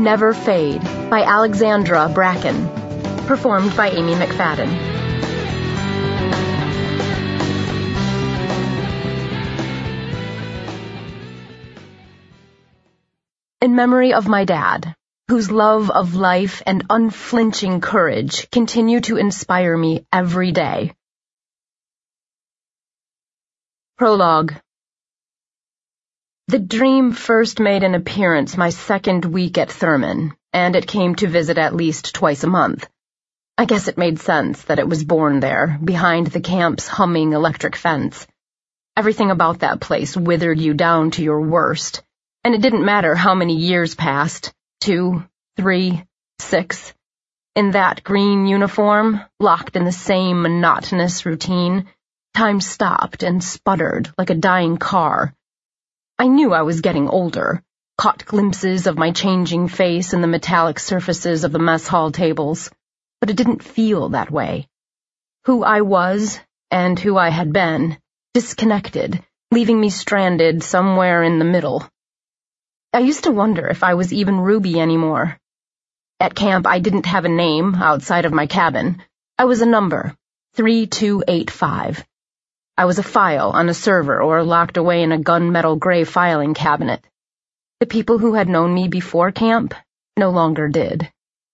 Never Fade by Alexandra Bracken. Performed by Amy McFadden. In memory of my dad, whose love of life and unflinching courage continue to inspire me every day. Prologue. The dream first made an appearance my second week at Thurman, and it came to visit at least twice a month. I guess it made sense that it was born there, behind the camp's humming electric fence. Everything about that place withered you down to your worst, and it didn't matter how many years passed, 2, 3, 6. In that green uniform, locked in the same monotonous routine, time stopped and sputtered like a dying car. I knew I was getting older, caught glimpses of my changing face in the metallic surfaces of the mess hall tables, but it didn't feel that way. Who I was, and who I had been, disconnected, leaving me stranded somewhere in the middle. I used to wonder if I was even Ruby anymore. At camp, I didn't have a name outside of my cabin. I was a number, 3285. I was a file on a server or locked away in a gunmetal gray filing cabinet. The people who had known me before camp no longer did.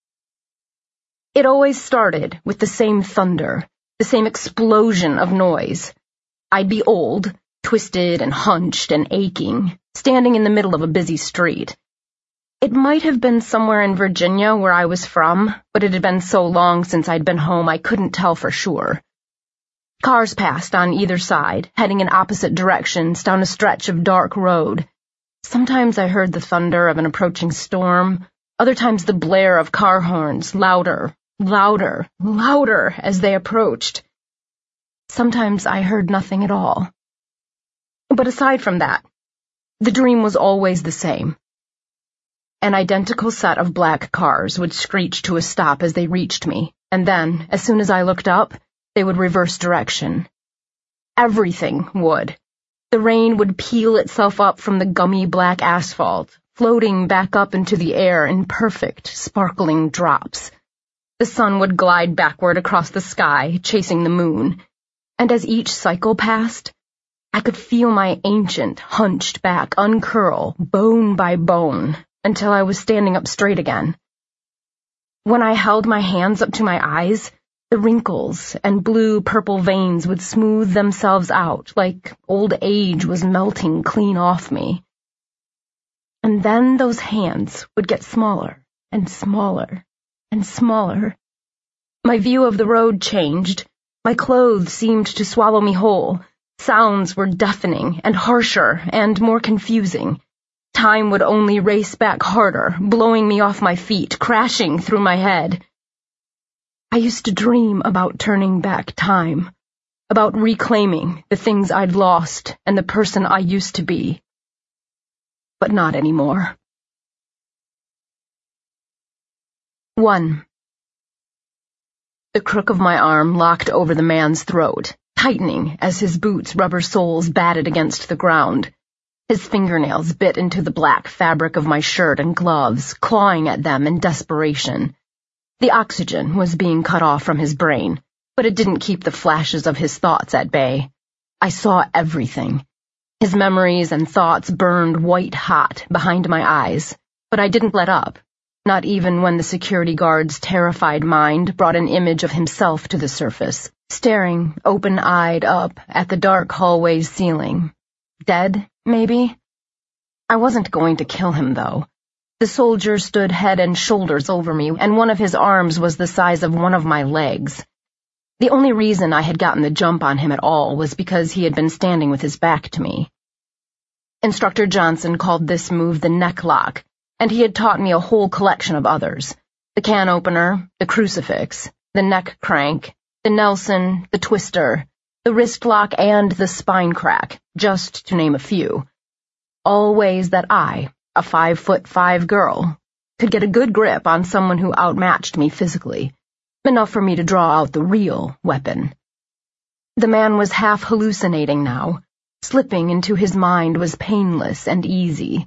It always started with the same thunder, the same explosion of noise. I'd be old, twisted and hunched and aching, standing in the middle of a busy street. It might have been somewhere in Virginia where I was from, but it had been so long since I'd been home I couldn't tell for sure. Cars passed on either side, heading in opposite directions down a stretch of dark road. Sometimes I heard the thunder of an approaching storm, other times the blare of car horns, louder, louder, louder as they approached. Sometimes I heard nothing at all. But aside from that, the dream was always the same. An identical set of black cars would screech to a stop as they reached me, and then, as soon as I looked up, they would reverse direction. Everything would. The rain would peel itself up from the gummy black asphalt, floating back up into the air in perfect, sparkling drops. The sun would glide backward across the sky, chasing the moon, and as each cycle passed, I could feel my ancient, hunched back uncurl, bone by bone, until I was standing up straight again. When I held my hands up to my eyes, the wrinkles and blue-purple veins would smooth themselves out like old age was melting clean off me. And then those hands would get smaller and smaller and smaller. My view of the road changed. My clothes seemed to swallow me whole. Sounds were deafening and harsher and more confusing. Time would only race back harder, blowing me off my feet, crashing through my head. I used to dream about turning back time, about reclaiming the things I'd lost and the person I used to be. But not anymore. 1. The crook of my arm locked over the man's throat, tightening as his boots' rubber soles batted against the ground. His fingernails bit into the black fabric of my shirt and gloves, clawing at them in desperation. The oxygen was being cut off from his brain, but it didn't keep the flashes of his thoughts at bay. I saw everything. His memories and thoughts burned white-hot behind my eyes, but I didn't let up, not even when the security guard's terrified mind brought an image of himself to the surface, staring open-eyed up at the dark hallway's ceiling. Dead, maybe? I wasn't going to kill him, though. The soldier stood head and shoulders over me, and one of his arms was the size of one of my legs. The only reason I had gotten the jump on him at all was because he had been standing with his back to me. Instructor Johnson called this move the neck lock, and he had taught me a whole collection of others. The can opener, the crucifix, the neck crank, the Nelson, the twister, the wrist lock, and the spine crack, just to name a few. All ways that I, a 5'5" girl, could get a good grip on someone who outmatched me physically, enough for me to draw out the real weapon. The man was half hallucinating now. Slipping into his mind was painless and easy.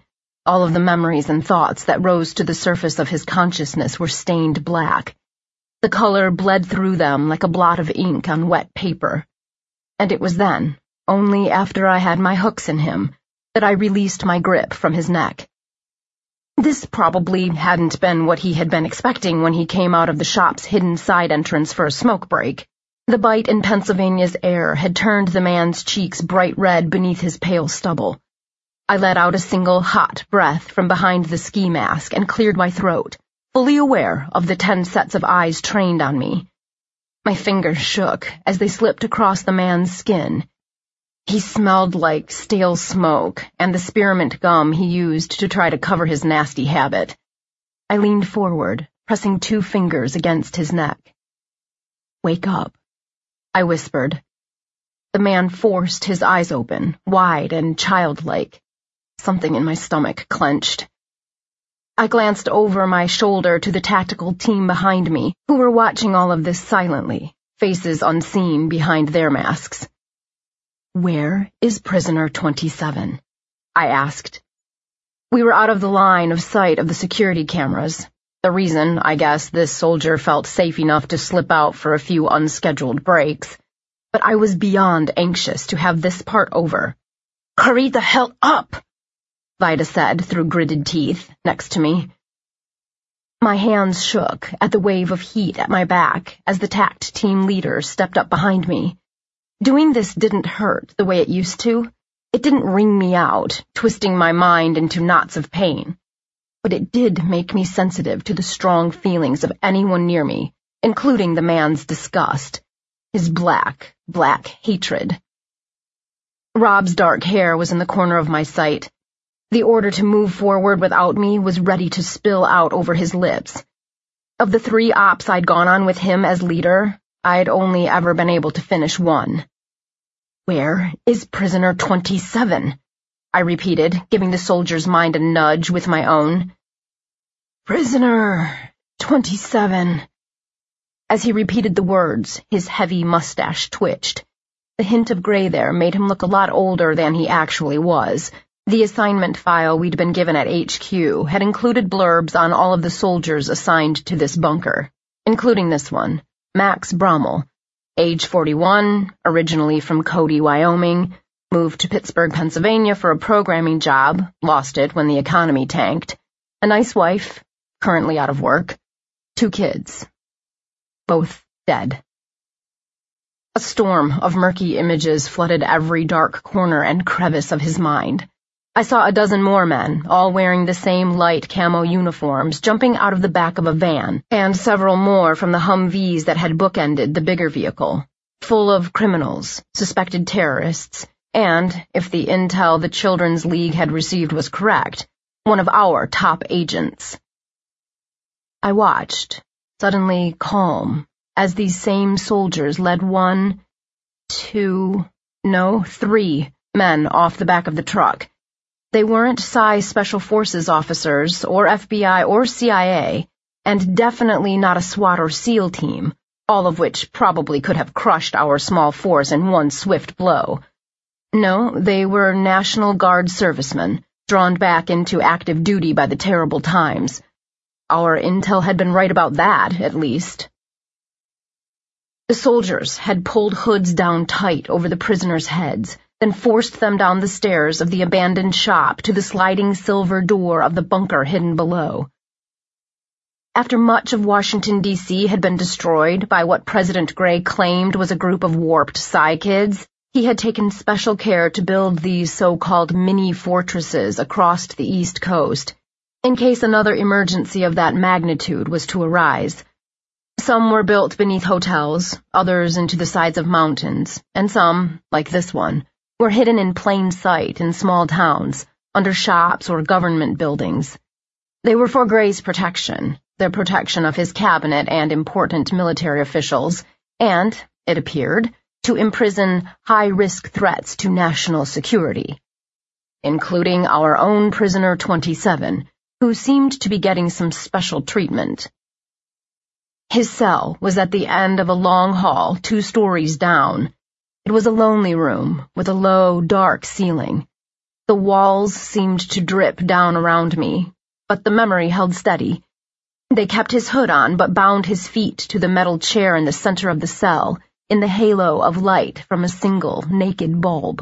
All of the memories and thoughts that rose to the surface of his consciousness were stained black. The color bled through them like a blot of ink on wet paper. And it was then, only after I had my hooks in him, that I released my grip from his neck. This probably hadn't been what he had been expecting when he came out of the shop's hidden side entrance for a smoke break. The bite in Pennsylvania's air had turned the man's cheeks bright red beneath his pale stubble. I let out a single hot breath from behind the ski mask and cleared my throat, fully aware of the 10 sets of eyes trained on me. My fingers shook as they slipped across the man's skin. He smelled like stale smoke and the spearmint gum he used to try to cover his nasty habit. I leaned forward, pressing 2 fingers against his neck. "Wake up," I whispered. The man forced his eyes open, wide and childlike. Something in my stomach clenched. I glanced over my shoulder to the tactical team behind me, who were watching all of this silently, faces unseen behind their masks. "Where is prisoner 27? I asked. We were out of the line of sight of the security cameras. The reason, I guess, this soldier felt safe enough to slip out for a few unscheduled breaks. But I was beyond anxious to have this part over. "Hurry the hell up!" Vida said through gritted teeth, next to me. My hands shook at the wave of heat at my back as the TACT team leader stepped up behind me. Doing this didn't hurt the way it used to. It didn't wring me out, twisting my mind into knots of pain. But it did make me sensitive to the strong feelings of anyone near me, including the man's disgust, his black hatred. Rob's dark hair was in the corner of my sight. The order to move forward without me was ready to spill out over his lips. Of the 3 ops I'd gone on with him as leader, I'd only ever been able to finish one. "Where is prisoner 27? I repeated, giving the soldier's mind a nudge with my own. "Prisoner 27. As he repeated the words, his heavy mustache twitched. The hint of gray there made him look a lot older than he actually was. The assignment file we'd been given at HQ had included blurbs on all of the soldiers assigned to this bunker, including this one, Max Brommel, age 41, originally from Cody, Wyoming, moved to Pittsburgh, Pennsylvania for a programming job, lost it when the economy tanked, a nice wife, currently out of work, 2 kids, both dead. A storm of murky images flooded every dark corner and crevice of his mind. I saw a dozen more men, all wearing the same light camo uniforms, jumping out of the back of a van, and several more from the Humvees that had bookended the bigger vehicle, full of criminals, suspected terrorists, and, if the intel the Children's League had received was correct, one of our top agents. I watched, suddenly calm, as these same soldiers led 3 men off the back of the truck. They weren't PSY Special Forces officers, or FBI or CIA, and definitely not a SWAT or SEAL team, all of which probably could have crushed our small force in one swift blow. No, they were National Guard servicemen, drawn back into active duty by the terrible times. Our intel had been right about that, at least. The soldiers had pulled hoods down tight over the prisoners' heads, then forced them down the stairs of the abandoned shop to the sliding silver door of the bunker hidden below. After much of Washington, D.C. had been destroyed by what President Gray claimed was a group of warped Psy kids, he had taken special care to build these so-called mini-fortresses across the East Coast, in case another emergency of that magnitude was to arise. Some were built beneath hotels, others into the sides of mountains, and some, like this one, were hidden in plain sight in small towns, under shops or government buildings. They were for Gray's protection, the protection of his cabinet and important military officials, and, it appeared, to imprison high-risk threats to national security, including our own prisoner 27, who seemed to be getting some special treatment. His cell was at the end of a long hall 2 stories down. It was a lonely room with a low, dark ceiling. The walls seemed to drip down around me, but the memory held steady. They kept his hood on, but bound his feet to the metal chair in the center of the cell, in the halo of light from a single, naked bulb.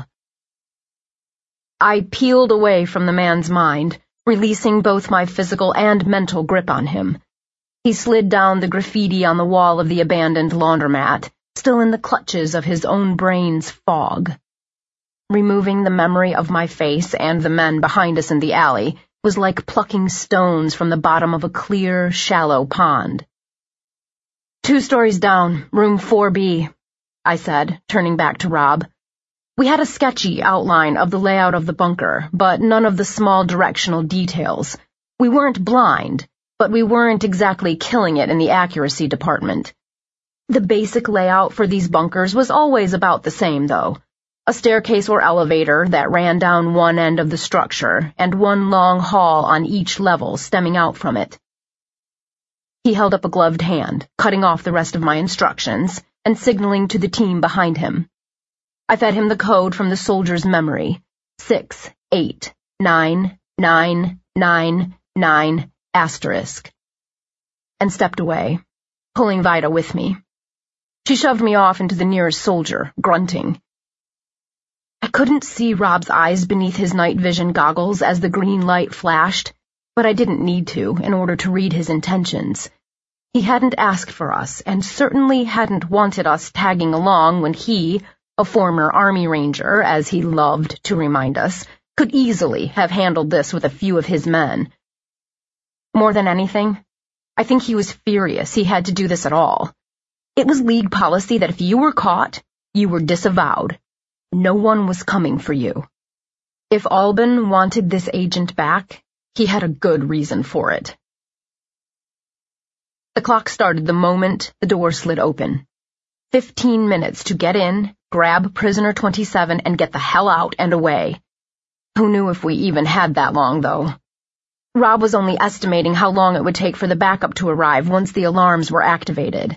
I peeled away from the man's mind, releasing both my physical and mental grip on him. He slid down the graffiti on the wall of the abandoned laundromat, still in the clutches of his own brain's fog. Removing the memory of my face and the men behind us in the alley was like plucking stones from the bottom of a clear, shallow pond. 2 stories down, room 4B, I said, turning back to Rob. We had a sketchy outline of the layout of the bunker, but none of the small directional details. We weren't blind, but we weren't exactly killing it in the accuracy department. The basic layout for these bunkers was always about the same, though. A staircase or elevator that ran down one end of the structure, and one long hall on each level stemming out from it. He held up a gloved hand, cutting off the rest of my instructions, and signaling to the team behind him. I fed him the code from the soldier's memory, 6, 8, 9, 9, 9, 9, asterisk, and stepped away, pulling Vida with me. She shoved me off into the nearest soldier, grunting. I couldn't see Rob's eyes beneath his night vision goggles as the green light flashed, but I didn't need to in order to read his intentions. He hadn't asked for us, and certainly hadn't wanted us tagging along when he, a former Army Ranger, as he loved to remind us, could easily have handled this with a few of his men. More than anything, I think he was furious he had to do this at all. It was League policy that if you were caught, you were disavowed. No one was coming for you. If Albin wanted this agent back, he had a good reason for it. The clock started the moment the door slid open. 15 minutes to get in, grab prisoner 27, and get the hell out and away. Who knew if we even had that long, though? Rob was only estimating how long it would take for the backup to arrive once the alarms were activated.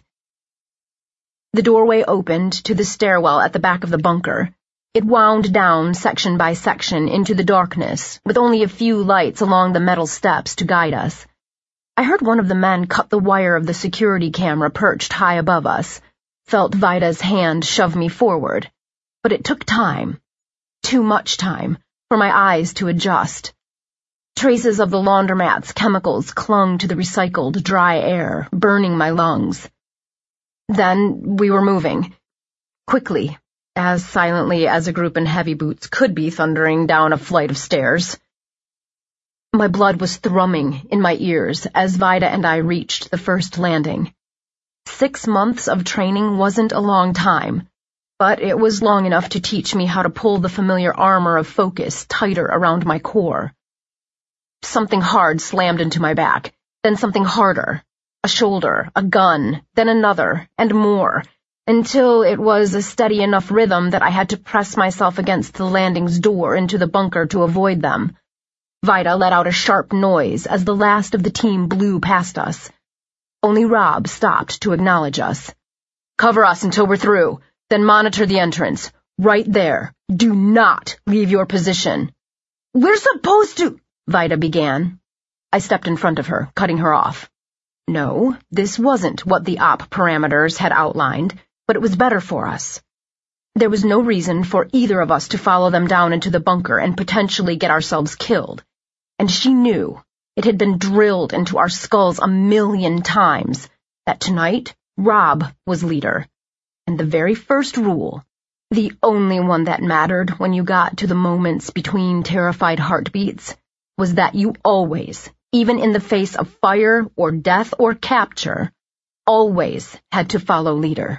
The doorway opened to the stairwell at the back of the bunker. It wound down section by section into the darkness, with only a few lights along the metal steps to guide us. I heard one of the men cut the wire of the security camera perched high above us, felt Vida's hand shove me forward, but it took time, too much time, for my eyes to adjust. Traces of the laundromat's chemicals clung to the recycled, dry air, burning my lungs. Then we were moving, quickly, as silently as a group in heavy boots could be thundering down a flight of stairs. My blood was thrumming in my ears as Vida and I reached the first landing. 6 months of training wasn't a long time, but it was long enough to teach me how to pull the familiar armor of focus tighter around my core. Something hard slammed into my back, then something harder, a shoulder, a gun, then another, and more, until it was a steady enough rhythm that I had to press myself against the landing's door into the bunker to avoid them. Vida let out a sharp noise as the last of the team blew past us. Only Rob stopped to acknowledge us. Cover us until we're through, then monitor the entrance. Right there. Do not leave your position. We're supposed to, Vida began. I stepped in front of her, cutting her off. No, this wasn't what the op parameters had outlined, but it was better for us. There was no reason for either of us to follow them down into the bunker and potentially get ourselves killed. And she knew, it had been drilled into our skulls 1,000,000 times, that tonight Rob was leader. And the very first rule, the only one that mattered when you got to the moments between terrified heartbeats, was that you always, even in the face of fire or death or capture, always had to follow leader.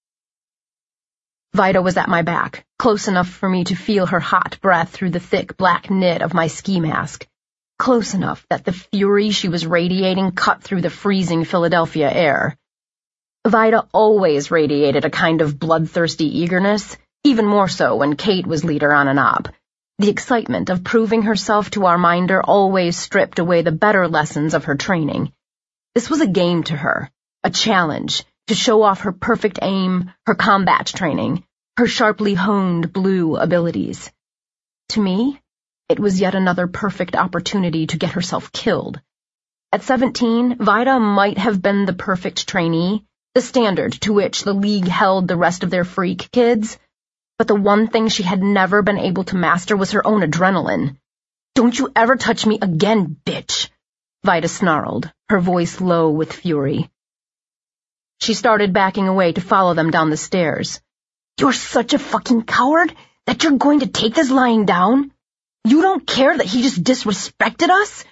Vida was at my back, close enough for me to feel her hot breath through the thick black knit of my ski mask, close enough that the fury she was radiating cut through the freezing Philadelphia air. Vida always radiated a kind of bloodthirsty eagerness, even more so when Kate was leader on an op. The excitement of proving herself to our minder always stripped away the better lessons of her training. This was a game to her, a challenge, to show off her perfect aim, her combat training, her sharply honed blue abilities. To me, It was yet another perfect opportunity to get herself killed. At 17, Vida might have been the perfect trainee, the standard to which the League held the rest of their freak kids, but the one thing she had never been able to master was her own adrenaline. "Don't you ever touch me again, bitch," Vida snarled, her voice low with fury. She started backing away to follow them down the stairs. "You're such a fucking coward that you're going to take this lying down? You don't care that he just disrespected us?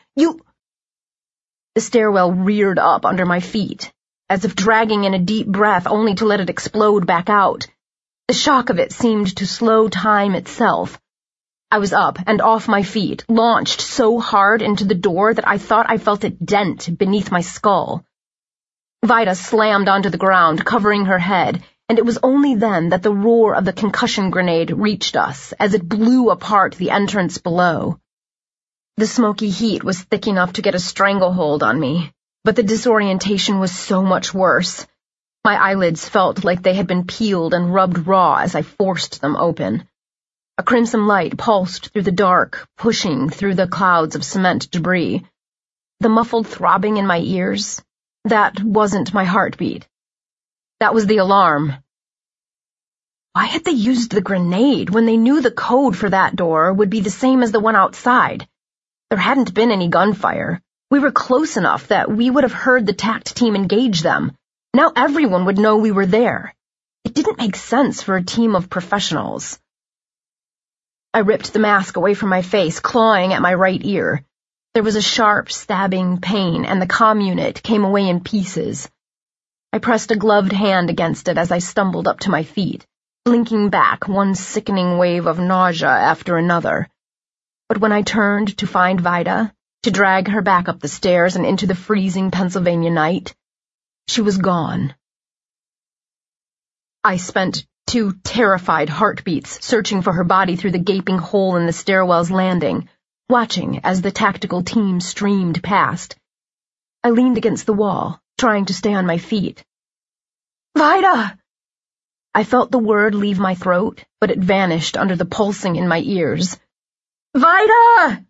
The stairwell reared up under my feet, as if dragging in a deep breath only to let it explode back out. The shock of it seemed to slow time itself. I was up and off my feet, launched so hard into the door that I thought I felt it dent beneath my skull. Vida slammed onto the ground, covering her head, and it was only then that the roar of the concussion grenade reached us as it blew apart the entrance below. The smoky heat was thick enough to get a stranglehold on me, but the disorientation was so much worse. My eyelids felt like they had been peeled and rubbed raw as I forced them open. A crimson light pulsed through the dark, pushing through the clouds of cement debris. The muffled throbbing in my ears, that wasn't my heartbeat. That was the alarm. Why had they used the grenade when they knew the code for that door would be the same as the one outside? There hadn't been any gunfire. We were close enough that we would have heard the TACT team engage them. Now everyone would know we were there. It didn't make sense for a team of professionals. I ripped the mask away from my face, clawing at my right ear. There was a sharp, stabbing pain, and the comm unit came away in pieces. I pressed a gloved hand against it as I stumbled up to my feet, blinking back one sickening wave of nausea after another. But when I turned to find Vida, to drag her back up the stairs and into the freezing Pennsylvania night, she was gone. I spent 2 terrified heartbeats searching for her body through the gaping hole in the stairwell's landing, watching as the tactical team streamed past. I leaned against the wall, trying to stay on my feet. "Vida!" I felt the word leave my throat, but it vanished under the pulsing in my ears. "Vida!"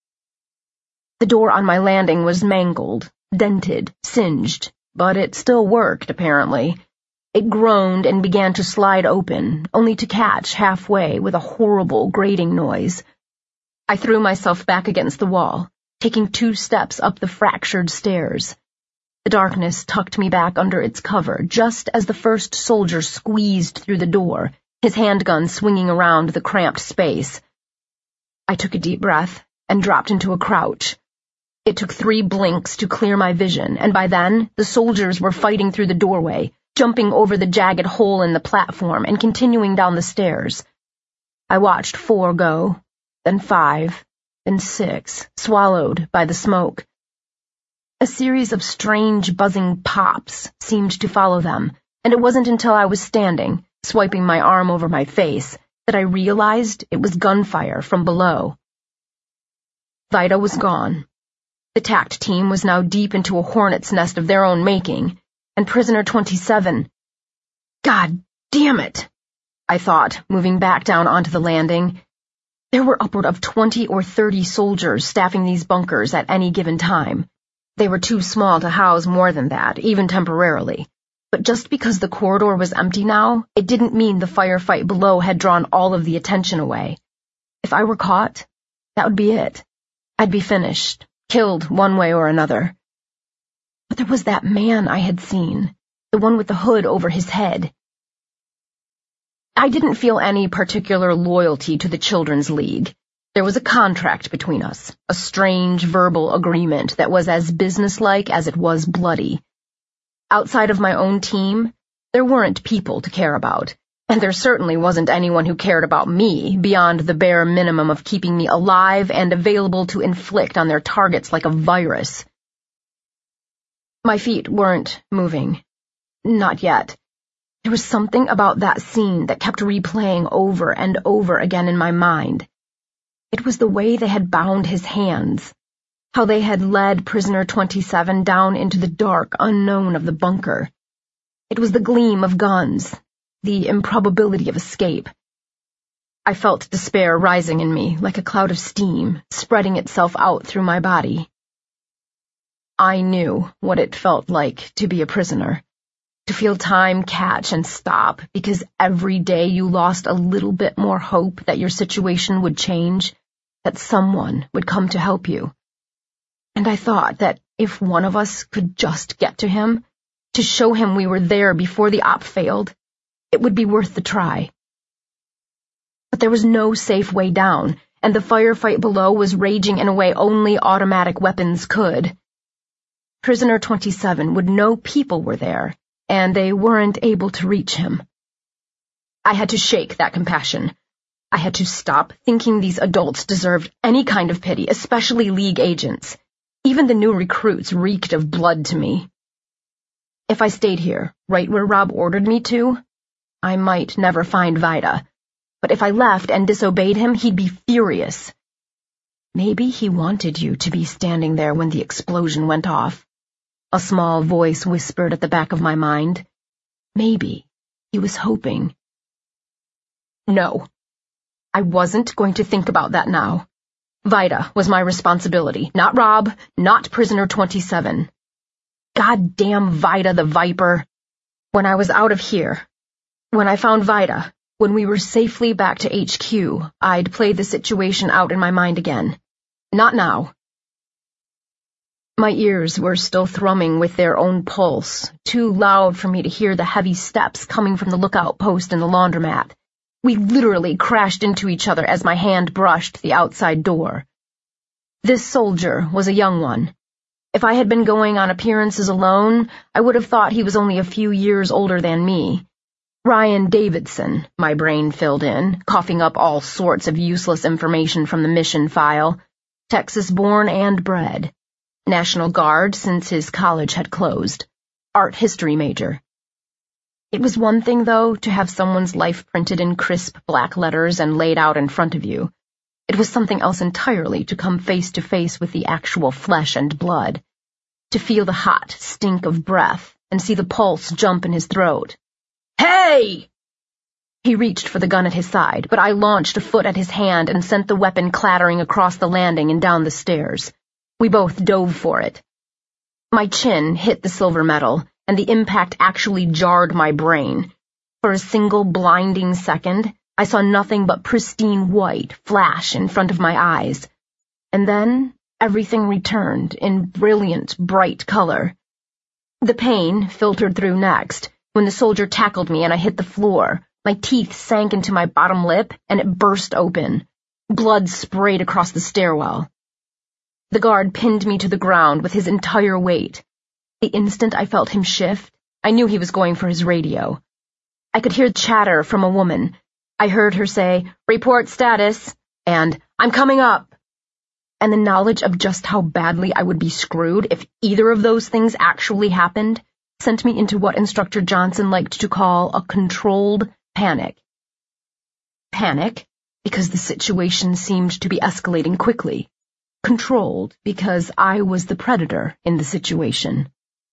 The door on my landing was mangled, dented, singed, but it still worked, apparently. It groaned and began to slide open, only to catch halfway with a horrible grating noise. I threw myself back against the wall, taking 2 steps up the fractured stairs. The darkness tucked me back under its cover just as the first soldier squeezed through the door, his handgun swinging around the cramped space. I took a deep breath and dropped into a crouch. It took 3 blinks to clear my vision, and by then the soldiers were fighting through the doorway, jumping over the jagged hole in the platform and continuing down the stairs. I watched 4 go, then 5, then 6, swallowed by the smoke. A series of strange buzzing pops seemed to follow them, and it wasn't until I was standing, swiping my arm over my face, that I realized it was gunfire from below. Vida was gone. The TACT team was now deep into a hornet's nest of their own making, and Prisoner 27... God damn it, I thought, moving back down onto the landing. There were upward of 20 or 30 soldiers staffing these bunkers at any given time. They were too small to house more than that, even temporarily. But just because the corridor was empty now, it didn't mean the firefight below had drawn all of the attention away. If I were caught, that would be it. I'd be finished, killed one way or another. But there was that man I had seen, the one with the hood over his head. I didn't feel any particular loyalty to the Children's League. There was a contract between us, a strange verbal agreement that was as businesslike as it was bloody. Outside of my own team, there weren't people to care about, and there certainly wasn't anyone who cared about me beyond the bare minimum of keeping me alive and available to inflict on their targets like a virus. My feet weren't moving. Not yet. There was something about that scene that kept replaying over and over again in my mind. It was the way they had bound his hands, how they had led Prisoner 27 down into the dark unknown of the bunker. It was the gleam of guns, the improbability of escape. I felt despair rising in me like a cloud of steam, spreading itself out through my body. I knew what it felt like to be a prisoner, to feel time catch and stop because every day you lost a little bit more hope that your situation would change, that someone would come to help you. And I thought that if one of us could just get to him, to show him we were there before the op failed, it would be worth the try. But there was no safe way down, and the firefight below was raging in a way only automatic weapons could. Prisoner 27 would know people were there, and they weren't able to reach him. I had to shake that compassion. I had to stop thinking these adults deserved any kind of pity, especially League agents. Even the new recruits reeked of blood to me. If I stayed here, right where Rob ordered me to, I might never find Vida. But if I left and disobeyed him, he'd be furious. Maybe he wanted you to be standing there when the explosion went off. A small voice whispered at the back of my mind. Maybe he was hoping. No, I wasn't going to think about that now. Vida was my responsibility, not Rob, not Prisoner 27. Goddamn Vida the Viper. When I was out of here, when I found Vida, when we were safely back to HQ, I'd play the situation out in my mind again. Not now. My ears were still thrumming with their own pulse, too loud for me to hear the heavy steps coming from the lookout post in the laundromat. We literally crashed into each other as my hand brushed the outside door. This soldier was a young one. If I had been going on appearances alone, I would have thought he was only a few years older than me. Ryan Davidson, my brain filled in, coughing up all sorts of useless information from the mission file. Texas-born and bred. National Guard since his college had closed. Art history major. It was one thing, though, to have someone's life printed in crisp black letters and laid out in front of you. It was something else entirely to come face to face with the actual flesh and blood, to feel the hot stink of breath and see the pulse jump in his throat. Hey! He reached for the gun at his side, but I launched a foot at his hand and sent the weapon clattering across the landing and down the stairs. We both dove for it. My chin hit the silver metal, and the impact actually jarred my brain. For a single blinding second, I saw nothing but pristine white flash in front of my eyes. And then everything returned in brilliant, bright color. The pain filtered through next, when the soldier tackled me and I hit the floor. My teeth sank into my bottom lip, and it burst open. Blood sprayed across the stairwell. The guard pinned me to the ground with his entire weight. The instant I felt him shift, I knew he was going for his radio. I could hear chatter from a woman. I heard her say, "Report status," and "I'm coming up." And the knowledge of just how badly I would be screwed if either of those things actually happened sent me into what Instructor Johnson liked to call a controlled panic. Panic, because the situation seemed to be escalating quickly. Controlled, because I was the predator in the situation.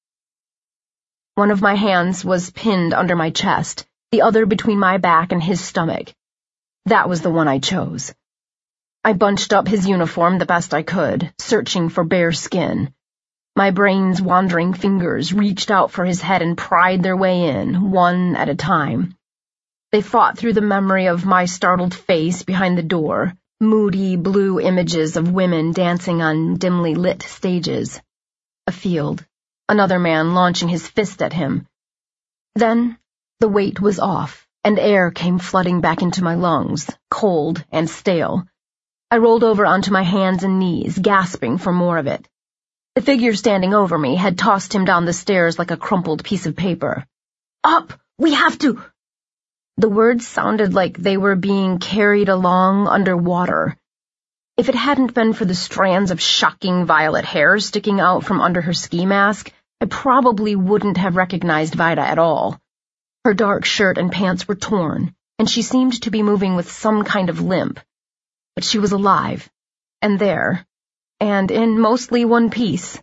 One of my hands was pinned under my chest, the other between my back and his stomach. That was the one I chose. I bunched up his uniform the best I could, searching for bare skin. My brain's wandering fingers reached out for his head and pried their way in, one at a time. They fought through the memory of my startled face behind the door, moody blue images of women dancing on dimly lit stages. A field, another man launching his fist at him. Then the weight was off, and air came flooding back into my lungs, cold and stale. I rolled over onto my hands and knees, gasping for more of it. The figure standing over me had tossed him down the stairs like a crumpled piece of paper. "Up! We have to—" The words sounded like they were being carried along underwater. If it hadn't been for the strands of shocking violet hair sticking out from under her ski mask, I probably wouldn't have recognized Vida at all. Her dark shirt and pants were torn, and she seemed to be moving with some kind of limp. But she was alive, and there, and in mostly one piece.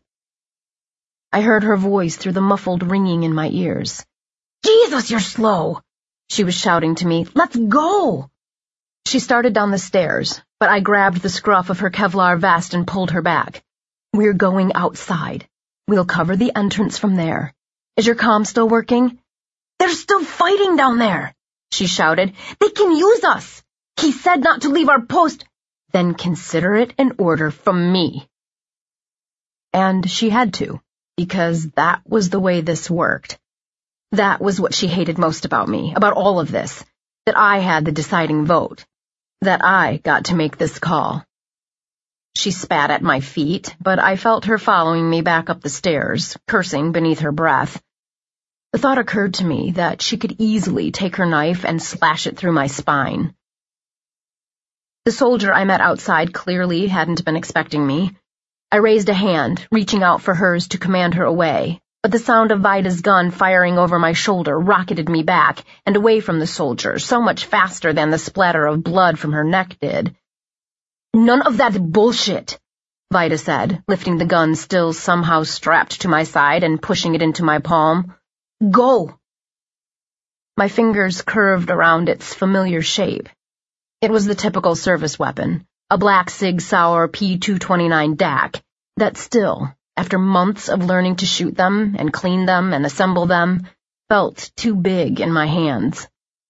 I heard her voice through the muffled ringing in my ears. "Jesus, you're slow!" She was shouting to me, "Let's go!" She started down the stairs, but I grabbed the scruff of her Kevlar vest and pulled her back. "We're going outside. We'll cover the entrance from there. Is your comm still working?" "They're still fighting down there," she shouted. "They can use us. He said not to leave our post." "Then consider it an order from me." And she had to, because that was the way this worked. That was what she hated most about me, about all of this, that I had the deciding vote, that I got to make this call. She spat at my feet, but I felt her following me back up the stairs, cursing beneath her breath. The thought occurred to me that she could easily take her knife and slash it through my spine. The soldier I met outside clearly hadn't been expecting me. I raised a hand, reaching out for hers to command her away, but the sound of Vida's gun firing over my shoulder rocketed me back and away from the soldier so much faster than the splatter of blood from her neck did. "None of that bullshit," Vida said, lifting the gun still somehow strapped to my side and pushing it into my palm. "Go!" My fingers curved around its familiar shape. It was the typical service weapon, a black Sig Sauer P229 DAC, that still, after months of learning to shoot them and clean them and assemble them, felt too big in my hands.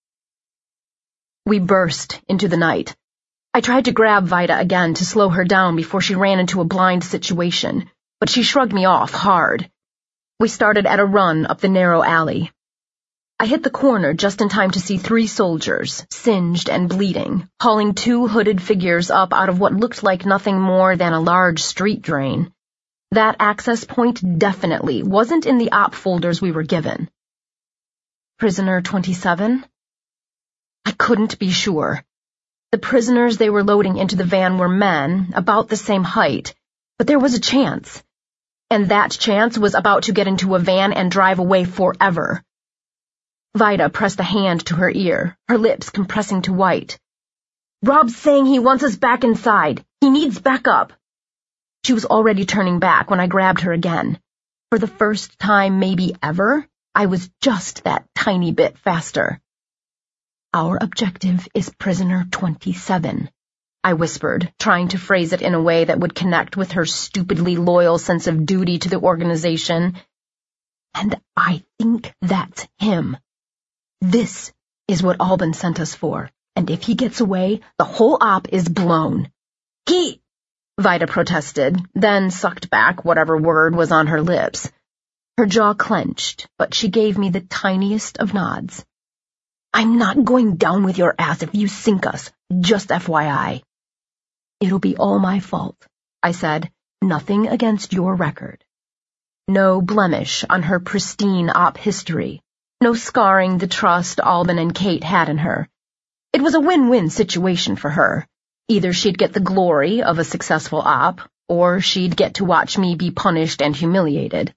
We burst into the night. I tried to grab Vida again to slow her down before she ran into a blind situation, but she shrugged me off hard. We started at a run up the narrow alley. I hit the corner just in time to see 3 soldiers, singed and bleeding, hauling 2 hooded figures up out of what looked like nothing more than a large street drain. That access point definitely wasn't in the op folders we were given. Prisoner 27? I couldn't be sure. The prisoners they were loading into the van were men, about the same height, but there was a chance. And that chance was about to get into a van and drive away forever. Vida pressed a hand to her ear, her lips compressing to white. "Rob's saying he wants us back inside. He needs backup." She was already turning back when I grabbed her again. For the first time maybe ever, I was just that tiny bit faster. "Our objective is prisoner 27, I whispered, trying to phrase it in a way that would connect with her stupidly loyal sense of duty to the organization. "And I think that's him. This is what Albin sent us for, and if he gets away, the whole op is blown." Vida protested, then sucked back whatever word was on her lips. Her jaw clenched, but she gave me the tiniest of nods. "I'm not going down with your ass if you sink us, just FYI. "It'll be all my fault," I said, "nothing against your record." No blemish on her pristine op history. No scarring the trust Albin and Kate had in her. It was a win-win situation for her. Either she'd get the glory of a successful op, or she'd get to watch me be punished and humiliated.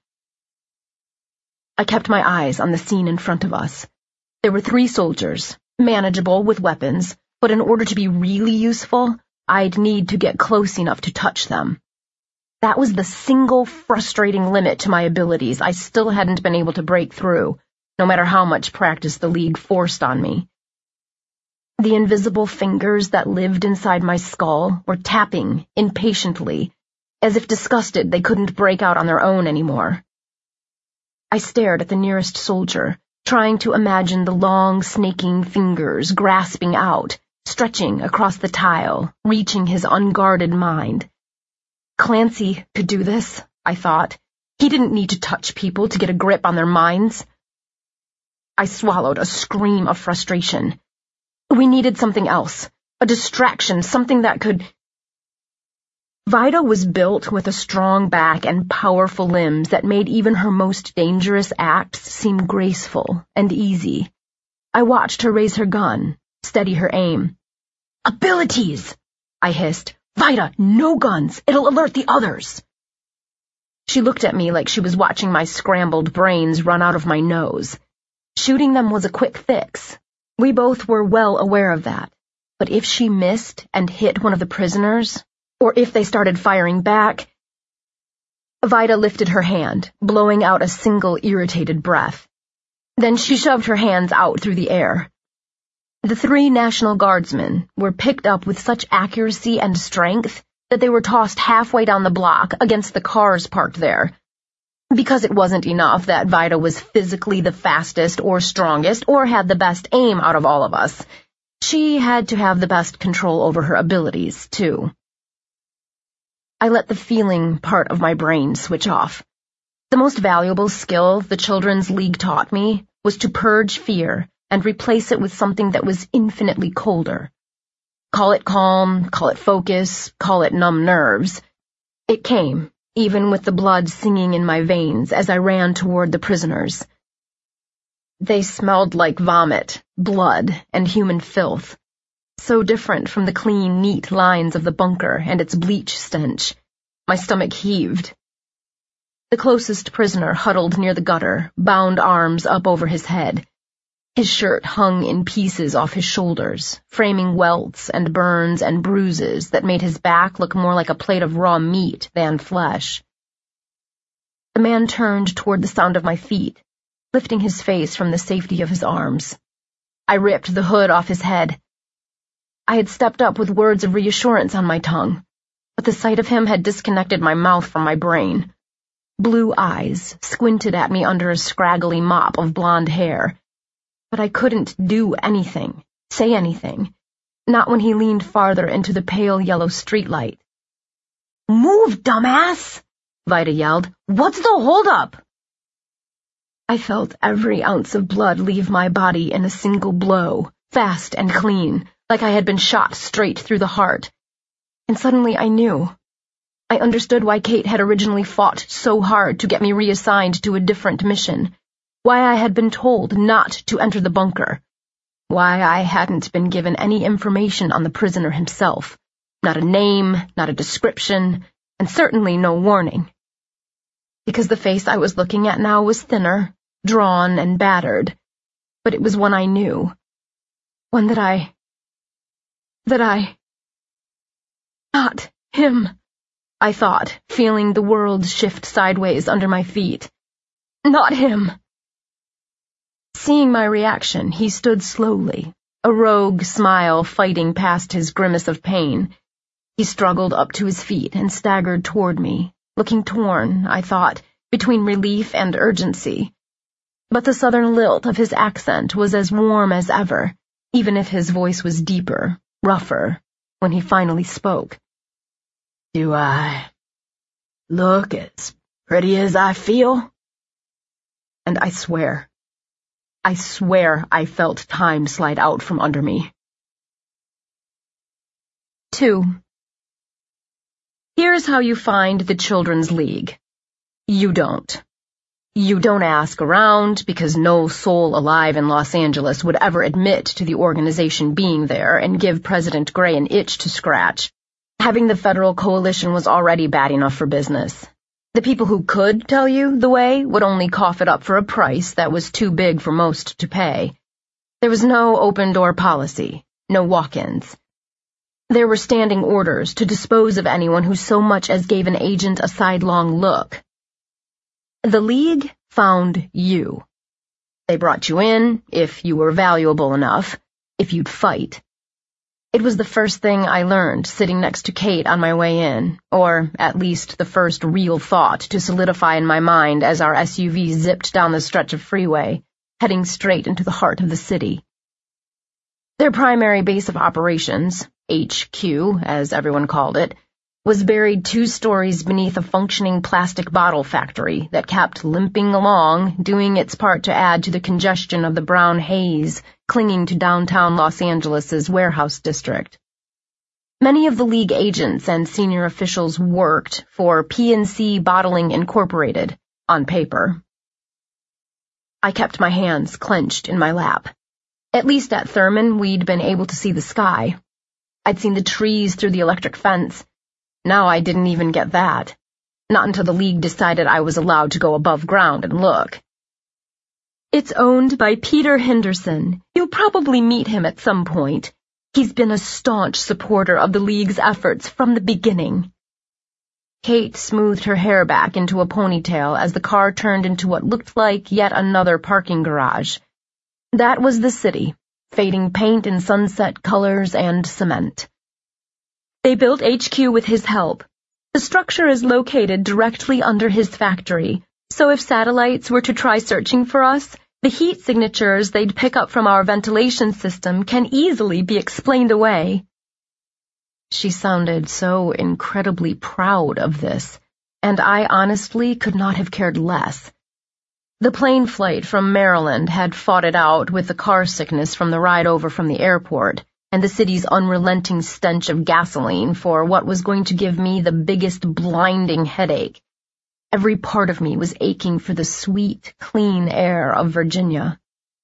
I kept my eyes on the scene in front of us. There were 3 soldiers, manageable with weapons, but in order to be really useful, I'd need to get close enough to touch them. That was the single frustrating limit to my abilities I still hadn't been able to break through, no matter how much practice the League forced on me. The invisible fingers that lived inside my skull were tapping impatiently, as if disgusted they couldn't break out on their own anymore. I stared at the nearest soldier, trying to imagine the long, snaking fingers grasping out, stretching across the tile, reaching his unguarded mind. Clancy could do this, I thought. He didn't need to touch people to get a grip on their minds. I swallowed a scream of frustration. We needed something else, a distraction, something that could... Vida was built with a strong back and powerful limbs that made even her most dangerous acts seem graceful and easy. I watched her raise her gun, steady her aim. "Abilities!" I hissed. "Vida, no guns! It'll alert the others!" She looked at me like she was watching my scrambled brains run out of my nose. Shooting them was a quick fix. We both were well aware of that. But if she missed and hit one of the prisoners, or if they started firing back... Vida lifted her hand, blowing out a single irritated breath. Then she shoved her hands out through the air. The 3 National Guardsmen were picked up with such accuracy and strength that they were tossed halfway down the block against the cars parked there. Because it wasn't enough that Vida was physically the fastest or strongest or had the best aim out of all of us, she had to have the best control over her abilities, too. I let the feeling part of my brain switch off. The most valuable skill the Children's League taught me was to purge fear and replace it with something that was infinitely colder. Call it calm, call it focus, call it numb nerves. It came, even with the blood singing in my veins as I ran toward the prisoners. They smelled like vomit, blood, and human filth, so different from the clean, neat lines of the bunker and its bleach stench. My stomach heaved. The closest prisoner huddled near the gutter, bound arms up over his head. His shirt hung in pieces off his shoulders, framing welts and burns and bruises that made his back look more like a plate of raw meat than flesh. The man turned toward the sound of my feet, lifting his face from the safety of his arms. I ripped the hood off his head. I had stepped up with words of reassurance on my tongue, but the sight of him had disconnected my mouth from my brain. Blue eyes squinted at me under a scraggly mop of blonde hair, but I couldn't do anything, say anything, not when he leaned farther into the pale yellow streetlight. "Move, dumbass!" Vida yelled. "What's the holdup?" I felt every ounce of blood leave my body in a single blow, fast and clean, like I had been shot straight through the heart. And suddenly I knew. I understood why Kate had originally fought so hard to get me reassigned to a different mission, why I had been told not to enter the bunker, why I hadn't been given any information on the prisoner himself, not a name, not a description, and certainly no warning. Because the face I was looking at now was thinner, drawn and battered, but it was one I knew, one that I... Not him, I thought, feeling the world shift sideways under my feet. Not him. Seeing my reaction, he stood slowly, a rogue smile fighting past his grimace of pain. He struggled up to his feet and staggered toward me, looking torn, I thought, between relief and urgency. But the southern lilt of his accent was as warm as ever, even if his voice was deeper, rougher, when he finally spoke. "Do I look as pretty as I feel?" And I swear I felt time slide out from under me. 2. Here's how you find the Children's League. You don't. You don't ask around, because no soul alive in Los Angeles would ever admit to the organization being there and give President Gray an itch to scratch. Having the federal coalition was already bad enough for business. The people who could tell you the way would only cough it up for a price that was too big for most to pay. There was no open-door policy, no walk-ins. There were standing orders to dispose of anyone who so much as gave an agent a sidelong look. The League found you. They brought you in, if you were valuable enough, if you'd fight. It was the first thing I learned sitting next to Kate on my way in, or at least the first real thought to solidify in my mind as our SUV zipped down the stretch of freeway, heading straight into the heart of the city. Their primary base of operations, HQ, as everyone called it, was buried 2 stories beneath a functioning plastic bottle factory that kept limping along, doing its part to add to the congestion of the brown haze clinging to downtown Los Angeles's warehouse district. Many of the League agents and senior officials worked for PNC Bottling Incorporated, on paper. I kept my hands clenched in my lap. At least at Thurman, we'd been able to see the sky. I'd seen the trees through the electric fence. Now I didn't even get that. Not until the League decided I was allowed to go above ground and look. It's owned by Peter Henderson. You'll probably meet him at some point. He's been a staunch supporter of the League's efforts from the beginning. Kate smoothed her hair back into a ponytail as the car turned into what looked like yet another parking garage. That was the city, fading paint in sunset colors and cement. They built HQ with his help. The structure is located directly under his factory, so if satellites were to try searching for us, the heat signatures they'd pick up from our ventilation system can easily be explained away. She sounded so incredibly proud of this, and I honestly could not have cared less. The plane flight from Maryland had fought it out with the car sickness from the ride over from the airport, and the city's unrelenting stench of gasoline for what was going to give me the biggest blinding headache. Every part of me was aching for the sweet, clean air of Virginia.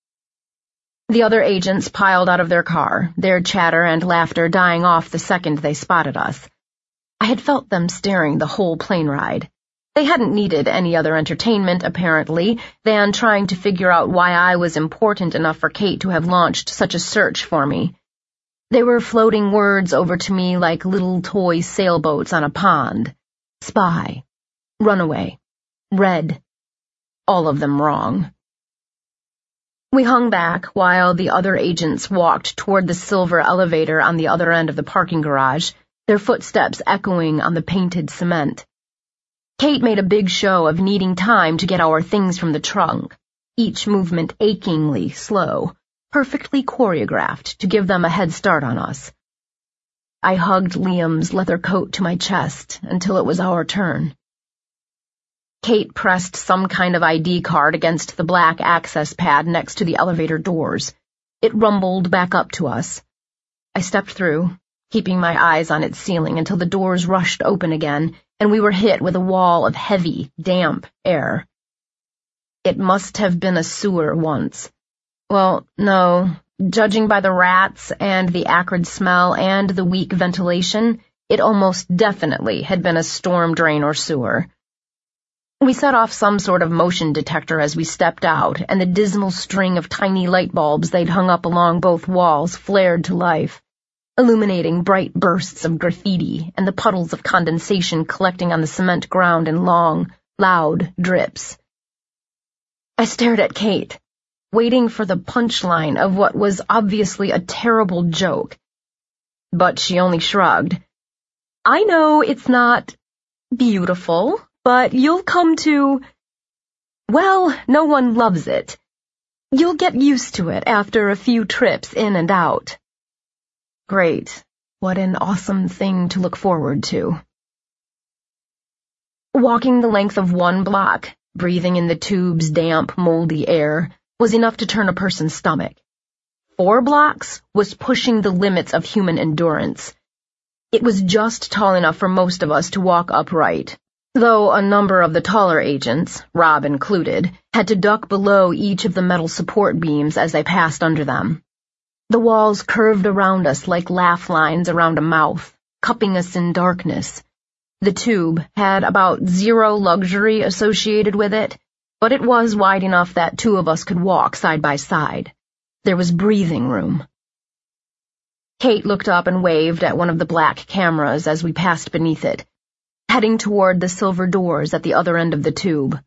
The other agents piled out of their car, their chatter and laughter dying off the second they spotted us. I had felt them staring the whole plane ride. They hadn't needed any other entertainment, apparently, than trying to figure out why I was important enough for Kate to have launched such a search for me. They were floating words over to me like little toy sailboats on a pond. Spy. Runaway. Red. All of them wrong. We hung back while the other agents walked toward the silver elevator on the other end of the parking garage, their footsteps echoing on the painted cement. Kate made a big show of needing time to get our things from the trunk, each movement achingly slow, perfectly choreographed to give them a head start on us. I hugged Liam's leather coat to my chest until it was our turn. Kate pressed some kind of ID card against the black access pad next to the elevator doors. It rumbled back up to us. I stepped through, keeping my eyes on its ceiling until the doors rushed open again, and we were hit with a wall of heavy, damp air. It must have been a sewer once. Well, no, judging by the rats and the acrid smell and the weak ventilation, it almost definitely had been a storm drain or sewer. We set off some sort of motion detector as we stepped out, and the dismal string of tiny light bulbs they'd hung up along both walls flared to life, illuminating bright bursts of graffiti and the puddles of condensation collecting on the cement ground in long, loud drips. I stared at Kate, waiting for the punchline of what was obviously a terrible joke. But she only shrugged. I know it's not beautiful, but you'll come to... Well, no one loves it. You'll get used to it after a few trips in and out. Great. What an awesome thing to look forward to. Walking the length of one block, breathing in the tube's damp, moldy air, was enough to turn a person's stomach. 4 blocks was pushing the limits of human endurance. It was just tall enough for most of us to walk upright, though a number of the taller agents, Rob included, had to duck below each of the metal support beams as they passed under them. The walls curved around us like laugh lines around a mouth, cupping us in darkness. The tube had about 0 luxury associated with it, but it was wide enough that 2 of us could walk side by side. There was breathing room. Kate looked up and waved at one of the black cameras as we passed beneath it, heading toward the silver doors at the other end of the tube.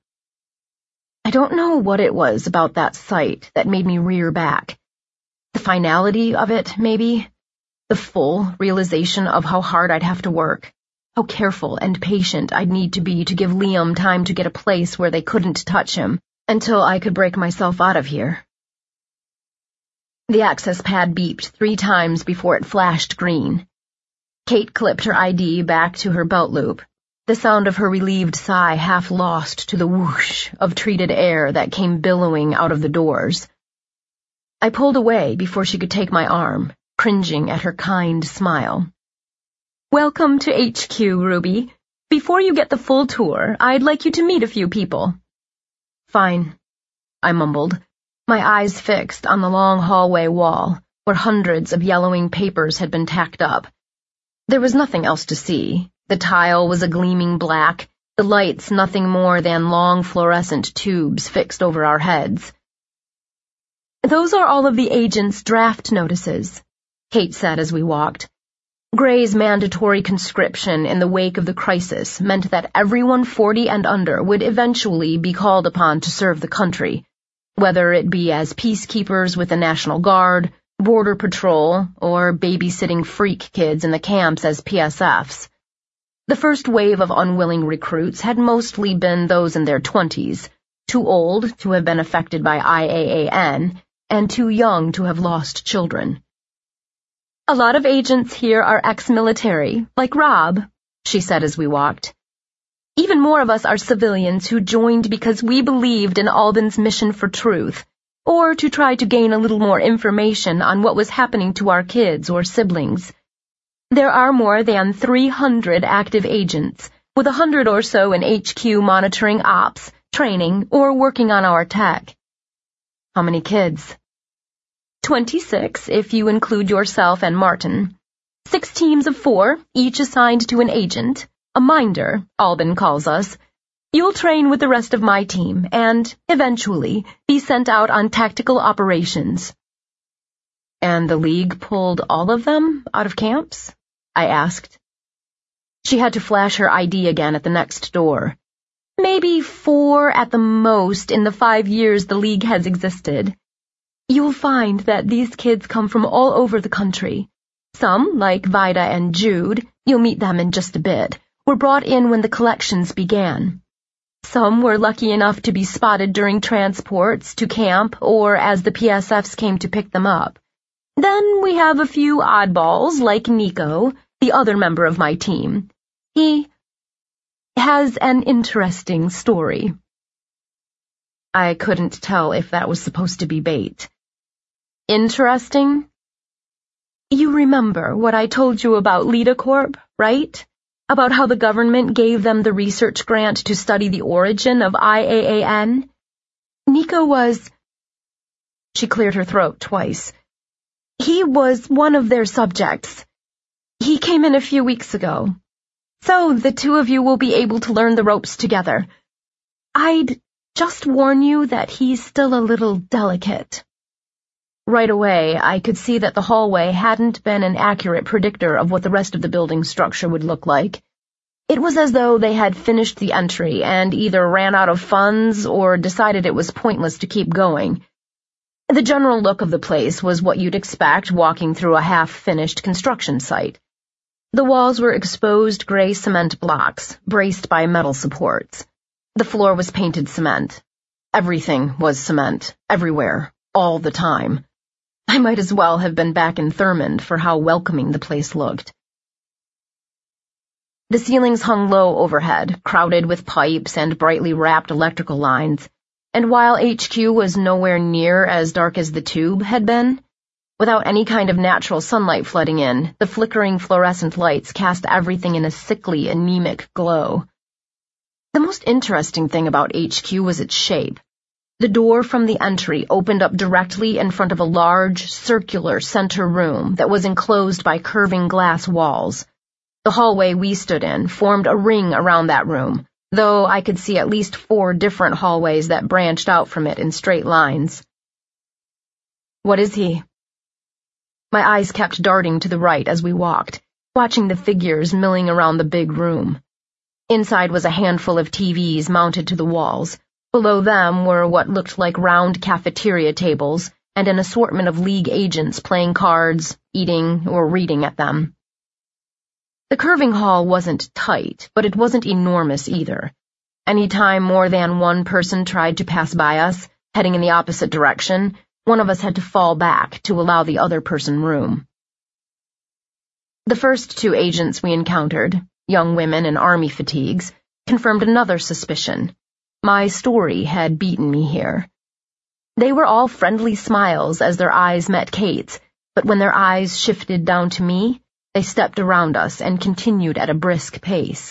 I don't know what it was about that sight that made me rear back. The finality of it, maybe. The full realization of how hard I'd have to work, how careful and patient I'd need to be to give Liam time to get a place where they couldn't touch him, until I could break myself out of here. The access pad beeped 3 times before it flashed green. Kate clipped her ID back to her belt loop, the sound of her relieved sigh half lost to the whoosh of treated air that came billowing out of the doors. I pulled away before she could take my arm, cringing at her kind smile. Welcome to HQ, Ruby. Before you get the full tour, I'd like you to meet a few people. Fine, I mumbled, my eyes fixed on the long hallway wall, where hundreds of yellowing papers had been tacked up. There was nothing else to see. The tile was a gleaming black, the lights nothing more than long fluorescent tubes fixed over our heads. Those are all of the agents' draft notices, Kate said as we walked. Gray's mandatory conscription in the wake of the crisis meant that everyone 40 and under would eventually be called upon to serve the country, whether it be as peacekeepers with the National Guard, Border Patrol, or babysitting freak kids in the camps as PSFs. The first wave of unwilling recruits had mostly been those in their 20s, too old to have been affected by IAAN, and too young to have lost children. "A lot of agents here are ex-military, like Rob," she said as we walked. "Even more of us are civilians who joined because we believed in Alden's mission for truth, or to try to gain a little more information on what was happening to our kids or siblings. There are more than 300 active agents, with 100 or so in HQ monitoring ops, training, or working on our tech." "How many kids?" 26, if you include yourself and Martin. 6 teams of 4, each assigned to an agent, a minder, Alden calls us. You'll train with the rest of my team, and, eventually, be sent out on tactical operations." "And the League pulled all of them out of camps?" I asked. She had to flash her ID again at the next door. "Maybe 4 at the most in the 5 years the League has existed. You'll find that these kids come from all over the country. Some, like Vida and Jude, you'll meet them in just a bit, were brought in when the collections began. Some were lucky enough to be spotted during transports to camp or as the PSFs came to pick them up. Then we have a few oddballs like Nico, the other member of my team. He has an interesting story." I couldn't tell if that was supposed to be bait. "Interesting?" "You remember what I told you about LidaCorp, right? About how the government gave them the research grant to study the origin of IAAN? Nico was—" She cleared her throat twice. "He was one of their subjects. He came in a few weeks ago. So the two of you will be able to learn the ropes together. I'd just warn you that he's still a little delicate." Right away, I could see that the hallway hadn't been an accurate predictor of what the rest of the building structure would look like. It was as though they had finished the entry and either ran out of funds or decided it was pointless to keep going. The general look of the place was what you'd expect walking through a half-finished construction site. The walls were exposed gray cement blocks, braced by metal supports. The floor was painted cement. Everything was cement, everywhere, all the time. I might as well have been back in Thurmond for how welcoming the place looked. The ceilings hung low overhead, crowded with pipes and brightly wrapped electrical lines, and while HQ was nowhere near as dark as the tube had been, without any kind of natural sunlight flooding in, the flickering fluorescent lights cast everything in a sickly, anemic glow. The most interesting thing about HQ was its shape. The door from the entry opened up directly in front of a large, circular center room that was enclosed by curving glass walls. The hallway we stood in formed a ring around that room, though I could see at least 4 different hallways that branched out from it in straight lines. "What is he?" My eyes kept darting to the right as we walked, watching the figures milling around the big room. Inside was a handful of TVs mounted to the walls. Below them were what looked like round cafeteria tables and an assortment of League agents playing cards, eating, or reading at them. The curving hall wasn't tight, but it wasn't enormous either. Any time more than one person tried to pass by us, heading in the opposite direction, one of us had to fall back to allow the other person room. The first 2 agents we encountered, young women in army fatigues, confirmed another suspicion. My story had beaten me here. They were all friendly smiles as their eyes met Kate's, but when their eyes shifted down to me, they stepped around us and continued at a brisk pace.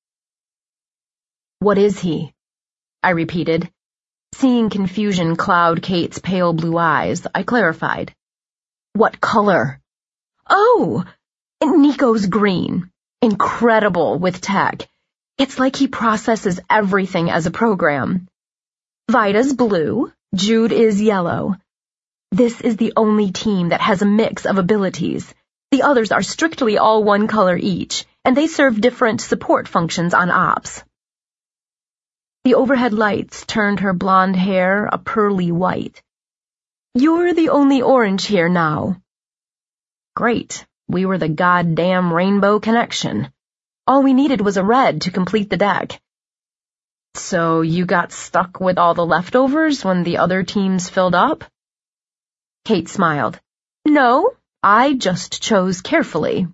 "What is he?" I repeated. Seeing confusion cloud Kate's pale blue eyes, I clarified. "What color?" "Oh, Nico's green. Incredible with tech. It's like he processes everything as a program. Vida's blue, Jude is yellow. This is the only team that has a mix of abilities. The others are strictly all one color each, and they serve different support functions on ops." The overhead lights turned her blonde hair a pearly white. You're the only orange here now." Great. We were the goddamn Rainbow Connection. All we needed was a red to complete the deck. "So you got stuck with all the leftovers when the other teams filled up?" Kate smiled. "No, I just chose carefully."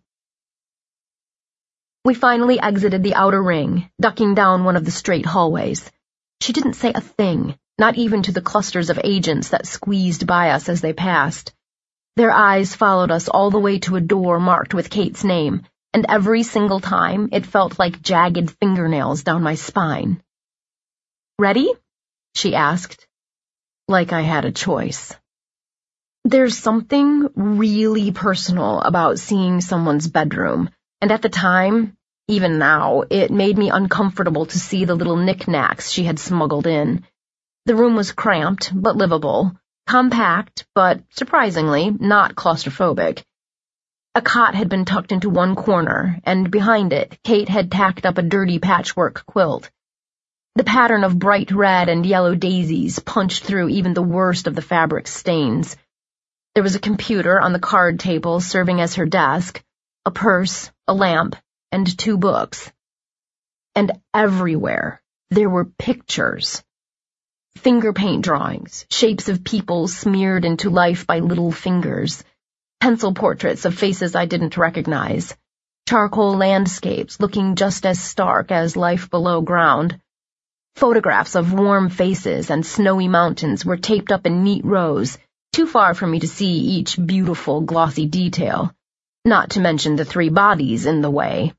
We finally exited the outer ring, ducking down one of the straight hallways. She didn't say a thing, not even to the clusters of agents that squeezed by us as they passed. Their eyes followed us all the way to a door marked with Kate's name, and every single time it felt like jagged fingernails down my spine. "Ready?" she asked, like I had a choice. There's something really personal about seeing someone's bedroom, and at the time, even now, it made me uncomfortable to see the little knickknacks she had smuggled in. The room was cramped, but livable, compact, but, surprisingly, not claustrophobic. A cot had been tucked into one corner, and behind it, Kate had tacked up a dirty patchwork quilt. The pattern of bright red and yellow daisies punched through even the worst of the fabric stains. There was a computer on the card table serving as her desk, a purse, a lamp, and 2 books. And everywhere, there were pictures. Finger paint drawings, shapes of people smeared into life by little fingers, pencil portraits of faces I didn't recognize, charcoal landscapes looking just as stark as life below ground. Photographs of warm faces and snowy mountains were taped up in neat rows, too far for me to see each beautiful, glossy detail, not to mention the 3 bodies in the way.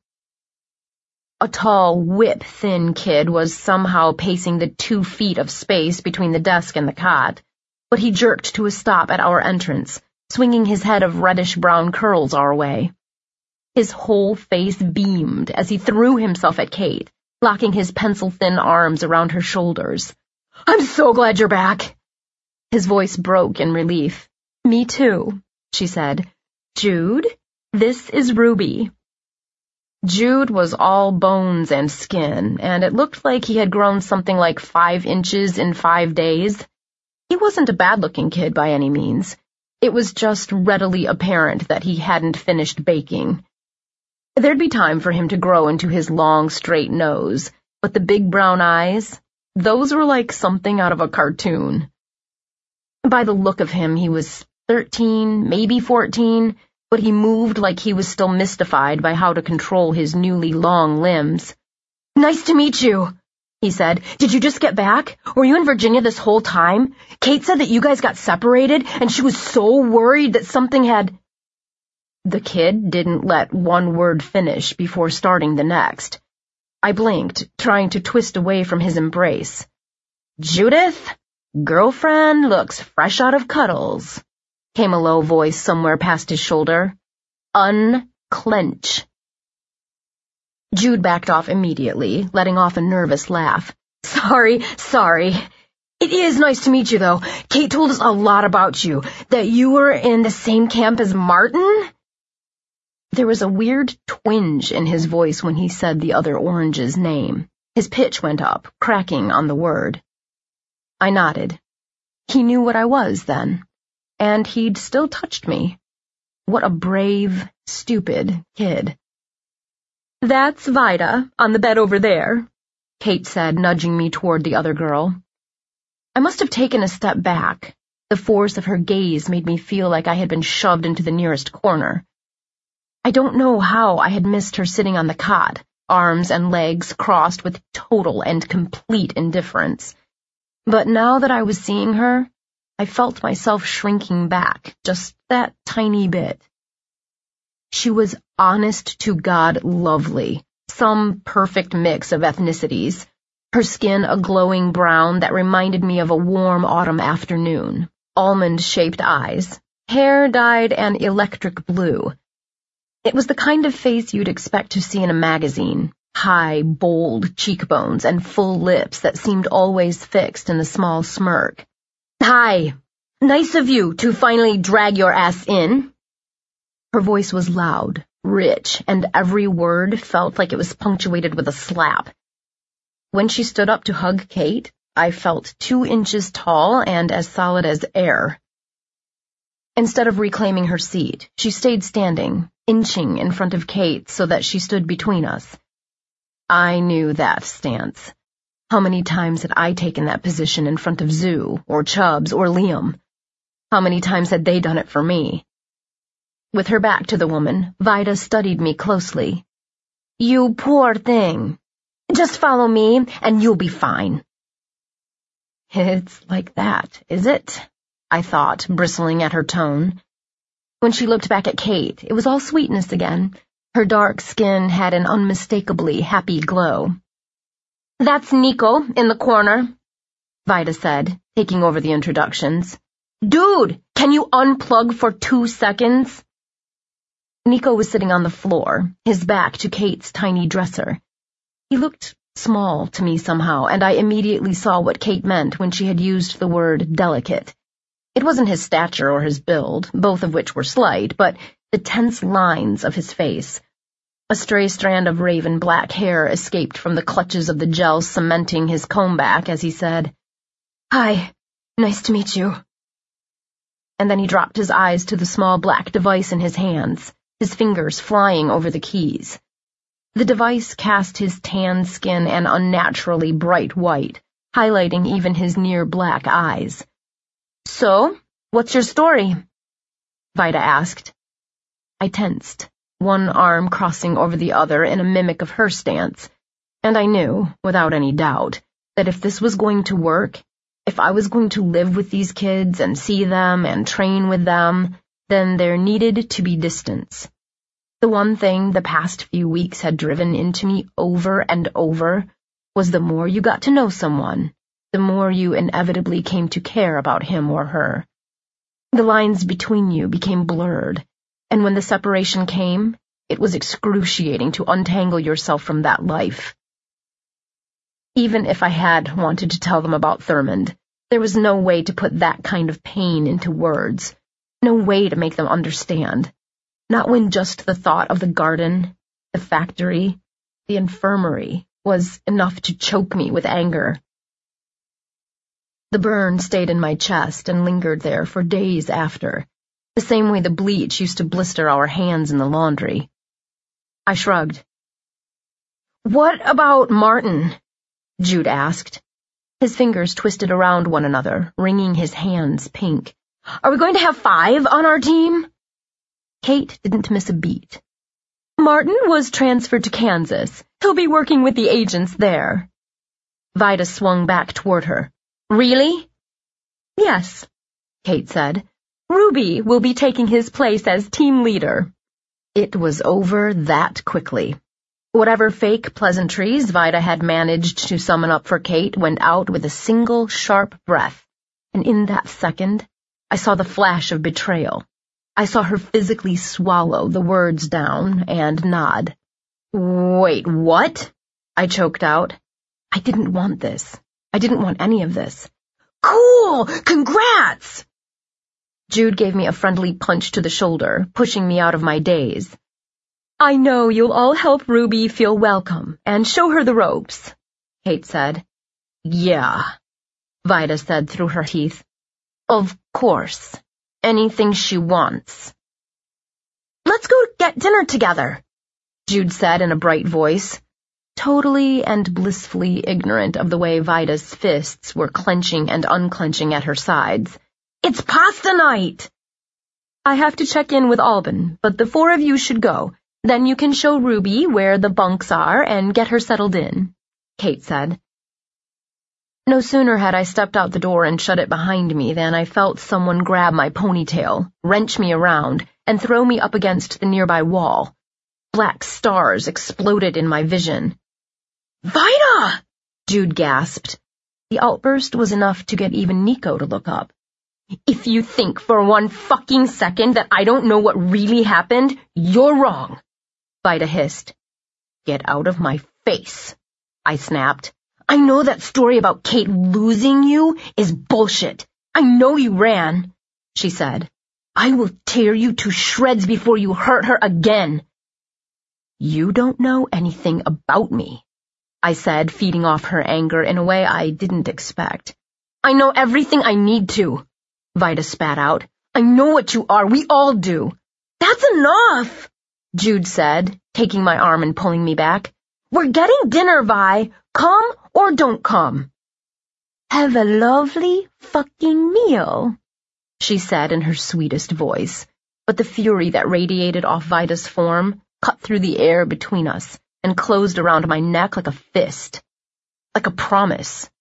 A tall, whip-thin kid was somehow pacing the 2 feet of space between the desk and the cot, but he jerked to a stop at our entrance, swinging his head of reddish-brown curls our way. His whole face beamed as he threw himself at Kate, locking his pencil-thin arms around her shoulders. "I'm so glad you're back!" His voice broke in relief. "Me too," she said. "Jude, this is Ruby." Jude was all bones and skin, and it looked like he had grown something like 5 inches in 5 days. He wasn't a bad-looking kid by any means. It was just readily apparent that he hadn't finished baking. There'd be time for him to grow into his long, straight nose, but the big brown eyes, those were like something out of a cartoon. By the look of him, he was 13, maybe 14, but he moved like he was still mystified by how to control his newly long limbs. "Nice to meet you," he said. "Did you just get back? Were you in Virginia this whole time? Kate said that you guys got separated, and she was so worried that something had—" The kid didn't let one word finish before starting the next. I blinked, trying to twist away from his embrace. "Judith, girlfriend looks fresh out of cuddles," came a low voice somewhere past his shoulder. "Unclench." Jude backed off immediately, letting off a nervous laugh. Sorry. It is nice to meet you, though. Kate told us a lot about you, that you were in the same camp as Martin?" There was a weird twinge in his voice when he said the other orange's name. His pitch went up, cracking on the word. I nodded. He knew what I was, then. And he'd still touched me. What a brave, stupid kid. "That's Vida, on the bed over there," Kate said, nudging me toward the other girl. I must have taken a step back. The force of her gaze made me feel like I had been shoved into the nearest corner. I don't know how I had missed her sitting on the cot, arms and legs crossed with total and complete indifference. But now that I was seeing her, I felt myself shrinking back, just that tiny bit. She was honest-to-God lovely, some perfect mix of ethnicities, her skin a glowing brown that reminded me of a warm autumn afternoon, almond-shaped eyes, hair dyed an electric blue. It was the kind of face you'd expect to see in a magazine, high, bold cheekbones and full lips that seemed always fixed in a small smirk. "Hi, nice of you to finally drag your ass in." Her voice was loud, rich, and every word felt like it was punctuated with a slap. When she stood up to hug Kate, I felt 2 inches tall and as solid as air. Instead of reclaiming her seat, she stayed standing, inching in front of Kate so that she stood between us. I knew that stance. How many times had I taken that position in front of Zoo, or Chubbs, or Liam? How many times had they done it for me? With her back to the woman, Vida studied me closely. "You poor thing. Just follow me, and you'll be fine." It's like that, is it? I thought, bristling at her tone. When she looked back at Kate, it was all sweetness again. Her dark skin had an unmistakably happy glow. "That's Nico, in the corner," Vida said, taking over the introductions. "Dude, can you unplug for 2 seconds?" Nico was sitting on the floor, his back to Kate's tiny dresser. He looked small to me somehow, and I immediately saw what Kate meant when she had used the word delicate. It wasn't his stature or his build, both of which were slight, but the tense lines of his face. A stray strand of raven black hair escaped from the clutches of the gel cementing his comb back as he said, "Hi, nice to meet you." And then he dropped his eyes to the small black device in his hands, his fingers flying over the keys. The device cast his tan skin an unnaturally bright white, highlighting even his near-black eyes. "So, what's your story?" Vida asked. I tensed, one arm crossing over the other in a mimic of her stance, and I knew, without any doubt, that if this was going to work, if I was going to live with these kids and see them and train with them, then there needed to be distance. The one thing the past few weeks had driven into me over and over was the more you got to know someone, the more you inevitably came to care about him or her. The lines between you became blurred, and when the separation came, it was excruciating to untangle yourself from that life. Even if I had wanted to tell them about Thurmond, there was no way to put that kind of pain into words, no way to make them understand. Not when just the thought of the garden, the factory, the infirmary was enough to choke me with anger. The burn stayed in my chest and lingered there for days after, the same way the bleach used to blister our hands in the laundry. I shrugged. "What about Martin?" Jude asked. His fingers twisted around one another, wringing his hands pink. "Are we going to have 5 on our team?" Kate didn't miss a beat. "Martin was transferred to Kansas. He'll be working with the agents there." Vida swung back toward her. "Really?" "Yes," Kate said. "Ruby will be taking his place as team leader." It was over that quickly. Whatever fake pleasantries Vida had managed to summon up for Kate went out with a single sharp breath, and in that second, I saw the flash of betrayal. I saw her physically swallow the words down and nod. "Wait, what?" I choked out. I didn't want this. I didn't want any of this. "Cool! Congrats!" Jude gave me a friendly punch to the shoulder, pushing me out of my daze. "I know you'll all help Ruby feel welcome and show her the ropes," Kate said. "Yeah," Vida said through her teeth. "Of course. Anything she wants." "Let's go get dinner together," Jude said in a bright voice, totally and blissfully ignorant of the way Vida's fists were clenching and unclenching at her sides. "It's pasta night!" "I have to check in with Alban, but the 4 of you should go. Then you can show Ruby where the bunks are and get her settled in," Kate said. No sooner had I stepped out the door and shut it behind me than I felt someone grab my ponytail, wrench me around, and throw me up against the nearby wall. Black stars exploded in my vision. "Vida!" Jude gasped. The outburst was enough to get even Nico to look up. "If you think for one fucking second that I don't know what really happened, you're wrong," Vida hissed. "Get out of my face," I snapped. "I know that story about Kate losing you is bullshit. I know you ran," she said. "I will tear you to shreds before you hurt her again." "You don't know anything about me," I said, feeding off her anger in a way I didn't expect. "I know everything I need to," Vida spat out. I know what you are. We all do. That's enough, Jude said, taking my arm and pulling me back. We're getting dinner, Vi. Come or don't come. Have a lovely fucking meal, she said in her sweetest voice, but the fury that radiated off Vida's form cut through the air between us and closed around my neck like a fist, like a promise.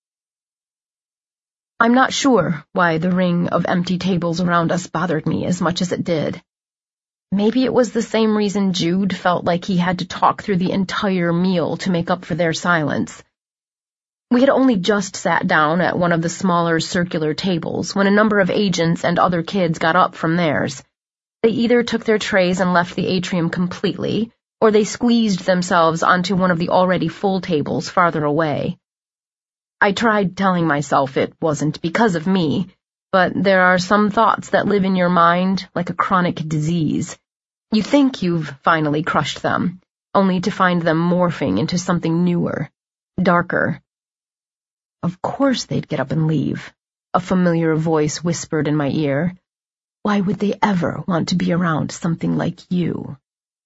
I'm not sure why the ring of empty tables around us bothered me as much as it did. Maybe it was the same reason Jude felt like he had to talk through the entire meal to make up for their silence. We had only just sat down at one of the smaller circular tables when a number of agents and other kids got up from theirs. They either took their trays and left the atrium completely, or they squeezed themselves onto one of the already full tables farther away. I tried telling myself it wasn't because of me, but there are some thoughts that live in your mind like a chronic disease. You think you've finally crushed them, only to find them morphing into something newer, darker. Of course they'd get up and leave, a familiar voice whispered in my ear. Why would they ever want to be around something like you?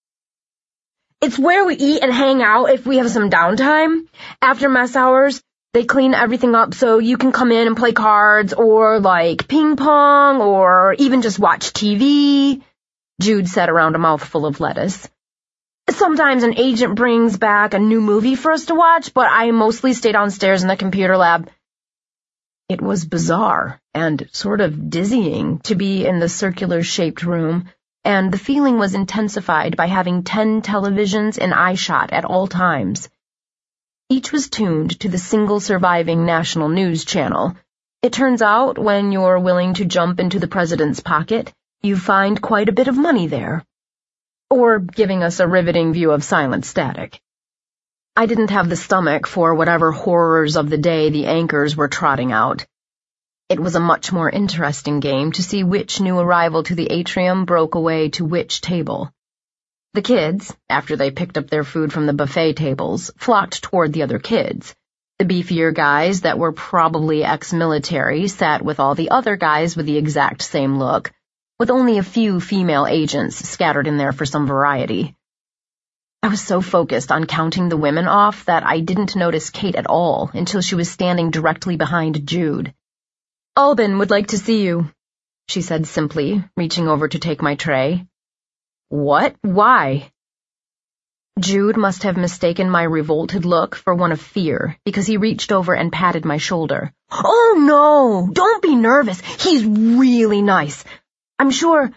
It's where we eat and hang out if we have some downtime. After mess hours, they clean everything up so you can come in and play cards or, like, ping pong or even just watch TV, Jude said around a mouthful of lettuce. Sometimes an agent brings back a new movie for us to watch, but I mostly stay downstairs in the computer lab. It was bizarre and sort of dizzying to be in the circular-shaped room, and the feeling was intensified by having 10 televisions in eyeshot at all times. Each was tuned to the single surviving national news channel. It turns out, when you're willing to jump into the president's pocket, you find quite a bit of money there. Or giving us a riveting view of silent static. I didn't have the stomach for whatever horrors of the day the anchors were trotting out. It was a much more interesting game to see which new arrival to the atrium broke away to which table. The kids, after they picked up their food from the buffet tables, flocked toward the other kids. The beefier guys that were probably ex-military sat with all the other guys with the exact same look, with only a few female agents scattered in there for some variety. I was so focused on counting the women off that I didn't notice Kate at all until she was standing directly behind Jude. Albin would like to see you, she said simply, reaching over to take my tray. What? Why? Jude must have mistaken my revolted look for one of fear, because he reached over and patted my shoulder. Oh, no! Don't be nervous. He's really nice. I'm sure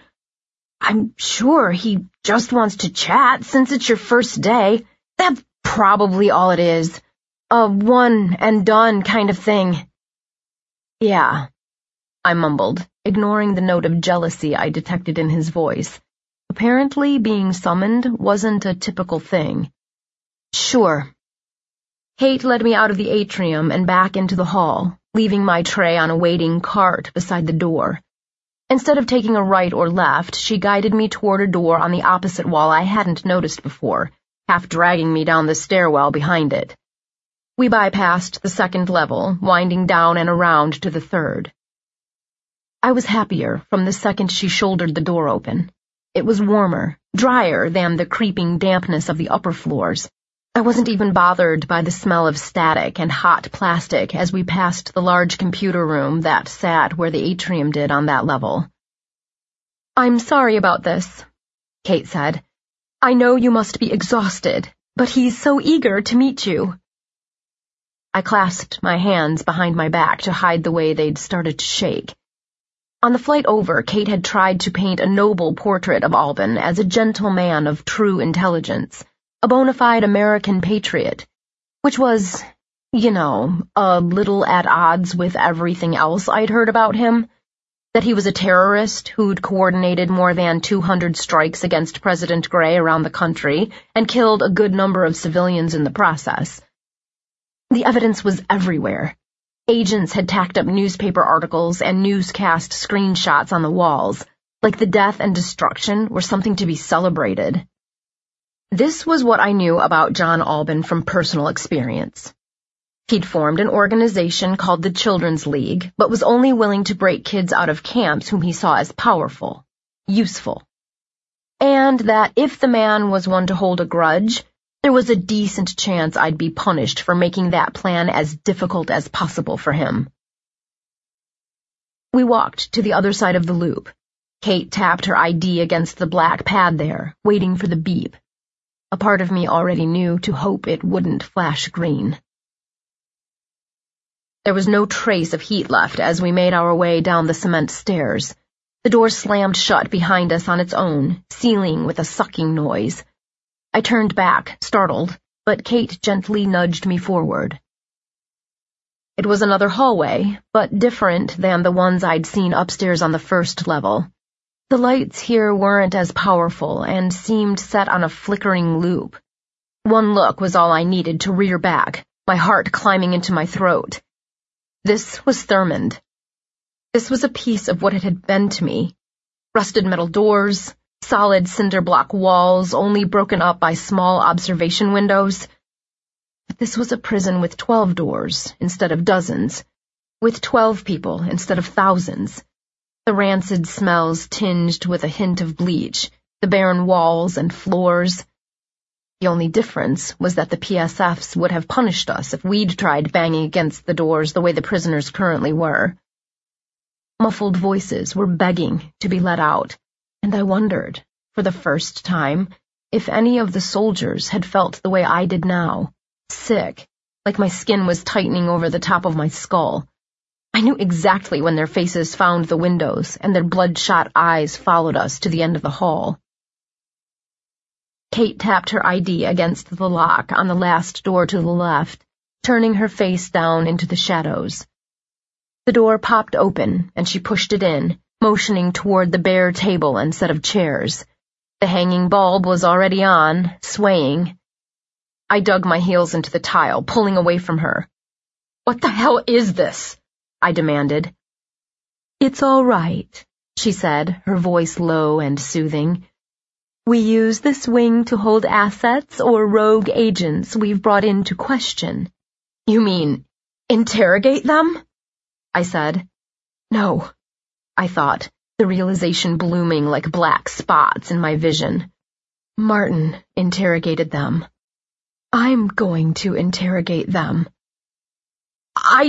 he just wants to chat since it's your first day. That's probably all it is. A one and done kind of thing. Yeah, I mumbled, ignoring the note of jealousy I detected in his voice. Apparently, being summoned wasn't a typical thing. Sure. Kate led me out of the atrium and back into the hall, leaving my tray on a waiting cart beside the door. Instead of taking a right or left, she guided me toward a door on the opposite wall I hadn't noticed before, half dragging me down the stairwell behind it. We bypassed the second level, winding down and around to the third. I was happier from the second she shouldered the door open. It was warmer, drier than the creeping dampness of the upper floors. I wasn't even bothered by the smell of static and hot plastic as we passed the large computer room that sat where the atrium did on that level. I'm sorry about this, Kate said. I know you must be exhausted, but he's so eager to meet you. I clasped my hands behind my back to hide the way they'd started to shake. On the flight over, Kate had tried to paint a noble portrait of Albin as a gentle man of true intelligence, a bona fide American patriot, which was, a little at odds with everything else I'd heard about him, that he was a terrorist who'd coordinated more than 200 strikes against President Gray around the country and killed a good number of civilians in the process. The evidence was everywhere. Agents had tacked up newspaper articles and newscast screenshots on the walls, like the death and destruction were something to be celebrated. This was what I knew about John Albin from personal experience. He'd formed an organization called the Children's League, but was only willing to break kids out of camps whom he saw as powerful, useful. And that if the man was one to hold a grudge, there was a decent chance I'd be punished for making that plan as difficult as possible for him. We walked to the other side of the loop. Kate tapped her ID against the black pad there, waiting for the beep. A part of me already knew to hope it wouldn't flash green. There was no trace of heat left as we made our way down the cement stairs. The door slammed shut behind us on its own, sealing with a sucking noise. I turned back, startled, but Kate gently nudged me forward. It was another hallway, but different than the ones I'd seen upstairs on the first level. The lights here weren't as powerful and seemed set on a flickering loop. One look was all I needed to rear back, my heart climbing into my throat. This was Thurmond. This was a piece of what it had been to me. Rusted metal doors, solid cinder block walls only broken up by small observation windows. But this was a prison with 12 doors instead of dozens, with 12 people instead of thousands. The rancid smells tinged with a hint of bleach, the barren walls and floors. The only difference was that the PSFs would have punished us if we'd tried banging against the doors the way the prisoners currently were. Muffled voices were begging to be let out, and I wondered, for the first time, if any of the soldiers had felt the way I did now, sick, like my skin was tightening over the top of my skull. I knew exactly when their faces found the windows and their bloodshot eyes followed us to the end of the hall. Kate tapped her ID against the lock on the last door to the left, turning her face down into the shadows. The door popped open, and she pushed it in, motioning toward the bare table and set of chairs. The hanging bulb was already on, swaying. I dug my heels into the tile, pulling away from her. "What the hell is this?" I demanded. "It's all right," she said, her voice low and soothing. "We use this wing to hold assets or rogue agents we've brought in to question." "You mean, interrogate them?" I said. "No," I thought, the realization blooming like black spots in my vision. "Martin interrogated them. I'm going to interrogate them." I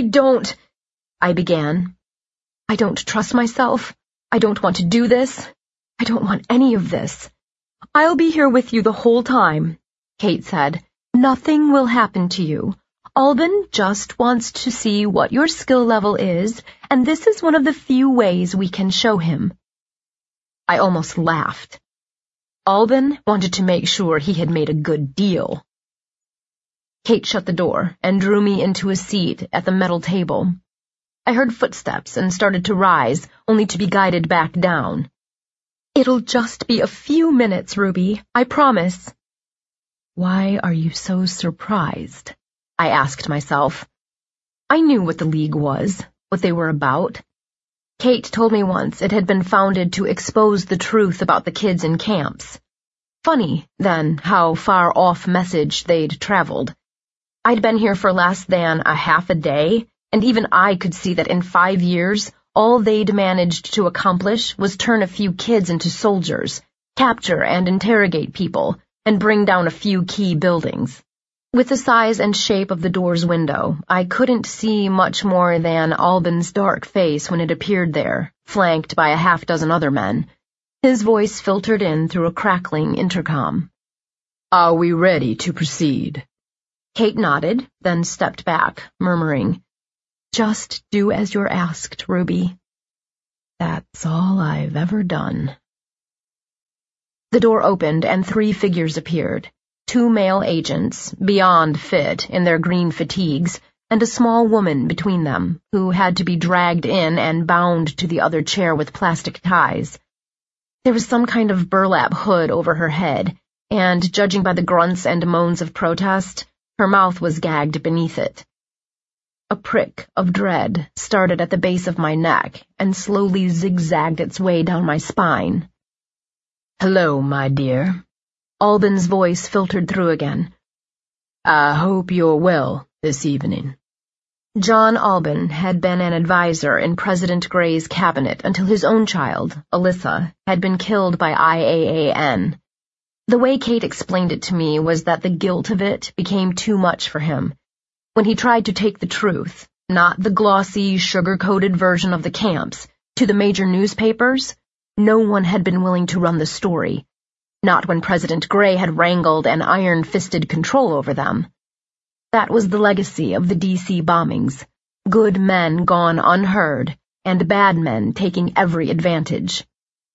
began. "I don't trust myself. I don't want to do this. I don't want any of this. I'll be here with you the whole time," Kate said. "Nothing will happen to you. Albin just wants to see what your skill level is, and this is one of the few ways we can show him." I almost laughed. Albin wanted to make sure he had made a good deal. Kate shut the door and drew me into a seat at the metal table. I heard footsteps and started to rise, only to be guided back down. "It'll just be a few minutes, Ruby, I promise." "Why are you so surprised?" I asked myself. I knew what the League was, what they were about. Kate told me once it had been founded to expose the truth about the kids in camps. Funny, then, how far off message they'd traveled. I'd been here for less than a half a day, and even I could see that in 5 years, all they'd managed to accomplish was turn a few kids into soldiers, capture and interrogate people, and bring down a few key buildings. With the size and shape of the door's window, I couldn't see much more than Albin's dark face when it appeared there, flanked by a half-dozen other men. His voice filtered in through a crackling intercom. "Are we ready to proceed?" Kate nodded, then stepped back, murmuring, "Just do as you're asked, Ruby." That's all I've ever done. The door opened and 3 figures appeared. 2 male agents, beyond fit in their green fatigues, and a small woman between them, who had to be dragged in and bound to the other chair with plastic ties. There was some kind of burlap hood over her head, and, judging by the grunts and moans of protest, her mouth was gagged beneath it. A prick of dread started at the base of my neck and slowly zigzagged its way down my spine. "Hello, my dear." Albin's voice filtered through again. "I hope you're well this evening." John Albin had been an advisor in President Gray's cabinet until his own child, Alyssa, had been killed by IAAN. The way Kate explained it to me was that the guilt of it became too much for him. When he tried to take the truth, not the glossy, sugar-coated version of the camps, to the major newspapers, no one had been willing to run the story, not when President Gray had wrangled an iron-fisted control over them. That was the legacy of the D.C. bombings, good men gone unheard, and bad men taking every advantage.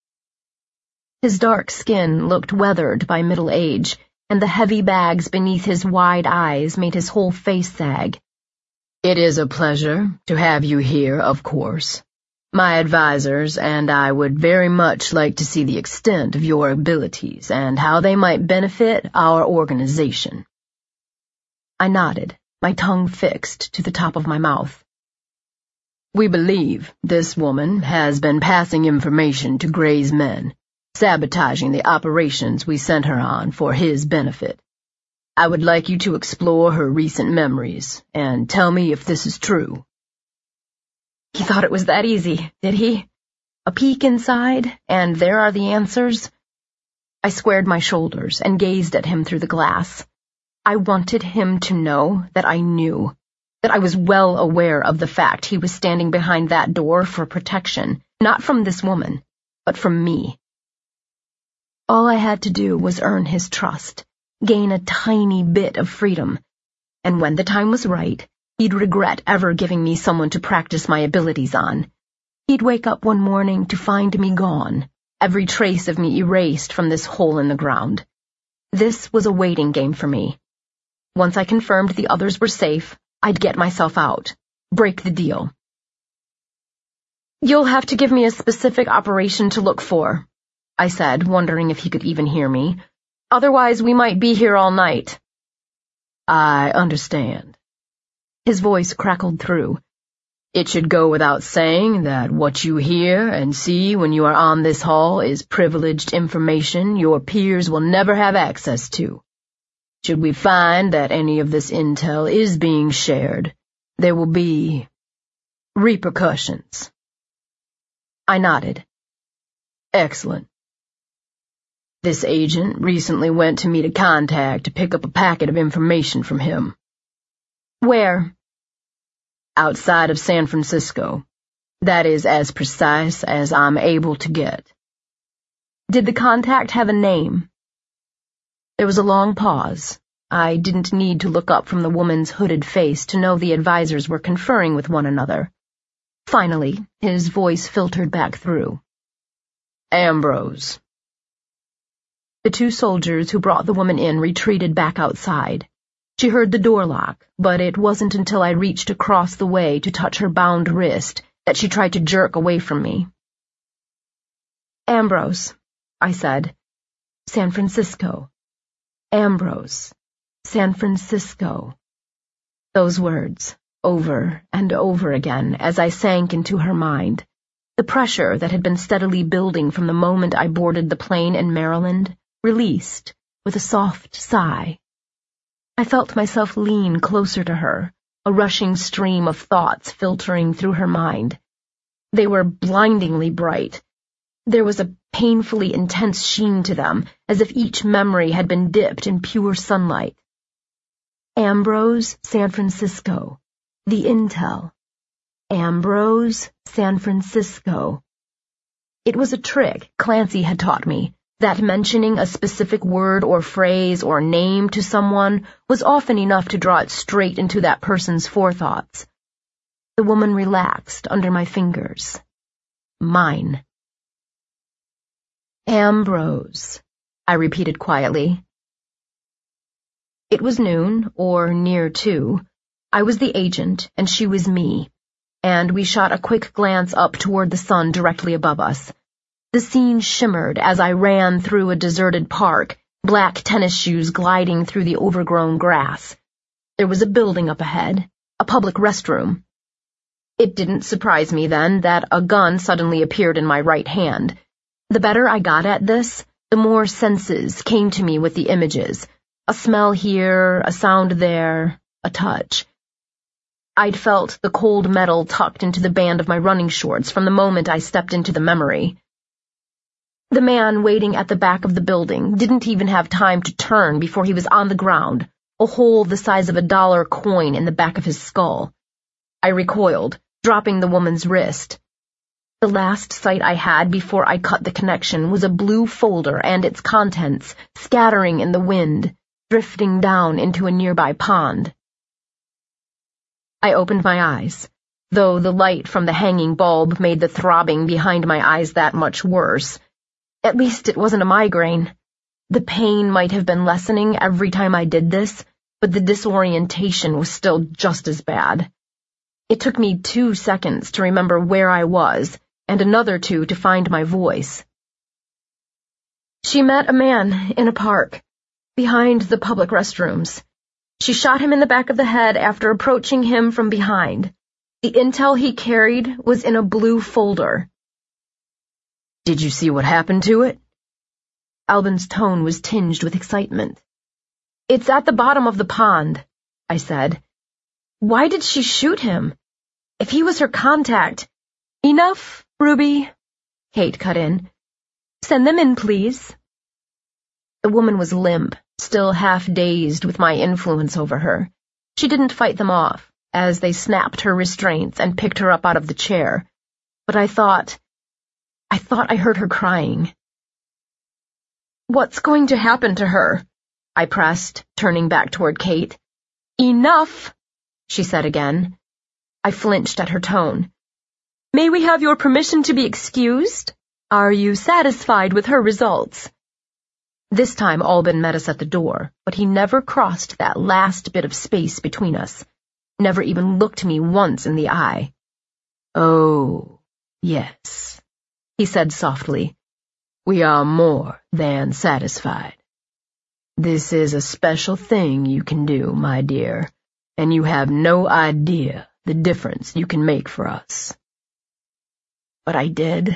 His dark skin looked weathered by middle age, and the heavy bags beneath his wide eyes made his whole face sag. "It is a pleasure to have you here, of course. My advisors and I would very much like to see the extent of your abilities and how they might benefit our organization." I nodded, my tongue fixed to the top of my mouth. "We believe this woman has been passing information to Gray's men, sabotaging the operations we sent her on for his benefit. I would like you to explore her recent memories and tell me if this is true." He thought it was that easy, did he? A peek inside, and there are the answers? I squared my shoulders and gazed at him through the glass. I wanted him to know that I knew, that I was well aware of the fact he was standing behind that door for protection, not from this woman, but from me. All I had to do was earn his trust, gain a tiny bit of freedom, and when the time was right, he'd regret ever giving me someone to practice my abilities on. He'd wake up one morning to find me gone, every trace of me erased from this hole in the ground. This was a waiting game for me. Once I confirmed the others were safe, I'd get myself out, break the deal. "You'll have to give me a specific operation to look for," I said, wondering if he could even hear me. "Otherwise, we might be here all night." "I understand." His voice crackled through. "It should go without saying that what you hear and see when you are on this hall is privileged information your peers will never have access to. Should we find that any of this intel is being shared, there will be repercussions." I nodded. "Excellent. This agent recently went to meet a contact to pick up a packet of information from him." "Where?" "Outside of San Francisco. That is as precise as I'm able to get." "Did the contact have a name?" There was a long pause. I didn't need to look up from the woman's hooded face to know the advisors were conferring with one another. Finally, his voice filtered back through. "Ambrose." The two soldiers who brought the woman in retreated back outside. She heard the door lock, but it wasn't until I reached across the way to touch her bound wrist that she tried to jerk away from me. "Ambrose," I said. "San Francisco. Ambrose. San Francisco." Those words, over and over again, as I sank into her mind. The pressure that had been steadily building from the moment I boarded the plane in Maryland, released with a soft sigh. I felt myself lean closer to her, a rushing stream of thoughts filtering through her mind. They were blindingly bright. There was a painfully intense sheen to them, as if each memory had been dipped in pure sunlight. Ambrose, San Francisco. The intel. Ambrose, San Francisco. It was a trick Clancy had taught me, that mentioning a specific word or phrase or name to someone was often enough to draw it straight into that person's forethoughts. The woman relaxed under my fingers. Mine. Ambrose, I repeated quietly. It was noon, or near 2. I was the agent, and she was me, and we shot a quick glance up toward the sun directly above us. The scene shimmered as I ran through a deserted park, black tennis shoes gliding through the overgrown grass. There was a building up ahead, a public restroom. It didn't surprise me then that a gun suddenly appeared in my right hand. The better I got at this, the more senses came to me with the images. A smell here, a sound there, a touch. I'd felt the cold metal tucked into the band of my running shorts from the moment I stepped into the memory. The man waiting at the back of the building didn't even have time to turn before he was on the ground, a hole the size of a dollar coin in the back of his skull. I recoiled, dropping the woman's wrist. The last sight I had before I cut the connection was a blue folder and its contents scattering in the wind, drifting down into a nearby pond. I opened my eyes, though the light from the hanging bulb made the throbbing behind my eyes that much worse. At least it wasn't a migraine. The pain might have been lessening every time I did this, but the disorientation was still just as bad. It took me 2 seconds to remember where I was, and another 2 to find my voice. She met a man in a park, behind the public restrooms. She shot him in the back of the head after approaching him from behind. The intel he carried was in a blue folder. Did you see what happened to it? Albin's tone was tinged with excitement. It's at the bottom of the pond, I said. Why did she shoot him? If he was her contact... Enough, Ruby, Kate cut in. Send them in, please. The woman was limp, still half-dazed with my influence over her. She didn't fight them off, as they snapped her restraints and picked her up out of the chair. But I thought I heard her crying. What's going to happen to her? I pressed, turning back toward Kate. Enough, she said again. I flinched at her tone. May we have your permission to be excused? Are you satisfied with her results? This time Albin met us at the door, but he never crossed that last bit of space between us, never even looked me once in the eye. Oh, yes, he said softly. We are more than satisfied. This is a special thing you can do, my dear, and you have no idea the difference you can make for us. But I did.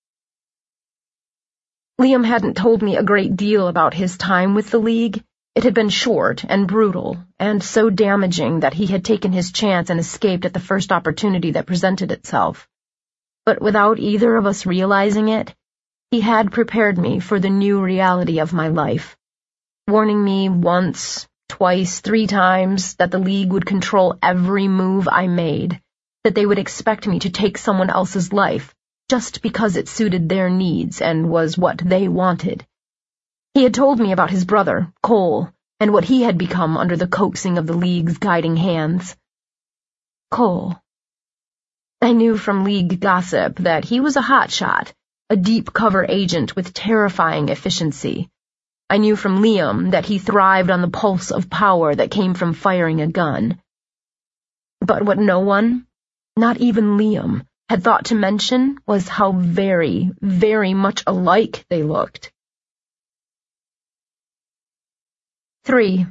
Liam hadn't told me a great deal about his time with the League. It had been short and brutal, and so damaging that he had taken his chance and escaped at the first opportunity that presented itself. But without either of us realizing it, he had prepared me for the new reality of my life, warning me once, twice, 3 times that the League would control every move I made, that they would expect me to take someone else's life, just because it suited their needs and was what they wanted. He had told me about his brother, Cole, and what he had become under the coaxing of the League's guiding hands. Cole. I knew from League gossip that he was a hotshot, a deep-cover agent with terrifying efficiency. I knew from Liam that he thrived on the pulse of power that came from firing a gun. But what no one, not even Liam, had thought to mention was how very, very much alike they looked. 3.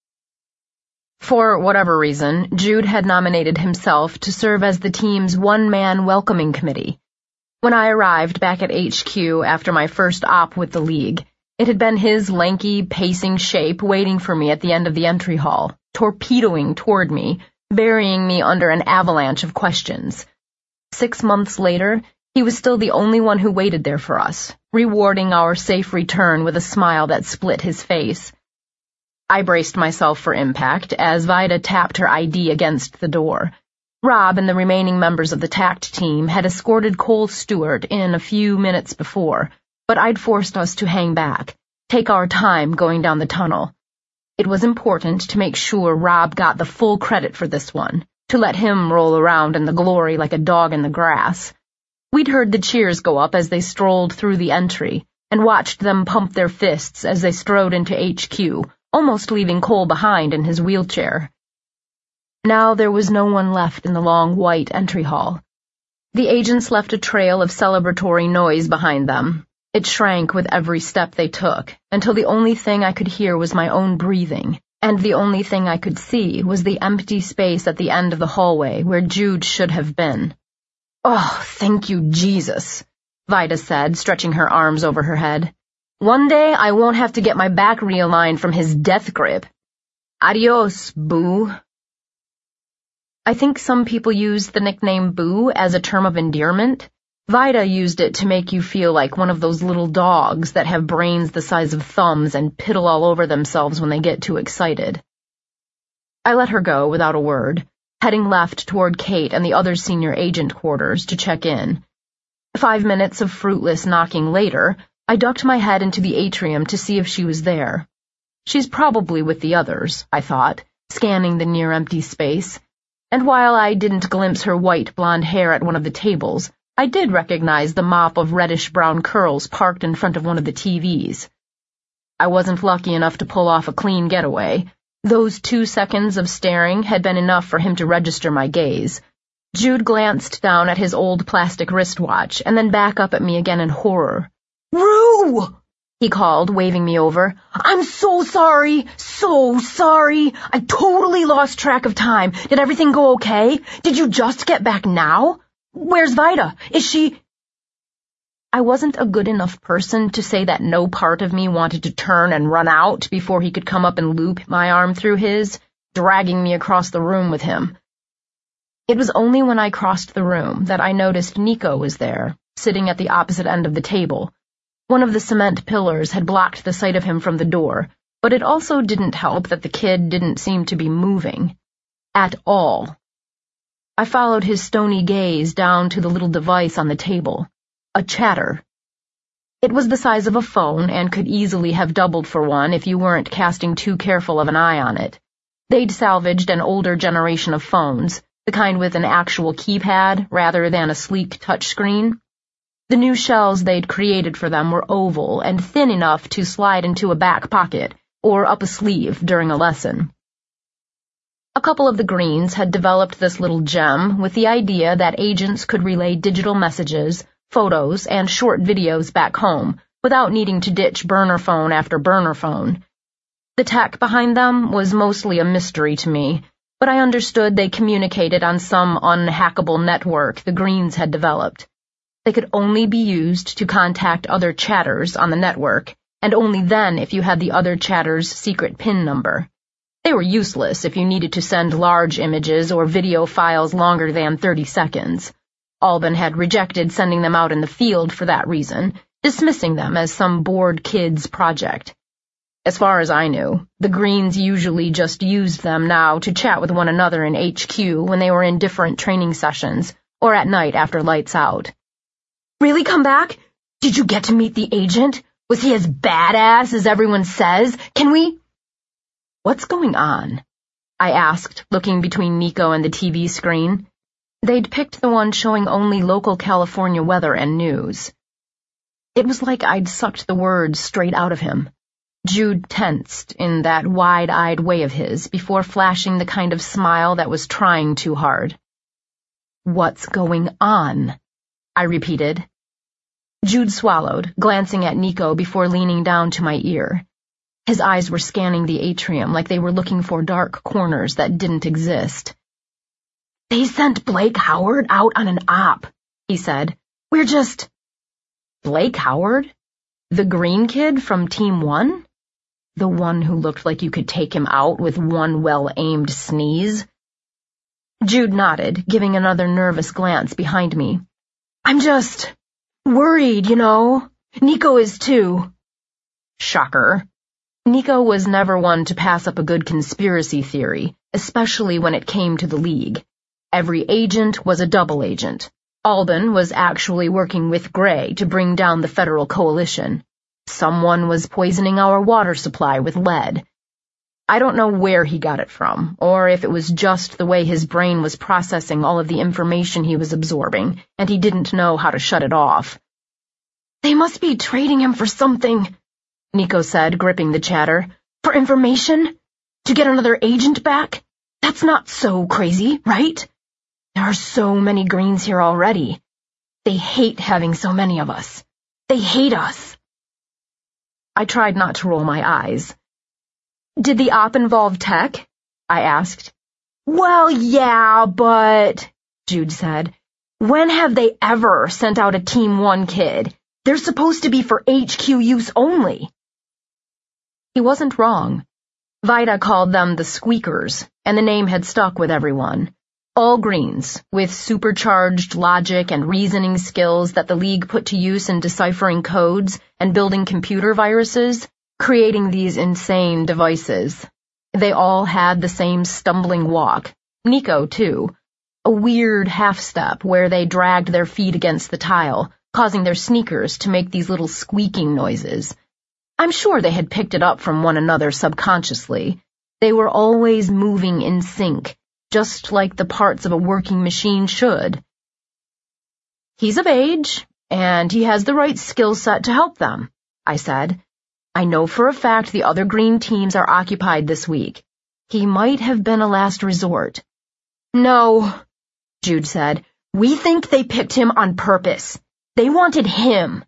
For whatever reason, Jude had nominated himself to serve as the team's one-man welcoming committee. When I arrived back at HQ after my first op with the League, it had been his lanky, pacing shape waiting for me at the end of the entry hall, torpedoing toward me, burying me under an avalanche of questions. 6 months later, he was still the only one who waited there for us, rewarding our safe return with a smile that split his face. I braced myself for impact as Vida tapped her ID against the door. Rob and the remaining members of the TACT team had escorted Cole Stewart in a few minutes before, but I'd forced us to hang back, take our time going down the tunnel. It was important to make sure Rob got the full credit for this one, to let him roll around in the glory like a dog in the grass. We'd heard the cheers go up as they strolled through the entry, and watched them pump their fists as they strode into HQ, almost leaving Cole behind in his wheelchair. Now there was no one left in the long white entry hall. The agents left a trail of celebratory noise behind them. It shrank with every step they took, until the only thing I could hear was my own breathing, and the only thing I could see was the empty space at the end of the hallway where Jude should have been. "Oh, thank you, Jesus," Vida said, stretching her arms over her head. "One day I won't have to get my back realigned from his death grip. Adios, boo." I think some people use the nickname Boo as a term of endearment. Vida used it to make you feel like one of those little dogs that have brains the size of thumbs and piddle all over themselves when they get too excited. I let her go without a word, heading left toward Kate and the other senior agent quarters to check in. 5 minutes of fruitless knocking later, I ducked my head into the atrium to see if she was there. She's probably with the others, I thought, scanning the near-empty space, and while I didn't glimpse her white blonde hair at one of the tables, I did recognize the mop of reddish-brown curls parked in front of one of the TVs. I wasn't lucky enough to pull off a clean getaway. Those 2 seconds of staring had been enough for him to register my gaze. Jude glanced down at his old plastic wristwatch and then back up at me again in horror. "Rue!" he called, waving me over. "I'm so sorry, so sorry. I totally lost track of time. Did everything go okay? Did you just get back now? Where's Vida? Is she—" I wasn't a good enough person to say that no part of me wanted to turn and run out before he could come up and loop my arm through his, dragging me across the room with him. It was only when I crossed the room that I noticed Nico was there, sitting at the opposite end of the table. One of the cement pillars had blocked the sight of him from the door, but it also didn't help that the kid didn't seem to be moving. At all. I followed his stony gaze down to the little device on the table. A chatter. It was the size of a phone and could easily have doubled for one if you weren't casting too careful of an eye on it. They'd salvaged an older generation of phones, the kind with an actual keypad rather than a sleek touchscreen. The new shells they'd created for them were oval and thin enough to slide into a back pocket or up a sleeve during a lesson. A couple of the Greens had developed this little gem with the idea that agents could relay digital messages, photos, and short videos back home without needing to ditch burner phone after burner phone. The tech behind them was mostly a mystery to me, but I understood they communicated on some unhackable network the Greens had developed. They could only be used to contact other chatters on the network, and only then if you had the other chatter's secret PIN number. They were useless if you needed to send large images or video files longer than 30 seconds. Albin had rejected sending them out in the field for that reason, dismissing them as some bored kid's project. As far as I knew, the Greens usually just used them now to chat with one another in HQ when they were in different training sessions, or at night after lights out. "Really come back? Did you get to meet the agent? Was he as badass as everyone says? Can we—" "What's going on?" I asked, looking between Nico and the TV screen. They'd picked the one showing only local California weather and news. It was like I'd sucked the words straight out of him. Jude tensed in that wide-eyed way of his before flashing the kind of smile that was trying too hard. "What's going on?" I repeated. Jude swallowed, glancing at Nico before leaning down to my ear. His eyes were scanning the atrium like they were looking for dark corners that didn't exist. "They sent Blake Howard out on an op," he said. "We're just—" "Blake Howard? The green kid from Team 1? The one who looked like you could take him out with one well-aimed sneeze?" Jude nodded, giving another nervous glance behind me. "I'm just worried, you know. Nico is too." Shocker. Nico was never one to pass up a good conspiracy theory, especially when it came to the League. Every agent was a double agent. Albin was actually working with Gray to bring down the federal coalition. Someone was poisoning our water supply with lead. I don't know where he got it from, or if it was just the way his brain was processing all of the information he was absorbing, and he didn't know how to shut it off. "They must be trading him for something," Nico said, gripping the chatter. "For information? To get another agent back? That's not so crazy, right? There are so many Greens here already. They hate having so many of us. They hate us." I tried not to roll my eyes. "Did the op involve tech?" I asked. "Well, yeah, but," Jude said, "when have they ever sent out a Team 1 kid? They're supposed to be for HQ use only." He wasn't wrong. Vida called them the Squeakers, and the name had stuck with everyone. All Greens, with supercharged logic and reasoning skills that the League put to use in deciphering codes and building computer viruses, creating these insane devices. They all had the same stumbling walk. Nico, too. A weird half-step where they dragged their feet against the tile, causing their sneakers to make these little squeaking noises. I'm sure they had picked it up from one another subconsciously. They were always moving in sync, just like the parts of a working machine should. He's of age, and he has the right skill set to help them, I said. I know for a fact the other green teams are occupied this week. He might have been a last resort. No, Jude said. We think they picked him on purpose. They wanted him.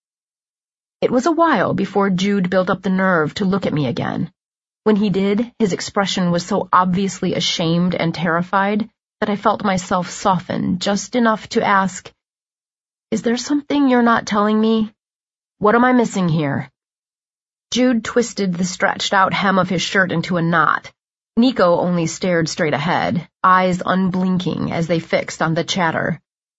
It was a while before Jude built up the nerve to look at me again. When he did, his expression was so obviously ashamed and terrified that I felt myself soften just enough to ask, Is there something you're not telling me? What am I missing here? Jude twisted the stretched-out hem of his shirt into a knot. Nico only stared straight ahead, eyes unblinking as they fixed on the chatter.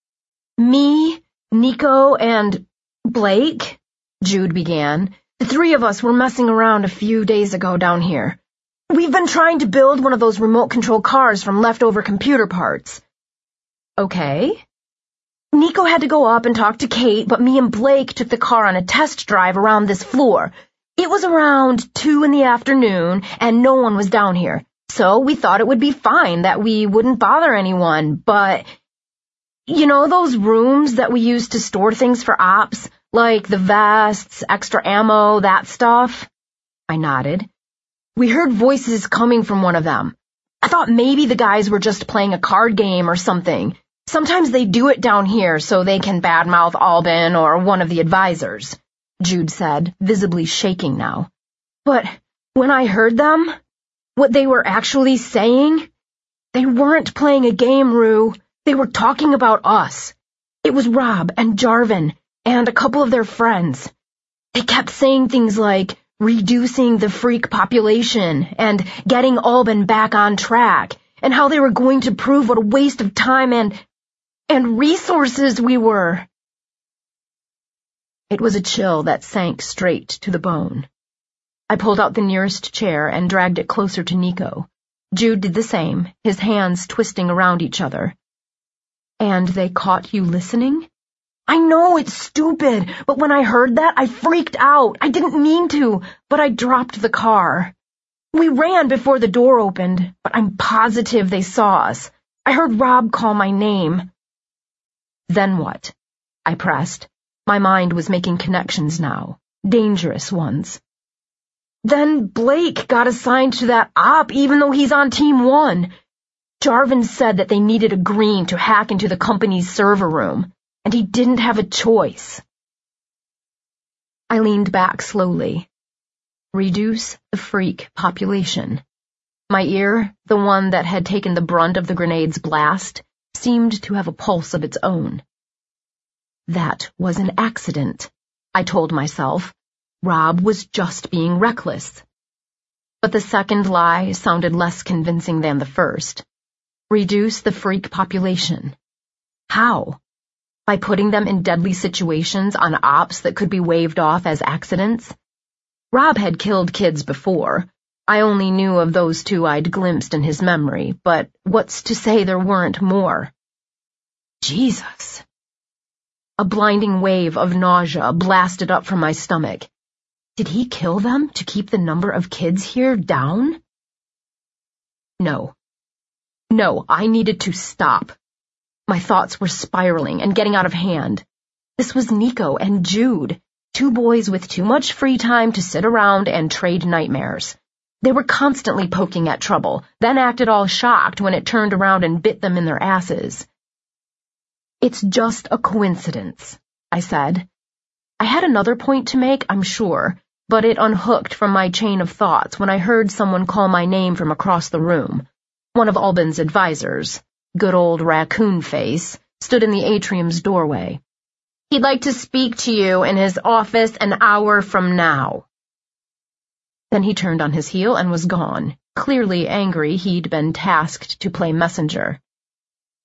Me, Nico, and Blake, Jude began. The three of us were messing around a few days ago down here. We've been trying to build one of those remote-control cars from leftover computer parts. Okay. Nico had to go up and talk to Kate, but me and Blake took the car on a test drive around this floor. It was around 2 PM, and no one was down here, so we thought it would be fine that we wouldn't bother anyone, but... You know those rooms that we use to store things for ops? Like the vests, extra ammo, that stuff? I nodded. We heard voices coming from one of them. I thought maybe the guys were just playing a card game or something. Sometimes they do it down here so they can badmouth Albin or one of the advisors, Jude said, visibly shaking now. But when I heard them, what they were actually saying, they weren't playing a game, Rue. They were talking about us. It was Rob and Jarvan and a couple of their friends. They kept saying things like reducing the freak population and getting Albin back on track, and how they were going to prove what a waste of time and resources we were. It was a chill that sank straight to the bone. I pulled out the nearest chair and dragged it closer to Nico. Jude did the same, his hands twisting around each other. And they caught you listening? I know it's stupid, but when I heard that, I freaked out. I didn't mean to, but I dropped the car. We ran before the door opened, but I'm positive they saw us. I heard Rob call my name. Then what? I pressed. My mind was making connections now, dangerous ones. Then Blake got assigned to that op even though he's on Team 1. Jarvan said that they needed a green to hack into the company's server room, and he didn't have a choice. I leaned back slowly. Reduce the freak population. My ear, the one that had taken the brunt of the grenade's blast, seemed to have a pulse of its own. That was an accident, I told myself. Rob was just being reckless. But the second lie sounded less convincing than the first. Reduce the freak population. How? By putting them in deadly situations on ops that could be waved off as accidents? Rob had killed kids before. I only knew of those two I'd glimpsed in his memory, but what's to say there weren't more? Jesus. A blinding wave of nausea blasted up from my stomach. Did he kill them to keep the number of kids here down? No, I needed to stop. My thoughts were spiraling and getting out of hand. This was Nico and Jude, two boys with too much free time to sit around and trade nightmares. They were constantly poking at trouble, then acted all shocked when it turned around and bit them in their asses. It's just a coincidence, I said. I had another point to make, I'm sure, but it unhooked from my chain of thoughts when I heard someone call my name from across the room. One of Albin's advisors, good old Raccoon Face, stood in the atrium's doorway. He'd like to speak to you in his office an hour from now. Then he turned on his heel and was gone, clearly angry he'd been tasked to play messenger.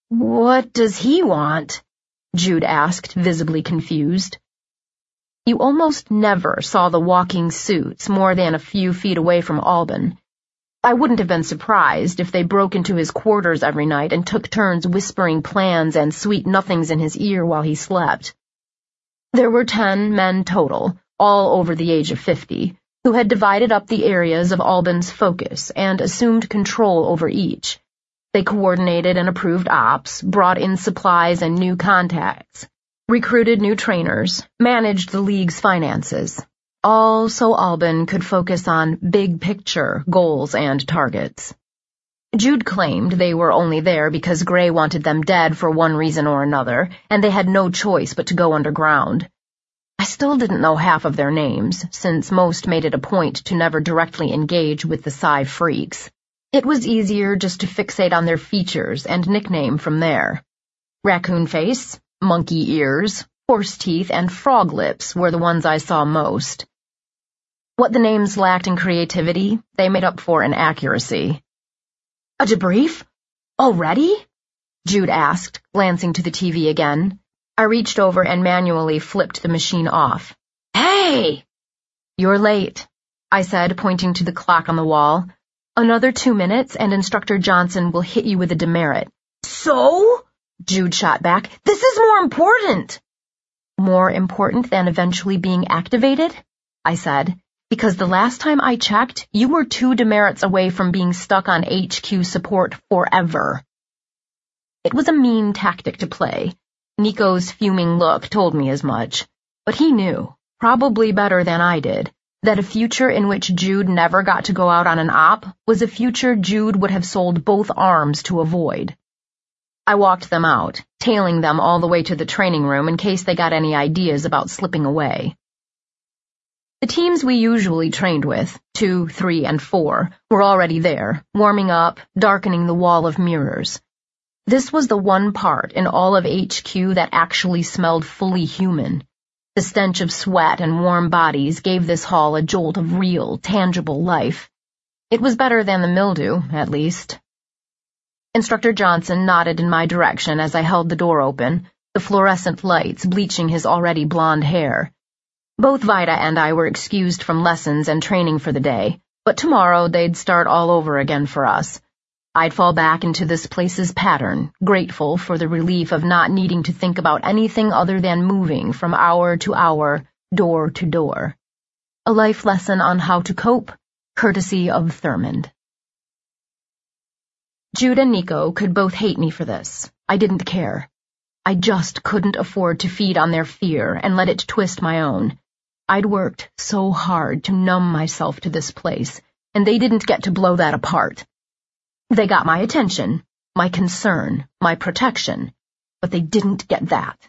What does he want? Jude asked, visibly confused. You almost never saw the walking suits more than a few feet away from Alban. I wouldn't have been surprised if they broke into his quarters every night and took turns whispering plans and sweet nothings in his ear while he slept. There were 10 men total, all over the age of 50, who had divided up the areas of Alban's focus and assumed control over each. They coordinated and approved ops, brought in supplies and new contacts, recruited new trainers, managed the league's finances, all so Alban could focus on big-picture goals and targets. Jude claimed they were only there because Gray wanted them dead for one reason or another, and they had no choice but to go underground. I still didn't know half of their names, since most made it a point to never directly engage with the Psi freaks. It was easier just to fixate on their features and nickname from there. Raccoon face, monkey ears, horse teeth, and frog lips were the ones I saw most. What the names lacked in creativity, they made up for in accuracy. A debrief? Already? Jude asked, glancing to the TV again. I reached over and manually flipped the machine off. Hey! You're late, I said, pointing to the clock on the wall. Another 2 minutes and Instructor Johnson will hit you with a demerit. So? Jude shot back. This is more important. More important than eventually being activated? I said, because the last time I checked, you were 2 demerits away from being stuck on HQ support forever. It was a mean tactic to play. Nico's fuming look told me as much. But he knew, probably better than I did, that a future in which Jude never got to go out on an op was a future Jude would have sold both arms to avoid. I walked them out, tailing them all the way to the training room in case they got any ideas about slipping away. The teams we usually trained with, 2, 3, and 4, were already there, warming up, darkening the wall of mirrors. This was the one part in all of HQ that actually smelled fully human. The stench of sweat and warm bodies gave this hall a jolt of real, tangible life. It was better than the mildew, at least. Instructor Johnson nodded in my direction as I held the door open, the fluorescent lights bleaching his already blonde hair. Both Vida and I were excused from lessons and training for the day, but tomorrow they'd start all over again for us. I'd fall back into this place's pattern, grateful for the relief of not needing to think about anything other than moving from hour to hour, door to door. A life lesson on how to cope, courtesy of Thurmond. Jude and Nico could both hate me for this. I didn't care. I just couldn't afford to feed on their fear and let it twist my own. I'd worked so hard to numb myself to this place, and they didn't get to blow that apart. They got my attention, my concern, my protection, but they didn't get that.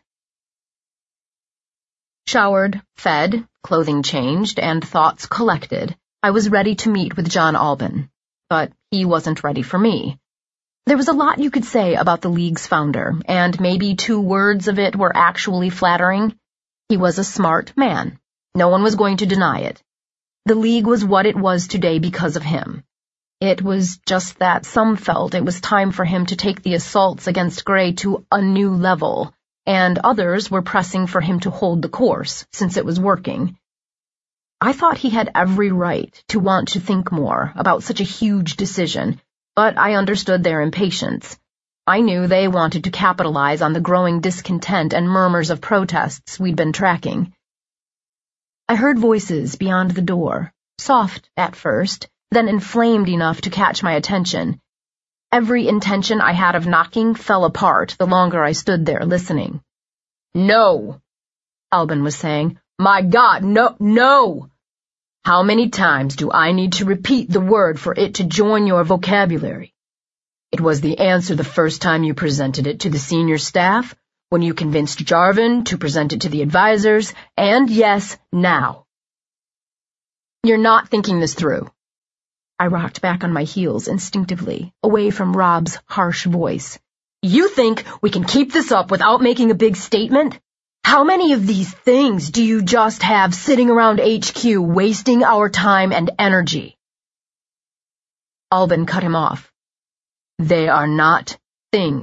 Showered, fed, clothing changed, and thoughts collected, I was ready to meet with John Alban, but he wasn't ready for me. There was a lot you could say about the League's founder, and maybe 2 words of it were actually flattering. He was a smart man. No one was going to deny it. The League was what it was today because of him. It was just that some felt it was time for him to take the assaults against Gray to a new level, and others were pressing for him to hold the course, since it was working. I thought he had every right to want to think more about such a huge decision, but I understood their impatience. I knew they wanted to capitalize on the growing discontent and murmurs of protests we'd been tracking. I heard voices beyond the door, soft at first, then inflamed enough to catch my attention. Every intention I had of knocking fell apart the longer I stood there listening. "No," Alban was saying. "My God, no, no! How many times do I need to repeat the word for it to join your vocabulary? It was the answer the first time you presented it to the senior staff, when you convinced Jarvan to present it to the advisors, and yes, now. You're not thinking this through." I rocked back on my heels instinctively, away from Rob's harsh voice. "You think we can keep this up without making a big statement? How many of these things do you just have sitting around HQ wasting our time and energy?" Alban cut him off. "They are not things,"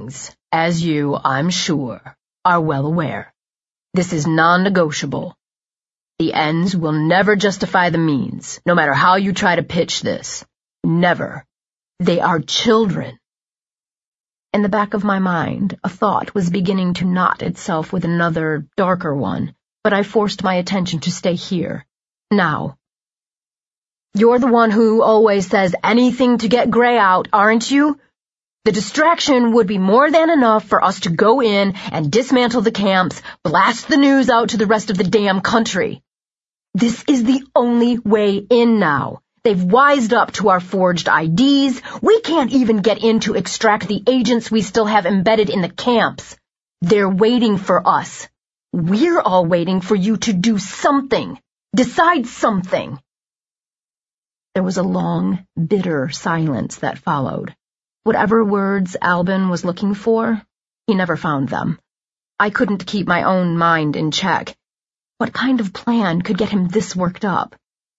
as you, I'm sure, are well aware. This is non-negotiable. The ends will never justify the means, no matter how you try to pitch this. Never. They are children. In the back of my mind, a thought was beginning to knot itself with another, darker one, but I forced my attention to stay here, now. You're the one who always says anything to get Gray out, aren't you? The distraction would be more than enough for us to go in and dismantle the camps, blast the news out to the rest of the damn country. This is the only way in now. They've wised up to our forged IDs. We can't even get in to extract the agents we still have embedded in the camps. They're waiting for us. We're all waiting for you to do something. Decide something. There was a long, bitter silence that followed. Whatever words Albin was looking for, he never found them. I couldn't keep my own mind in check. What kind of plan could get him this worked up?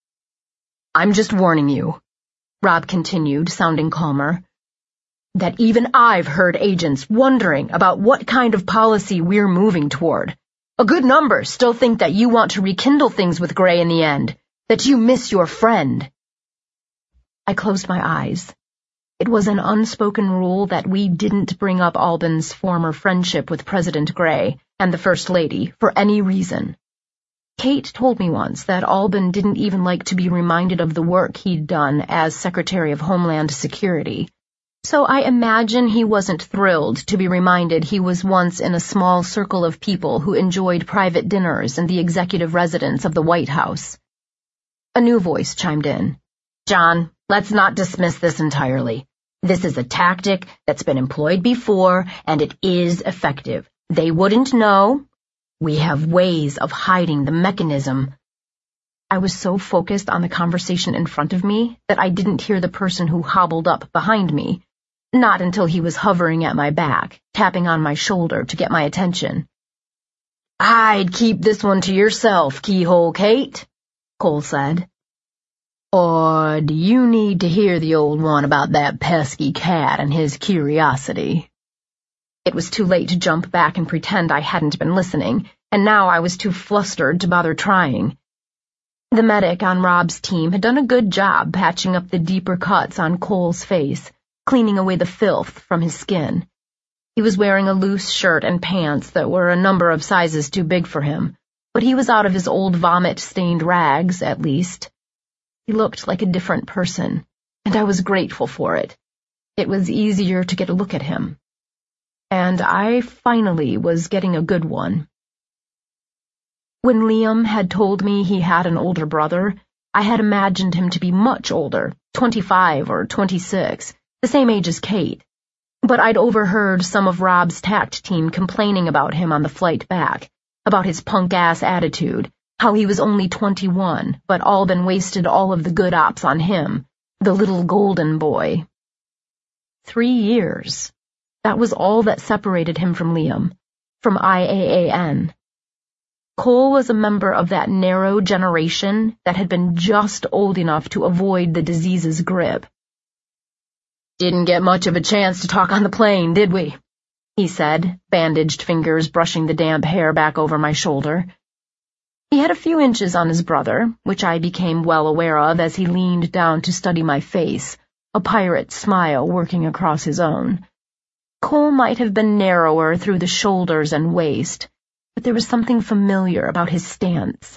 I'm just warning you, Rob continued, sounding calmer, that even I've heard agents wondering about what kind of policy we're moving toward. A good number still think that you want to rekindle things with Gray in the end, that you miss your friend. I closed my eyes. It was an unspoken rule that we didn't bring up Albin's former friendship with President Gray and the First Lady for any reason. Kate told me once that Albin didn't even like to be reminded of the work he'd done as Secretary of Homeland Security, so I imagine he wasn't thrilled to be reminded he was once in a small circle of people who enjoyed private dinners in the executive residence of the White House. A new voice chimed in. John, let's not dismiss this entirely. This is a tactic that's been employed before, and it is effective. They wouldn't know. We have ways of hiding the mechanism. I was so focused on the conversation in front of me that I didn't hear the person who hobbled up behind me, not until he was hovering at my back, tapping on my shoulder to get my attention. I'd keep this one to yourself, Keyhole Kate, Cole said. Or do you need to hear the old one about that pesky cat and his curiosity? It was too late to jump back and pretend I hadn't been listening, and now I was too flustered to bother trying. The medic on Rob's team had done a good job patching up the deeper cuts on Cole's face, cleaning away the filth from his skin. He was wearing a loose shirt and pants that were a number of sizes too big for him, but he was out of his old vomit-stained rags, at least. He looked like a different person, and I was grateful for it. It was easier to get a look at him. And I finally was getting a good one. When Liam had told me he had an older brother, I had imagined him to be much older, 25 or 26, the same age as Kate. But I'd overheard some of Rob's tact team complaining about him on the flight back, about his punk-ass attitude, how he was only 21, but Albin wasted all of the good ops on him, the little golden boy. 3 years. That was all that separated him from Liam, from IAAN. Cole was a member of that narrow generation that had been just old enough to avoid the disease's grip. Didn't get much of a chance to talk on the plane, did we? He said, bandaged fingers brushing the damp hair back over my shoulder. He had a few inches on his brother, which I became well aware of as he leaned down to study my face, a pirate smile working across his own. Cole might have been narrower through the shoulders and waist, but there was something familiar about his stance.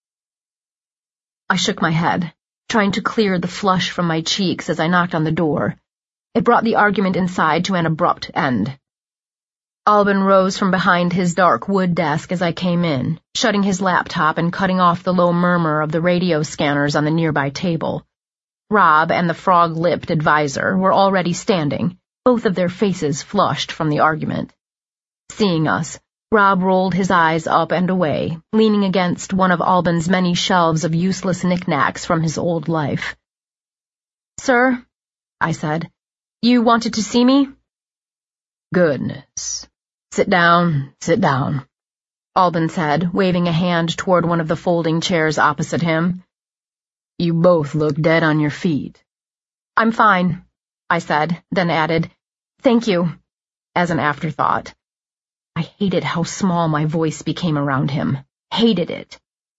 I shook my head, trying to clear the flush from my cheeks as I knocked on the door. It brought the argument inside to an abrupt end. Albin rose from behind his dark wood desk as I came in, shutting his laptop and cutting off the low murmur of the radio scanners on the nearby table. Rob and the frog-lipped advisor were already standing, both of their faces flushed from the argument. Seeing us, Rob rolled his eyes up and away, leaning against one of Albin's many shelves of useless knickknacks from his old life. "Sir," I said, "you wanted to see me?" "Goodness. Sit down, Albin said, waving a hand toward one of the folding chairs opposite him. You both look dead on your feet. "I'm fine," I said, then added, "Thank you." as an afterthought. I hated how small my voice became around him. Hated it.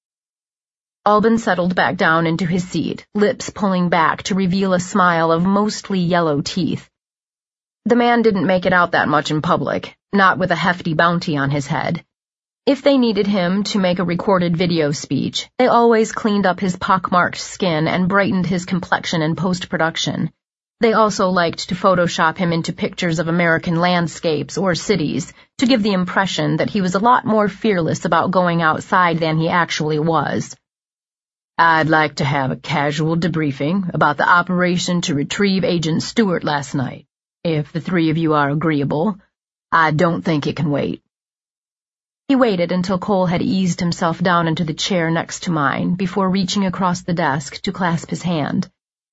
Alban settled back down into his seat, lips pulling back to reveal a smile of mostly yellow teeth. The man didn't make it out that much in public, not with a hefty bounty on his head. If they needed him to make a recorded video speech, they always cleaned up his pockmarked skin and brightened his complexion in post-production. They also liked to Photoshop him into pictures of American landscapes or cities to give the impression that he was a lot more fearless about going outside than he actually was. "I'd like to have a casual debriefing about the operation to retrieve Agent Stewart last night. If the three of you are agreeable, I don't think it can wait." He waited until Cole had eased himself down into the chair next to mine before reaching across the desk to clasp his hand.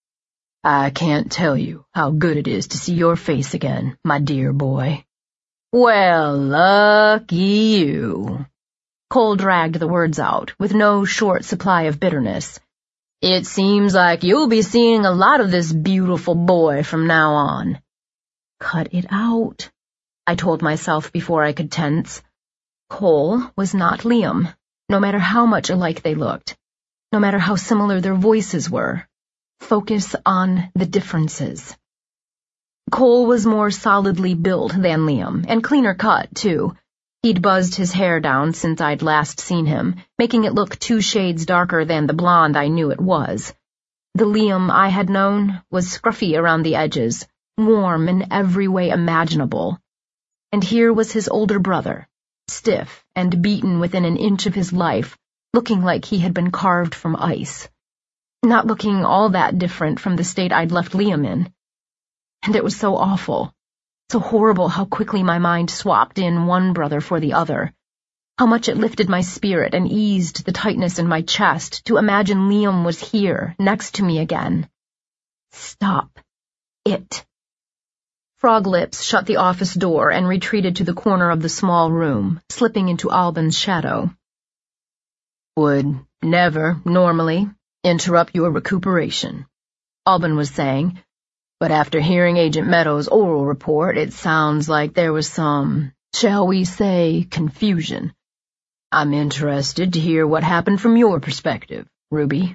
"I can't tell you how good it is to see your face again, my dear boy." "Well, lucky you." Cole dragged the words out, with no short supply of bitterness. "It seems like you'll be seeing a lot of this beautiful boy from now on." Cut it out, I told myself before I could tense. Cole was not Liam, no matter how much alike they looked, no matter how similar their voices were. Focus on the differences. Cole was more solidly built than Liam, and cleaner cut, too. He'd buzzed his hair down since I'd last seen him, making it look 2 shades darker than the blonde I knew it was. The Liam I had known was scruffy around the edges, warm in every way imaginable. And here was his older brother, stiff and beaten within an inch of his life, looking like he had been carved from ice. Not looking all that different from the state I'd left Liam in. And it was so awful. So horrible how quickly my mind swapped in one brother for the other. How much it lifted my spirit and eased the tightness in my chest to imagine Liam was here, next to me again. Stop it. Frog Lips shut the office door and retreated to the corner of the small room, slipping into Alban's shadow. "Would never, normally, interrupt your recuperation," Alban was saying. "But after hearing Agent Meadows' oral report, it sounds like there was some, shall we say, confusion. I'm interested to hear what happened from your perspective, Ruby."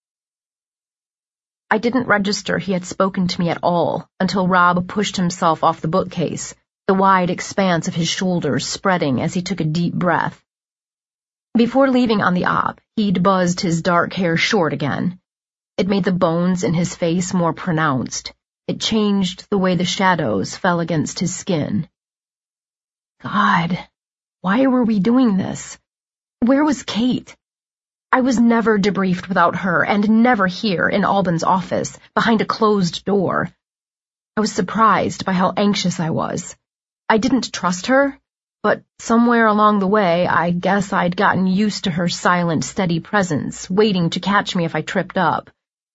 I didn't register he had spoken to me at all until Rob pushed himself off the bookcase, the wide expanse of his shoulders spreading as he took a deep breath. Before leaving on the op, he'd buzzed his dark hair short again. It made the bones in his face more pronounced. It changed the way the shadows fell against his skin. God, why were we doing this? Where was Kate? I was never debriefed without her, and never here in Alban's office, behind a closed door. I was surprised by how anxious I was. I didn't trust her, but somewhere along the way, I guess I'd gotten used to her silent, steady presence, waiting to catch me if I tripped up.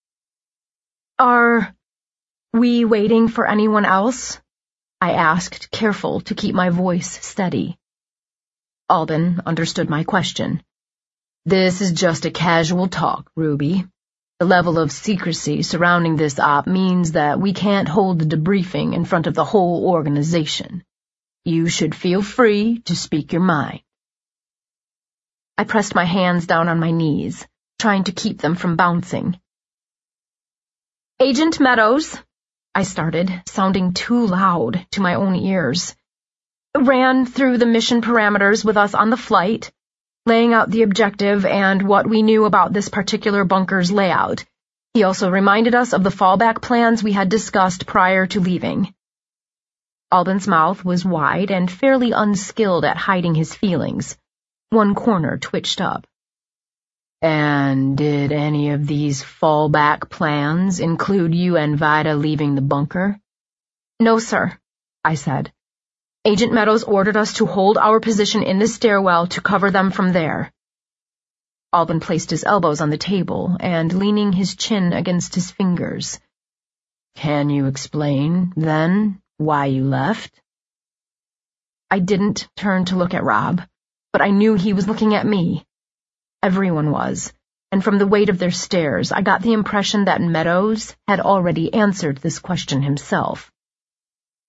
"Are we waiting for anyone else?" I asked, careful to keep my voice steady. Alban understood my question. "This is just a casual talk, Ruby. The level of secrecy surrounding this op means that we can't hold the debriefing in front of the whole organization. You should feel free to speak your mind." I pressed my hands down on my knees, trying to keep them from bouncing. "Agent Meadows," I started, sounding too loud to my own ears, "ran through the mission parameters with us on the flight, laying out the objective and what we knew about this particular bunker's layout. He also reminded us of the fallback plans we had discussed prior to leaving." Alban's mouth was wide and fairly unskilled at hiding his feelings. One corner twitched up. "And did any of these fallback plans include you and Vida leaving the bunker?" "No, sir," I said. "Agent Meadows ordered us to hold our position in the stairwell to cover them from there." Alban placed his elbows on the table and leaning his chin against his fingers. "Can you explain, then, why you left?" I didn't turn to look at Rob, but I knew he was looking at me. Everyone was, and from the weight of their stares, I got the impression that Meadows had already answered this question himself.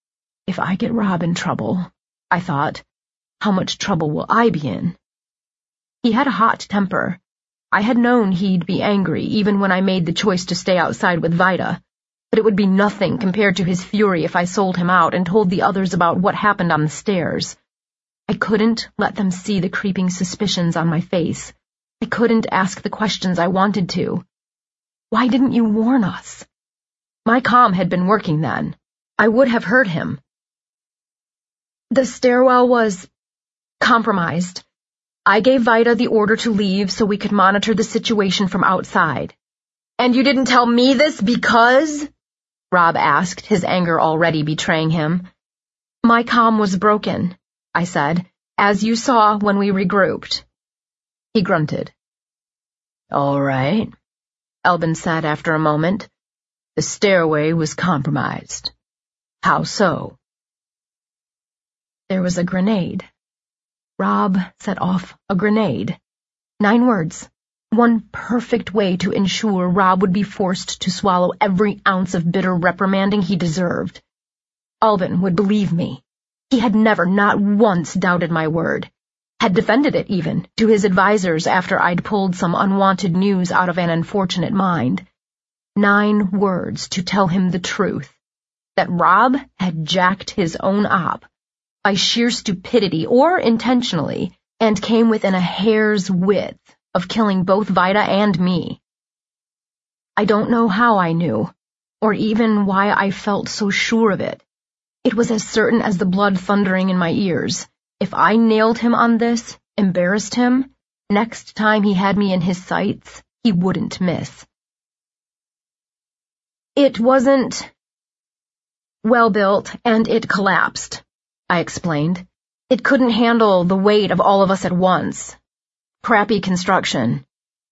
If I get Rob in trouble, I thought, how much trouble will I be in? He had a hot temper. I had known he'd be angry even when I made the choice to stay outside with Vida, but it would be nothing compared to his fury if I sold him out and told the others about what happened on the stairs. I couldn't let them see the creeping suspicions on my face. I couldn't ask the questions I wanted to. Why didn't you warn us? My comm had been working then. I would have heard him. The stairwell was compromised. I gave Vida the order to leave so we could monitor the situation from outside. And you didn't tell me this because? Rob asked, his anger already betraying him. My comm was broken, I said, as you saw when we regrouped. He grunted. All right, Elbin said after a moment. The stairway was compromised. How so? There was a grenade. Rob set off a grenade. 9 words. One perfect way to ensure Rob would be forced to swallow every ounce of bitter reprimanding he deserved. Alvin would believe me. He had never, not once, doubted my word. Had defended it, even, to his advisors after I'd pulled some unwanted news out of an unfortunate mind. 9 words to tell him the truth. That Rob had jacked his own op, by sheer stupidity or intentionally, and came within a hair's width of killing both Vida and me. I don't know how I knew, or even why I felt so sure of it. It was as certain as the blood thundering in my ears. If I nailed him on this, embarrassed him, next time he had me in his sights, he wouldn't miss. It wasn't well built, and it collapsed, I explained. It couldn't handle the weight of all of us at once. Crappy construction.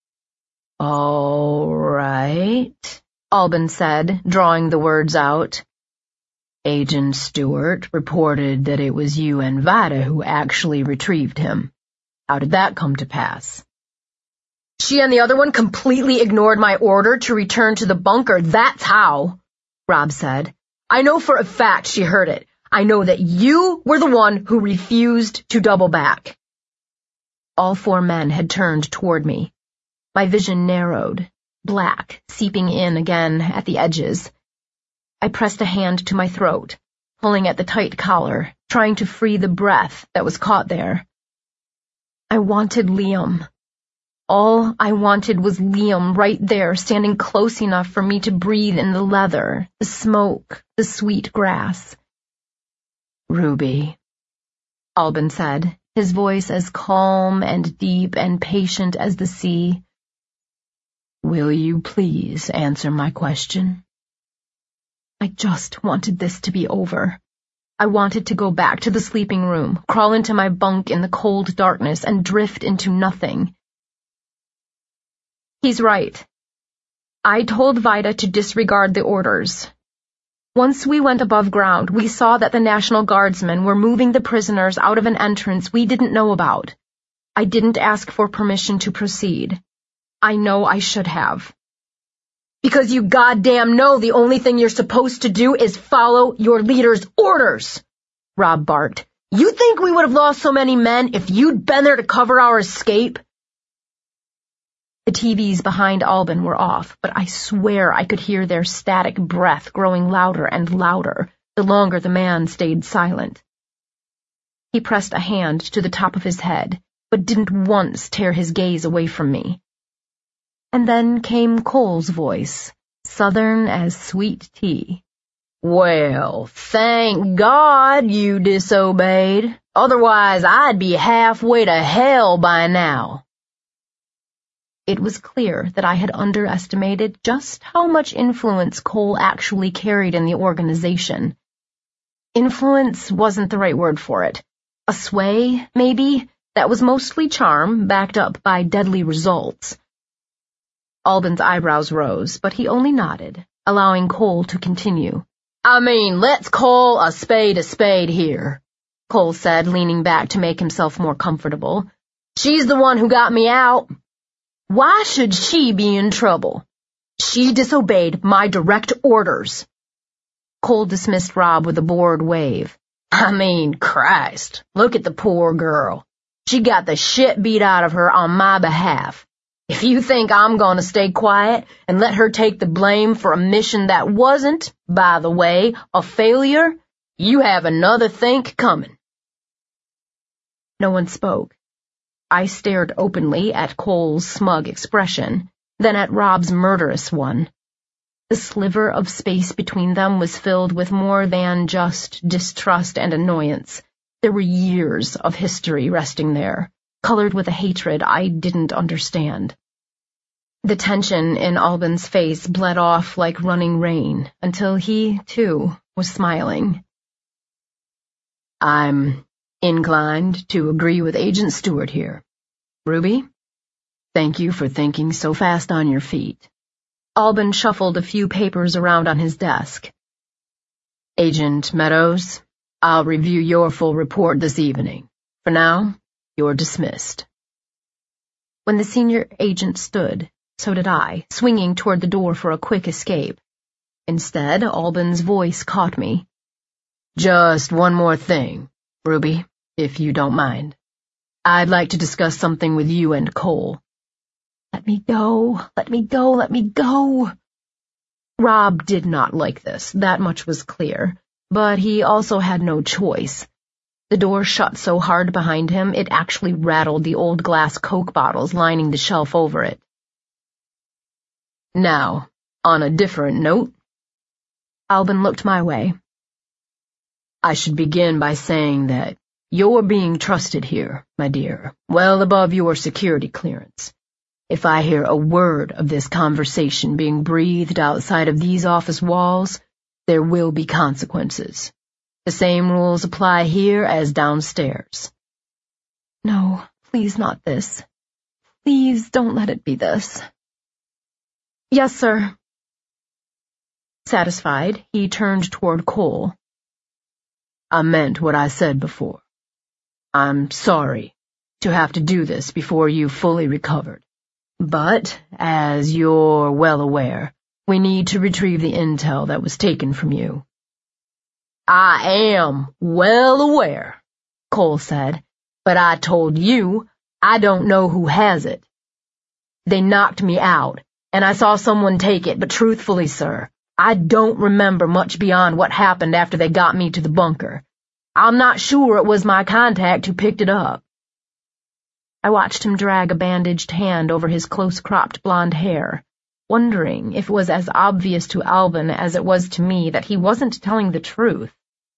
All right, Alban said, drawing the words out. Agent Stewart reported that it was you and Vida who actually retrieved him. How did that come to pass? She and the other one completely ignored my order to return to the bunker, that's how, Rob said. I know for a fact she heard it. I know that you were the one who refused to double back. All 4 men had turned toward me. My vision narrowed, black, seeping in again at the edges. I pressed a hand to my throat, pulling at the tight collar, trying to free the breath that was caught there. I wanted Liam. All I wanted was Liam right there, standing close enough for me to breathe in the leather, the smoke, the sweet grass. Ruby, Alban said, his voice as calm and deep and patient as the sea. Will you please answer my question? I just wanted this to be over. I wanted to go back to the sleeping room, crawl into my bunk in the cold darkness, and drift into nothing. He's right. I told Vida to disregard the orders. Once we went above ground, we saw that the National Guardsmen were moving the prisoners out of an entrance we didn't know about. I didn't ask for permission to proceed. I know I should have. Because you goddamn know the only thing you're supposed to do is follow your leader's orders, Rob barked. You think we would have lost so many men if you'd been there to cover our escape? The TVs behind Alban were off, but I swear I could hear their static breath growing louder and louder the longer the man stayed silent. He pressed a hand to the top of his head, but didn't once tear his gaze away from me. And then came Cole's voice, southern as sweet tea. Well, thank God you disobeyed. Otherwise, I'd be halfway to hell by now. It was clear that I had underestimated just how much influence Cole actually carried in the organization. Influence wasn't the right word for it. A sway, maybe, that was mostly charm, backed up by deadly results. Alban's eyebrows rose, but he only nodded, allowing Cole to continue. I mean, let's call a spade here, Cole said, leaning back to make himself more comfortable. She's the one who got me out. Why should she be in trouble? She disobeyed my direct orders. Cole dismissed Rob with a bored wave. I mean, Christ, look at the poor girl. She got the shit beat out of her on my behalf. If you think I'm gonna stay quiet and let her take the blame for a mission that wasn't, by the way, a failure, you have another think coming. No one spoke. I stared openly at Cole's smug expression, then at Rob's murderous one. The sliver of space between them was filled with more than just distrust and annoyance. There were years of history resting there, colored with a hatred I didn't understand. The tension in Albin's face bled off like running rain, until he, too, was smiling. I'm inclined to agree with Agent Stewart here. Ruby, thank you for thinking so fast on your feet. Albin shuffled a few papers around on his desk. Agent Meadows, I'll review your full report this evening. For now, you're dismissed. When the senior agent stood, so did I, swinging toward the door for a quick escape. Instead, Albin's voice caught me. Just one more thing, Ruby, if you don't mind. I'd like to discuss something with you and Cole. Let me go, let me go, let me go. Rob did not like this, that much was clear, but he also had no choice. The door shut so hard behind him it actually rattled the old glass Coke bottles lining the shelf over it. Now, on a different note, Albin looked my way. I should begin by saying that you're being trusted here, my dear, well above your security clearance. If I hear a word of this conversation being breathed outside of these office walls, there will be consequences. The same rules apply here as downstairs. No, please not this. Please don't let it be this. Yes, sir. Satisfied, he turned toward Cole. I meant what I said before. I'm sorry to have to do this before you've fully recovered. But, as you're well aware, we need to retrieve the intel that was taken from you. I am well aware, Cole said, but I told you I don't know who has it. They knocked me out, and I saw someone take it, but truthfully, sir, I don't remember much beyond what happened after they got me to the bunker. I'm not sure it was my contact who picked it up. I watched him drag a bandaged hand over his close-cropped blonde hair, wondering if it was as obvious to Albin as it was to me that he wasn't telling the truth.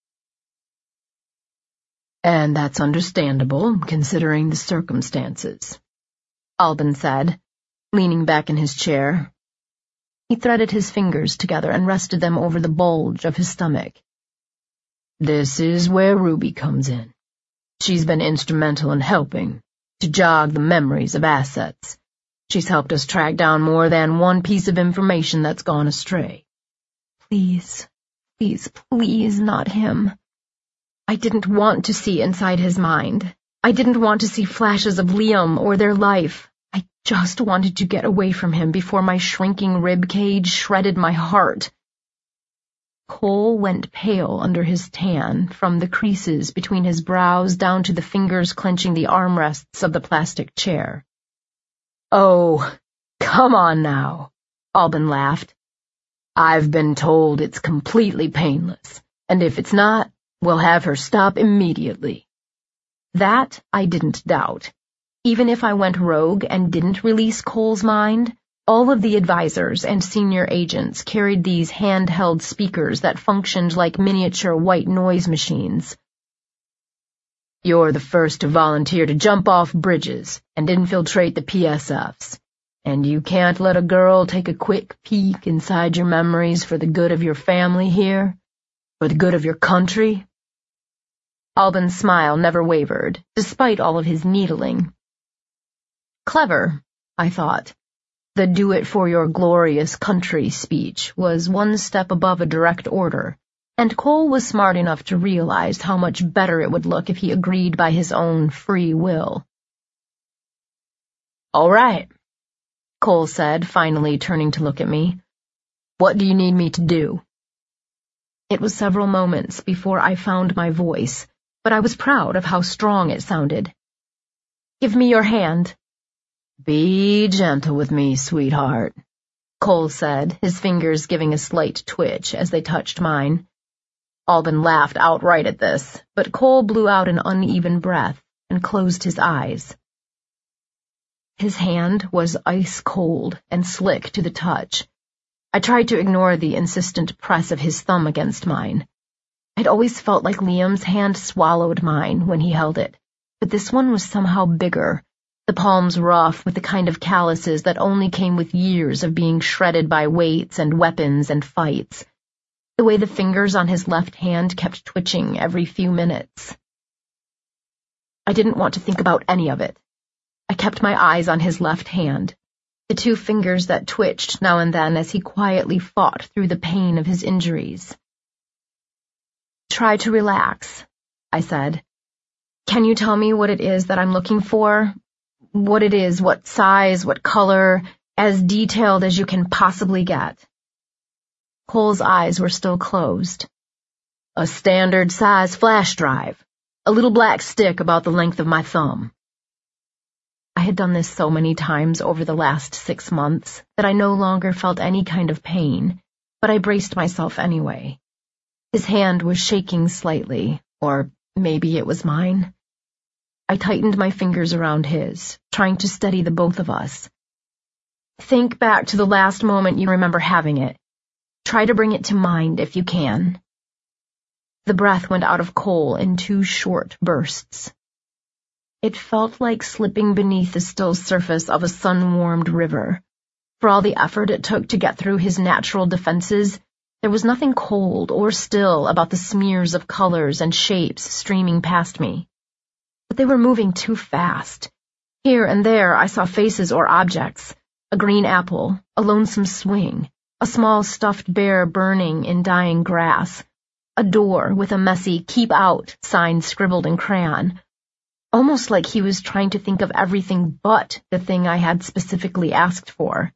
And that's understandable, considering the circumstances, Albin said, leaning back in his chair. He threaded his fingers together and rested them over the bulge of his stomach. This is where Ruby comes in. She's been instrumental in helping to jog the memories of assets. She's helped us track down more than one piece of information that's gone astray. Please, please, please, not him. I didn't want to see inside his mind. I didn't want to see flashes of Liam or their life. I just wanted to get away from him before my shrinking rib cage shredded my heart. Cole went pale under his tan, from the creases between his brows down to the fingers clenching the armrests of the plastic chair. Oh, come on now, Albin laughed. I've been told it's completely painless, and if it's not, we'll have her stop immediately. That I didn't doubt. Even if I went rogue and didn't release Cole's mind, all of the advisors and senior agents carried these handheld speakers that functioned like miniature white noise machines. You're the first to volunteer to jump off bridges and infiltrate the PSFs, and you can't let a girl take a quick peek inside your memories for the good of your family here, for the good of your country? Albin's smile never wavered, despite all of his needling. Clever, I thought. The do-it-for-your-glorious-country speech was one step above a direct order, and Cole was smart enough to realize how much better it would look if he agreed by his own free will. All right, Cole said, finally turning to look at me. What do you need me to do? It was several moments before I found my voice, but I was proud of how strong it sounded. "Give me your hand." "Be gentle with me, sweetheart," Cole said, his fingers giving a slight twitch as they touched mine. Albin laughed outright at this, but Cole blew out an uneven breath and closed his eyes. His hand was ice cold and slick to the touch. I tried to ignore the insistent press of his thumb against mine. I'd always felt like Liam's hand swallowed mine when he held it, but this one was somehow bigger, the palms rough with the kind of calluses that only came with years of being shredded by weights and weapons and fights. The way the fingers on his left hand kept twitching every few minutes. I didn't want to think about any of it. I kept my eyes on his left hand, the two fingers that twitched now and then as he quietly fought through the pain of his injuries. "Try to relax," I said. "Can you tell me what it is that I'm looking for? What it is, what size, what color, as detailed as you can possibly get?" Cole's eyes were still closed. "A standard-size flash drive. A little black stick about the length of my thumb." I had done this so many times over the last 6 months that I no longer felt any kind of pain, but I braced myself anyway. His hand was shaking slightly, or maybe it was mine. I tightened my fingers around his, trying to steady the both of us. "Think back to the last moment you remember having it. Try to bring it to mind if you can." The breath went out of Cole in 2 short bursts. It felt like slipping beneath the still surface of a sun-warmed river. For all the effort it took to get through his natural defenses, there was nothing cold or still about the smears of colors and shapes streaming past me. But they were moving too fast. Here and there I saw faces or objects, a green apple, a lonesome swing, a small stuffed bear burning in dying grass, a door with a messy "Keep Out" sign scribbled in crayon, almost like he was trying to think of everything but the thing I had specifically asked for.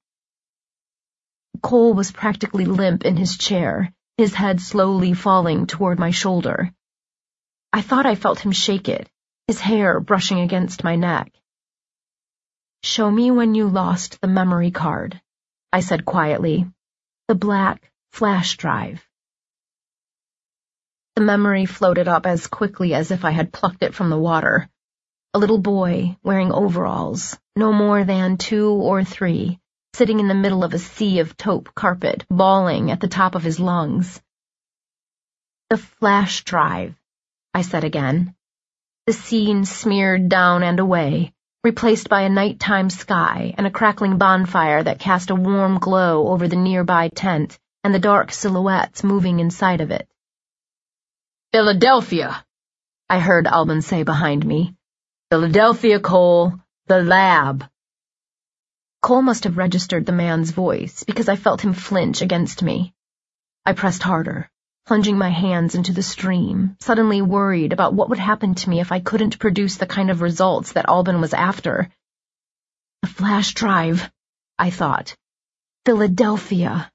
Cole was practically limp in his chair, his head slowly falling toward my shoulder. I thought I felt him shake it, his hair brushing against my neck. "Show me when you lost the memory card," I said quietly. "The black flash drive." The memory floated up as quickly as if I had plucked it from the water. A little boy, wearing overalls, no more than 2 or 3, sitting in the middle of a sea of taupe carpet, bawling at the top of his lungs. "The flash drive," I said again. The scene smeared down and away, replaced by a nighttime sky and a crackling bonfire that cast a warm glow over the nearby tent and the dark silhouettes moving inside of it. "Philadelphia," I heard Albin say behind me. "Philadelphia, Cole. The lab." Cole must have registered the man's voice because I felt him flinch against me. I pressed harder, plunging my hands into the stream, suddenly worried about what would happen to me if I couldn't produce the kind of results that Albin was after. "The flash drive," I thought. "Philadelphia."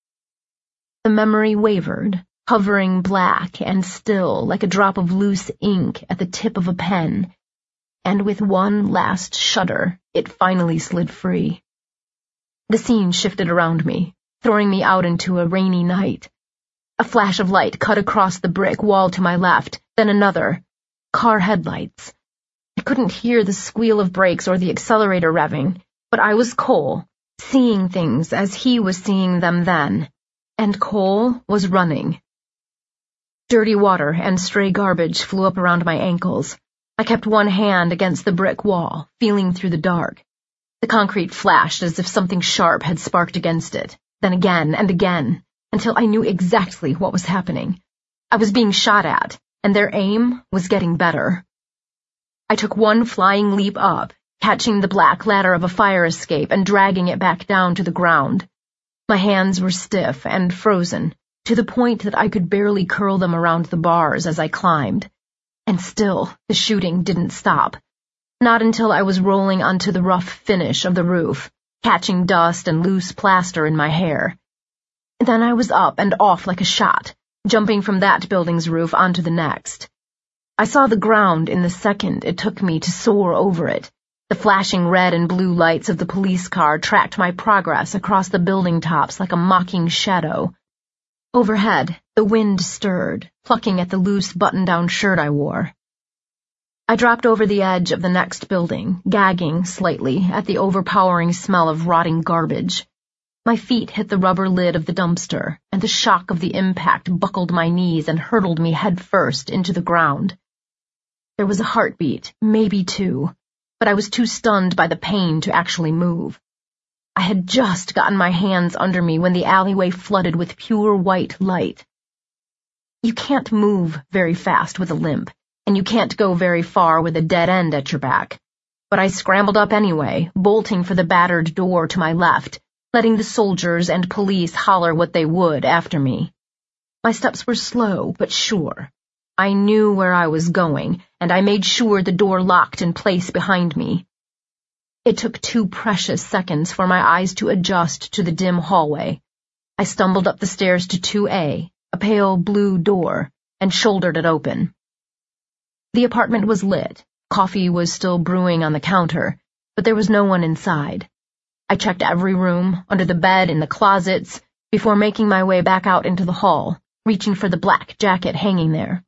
The memory wavered, hovering black and still like a drop of loose ink at the tip of a pen, and with one last shudder, it finally slid free. The scene shifted around me, throwing me out into a rainy night. A flash of light cut across the brick wall to my left, then another. Car headlights. I couldn't hear the squeal of brakes or the accelerator revving, but I was Cole, seeing things as he was seeing them then, and Cole was running. Dirty water and stray garbage flew up around my ankles. I kept one hand against the brick wall, feeling through the dark. The concrete flashed as if something sharp had sparked against it, then again and again, until I knew exactly what was happening. I was being shot at, and their aim was getting better. I took one flying leap up, catching the black ladder of a fire escape and dragging it back down to the ground. My hands were stiff and frozen, to the point that I could barely curl them around the bars as I climbed. And still, the shooting didn't stop. Not until I was rolling onto the rough finish of the roof, catching dust and loose plaster in my hair. Then I was up and off like a shot, jumping from that building's roof onto the next. I saw the ground in the second it took me to soar over it. The flashing red and blue lights of the police car tracked my progress across the building tops like a mocking shadow. Overhead, the wind stirred, plucking at the loose button-down shirt I wore. I dropped over the edge of the next building, gagging slightly at the overpowering smell of rotting garbage. My feet hit the rubber lid of the dumpster, and the shock of the impact buckled my knees and hurtled me headfirst into the ground. There was a heartbeat, maybe two, but I was too stunned by the pain to actually move. I had just gotten my hands under me when the alleyway flooded with pure white light. You can't move very fast with a limp, and you can't go very far with a dead end at your back. But I scrambled up anyway, bolting for the battered door to my left, letting the soldiers and police holler what they would after me. My steps were slow but sure. I knew where I was going, and I made sure the door locked in place behind me. It took 2 precious seconds for my eyes to adjust to the dim hallway. I stumbled up the stairs to 2A, a pale blue door, and shouldered it open. The apartment was lit. Coffee was still brewing on the counter, but there was no one inside. I checked every room, under the bed, in the closets, before making my way back out into the hall, reaching for the black jacket hanging there.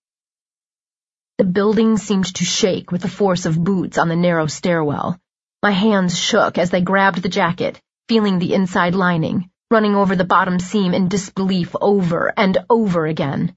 The building seemed to shake with the force of boots on the narrow stairwell. My hands shook as they grabbed the jacket, feeling the inside lining, running over the bottom seam in disbelief over and over again.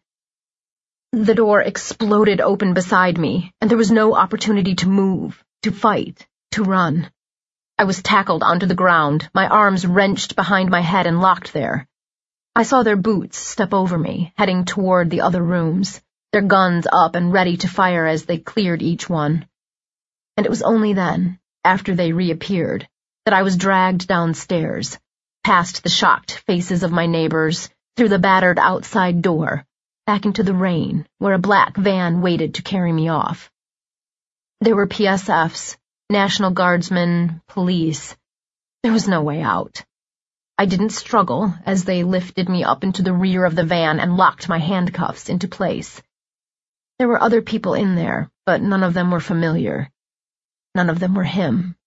The door exploded open beside me, and there was no opportunity to move, to fight, to run. I was tackled onto the ground, my arms wrenched behind my head and locked there. I saw their boots step over me, heading toward the other rooms, their guns up and ready to fire as they cleared each one. And it was only then, after they reappeared, that I was dragged downstairs, past the shocked faces of my neighbors, through the battered outside door, back into the rain, where a black van waited to carry me off. There were PSFs, National Guardsmen, police. There was no way out. I didn't struggle as they lifted me up into the rear of the van and locked my handcuffs into place. There were other people in there, but none of them were familiar. None of them were him.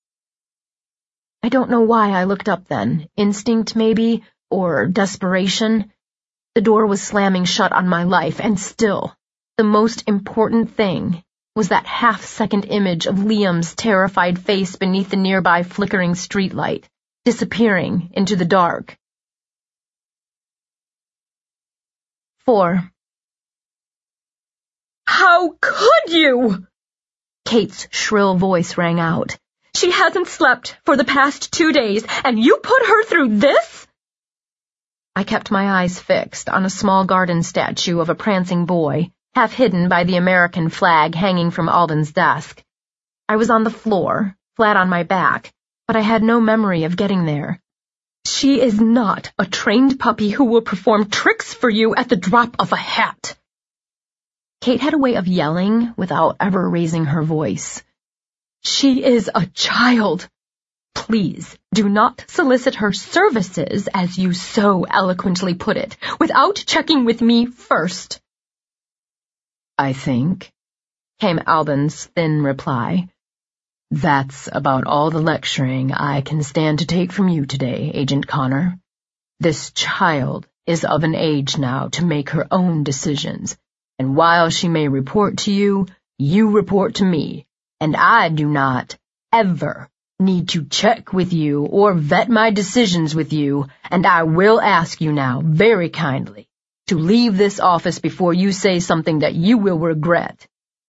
I don't know why I looked up then. Instinct, maybe, or desperation. The door was slamming shut on my life, and still, the most important thing was that half-second image of Liam's terrified face beneath the nearby flickering streetlight, disappearing into the dark. 4. How could you? Kate's shrill voice rang out. She hasn't slept for the past 2 days, and you put her through this? I kept my eyes fixed on a small garden statue of a prancing boy, half hidden by the American flag hanging from Alden's desk. I was on the floor, flat on my back, but I had no memory of getting there. She is not a trained puppy who will perform tricks for you at the drop of a hat. Kate had a way of yelling without ever raising her voice. She is a child. Please do not solicit her services, as you so eloquently put it, without checking with me first. I think, came Alden's thin reply. That's about all the lecturing I can stand to take from you today, Agent Connor. This child is of an age now to make her own decisions, and while she may report to you, you report to me, and I do not, ever, need to check with you or vet my decisions with you, and I will ask you now, very kindly, to leave this office before you say something that you will regret.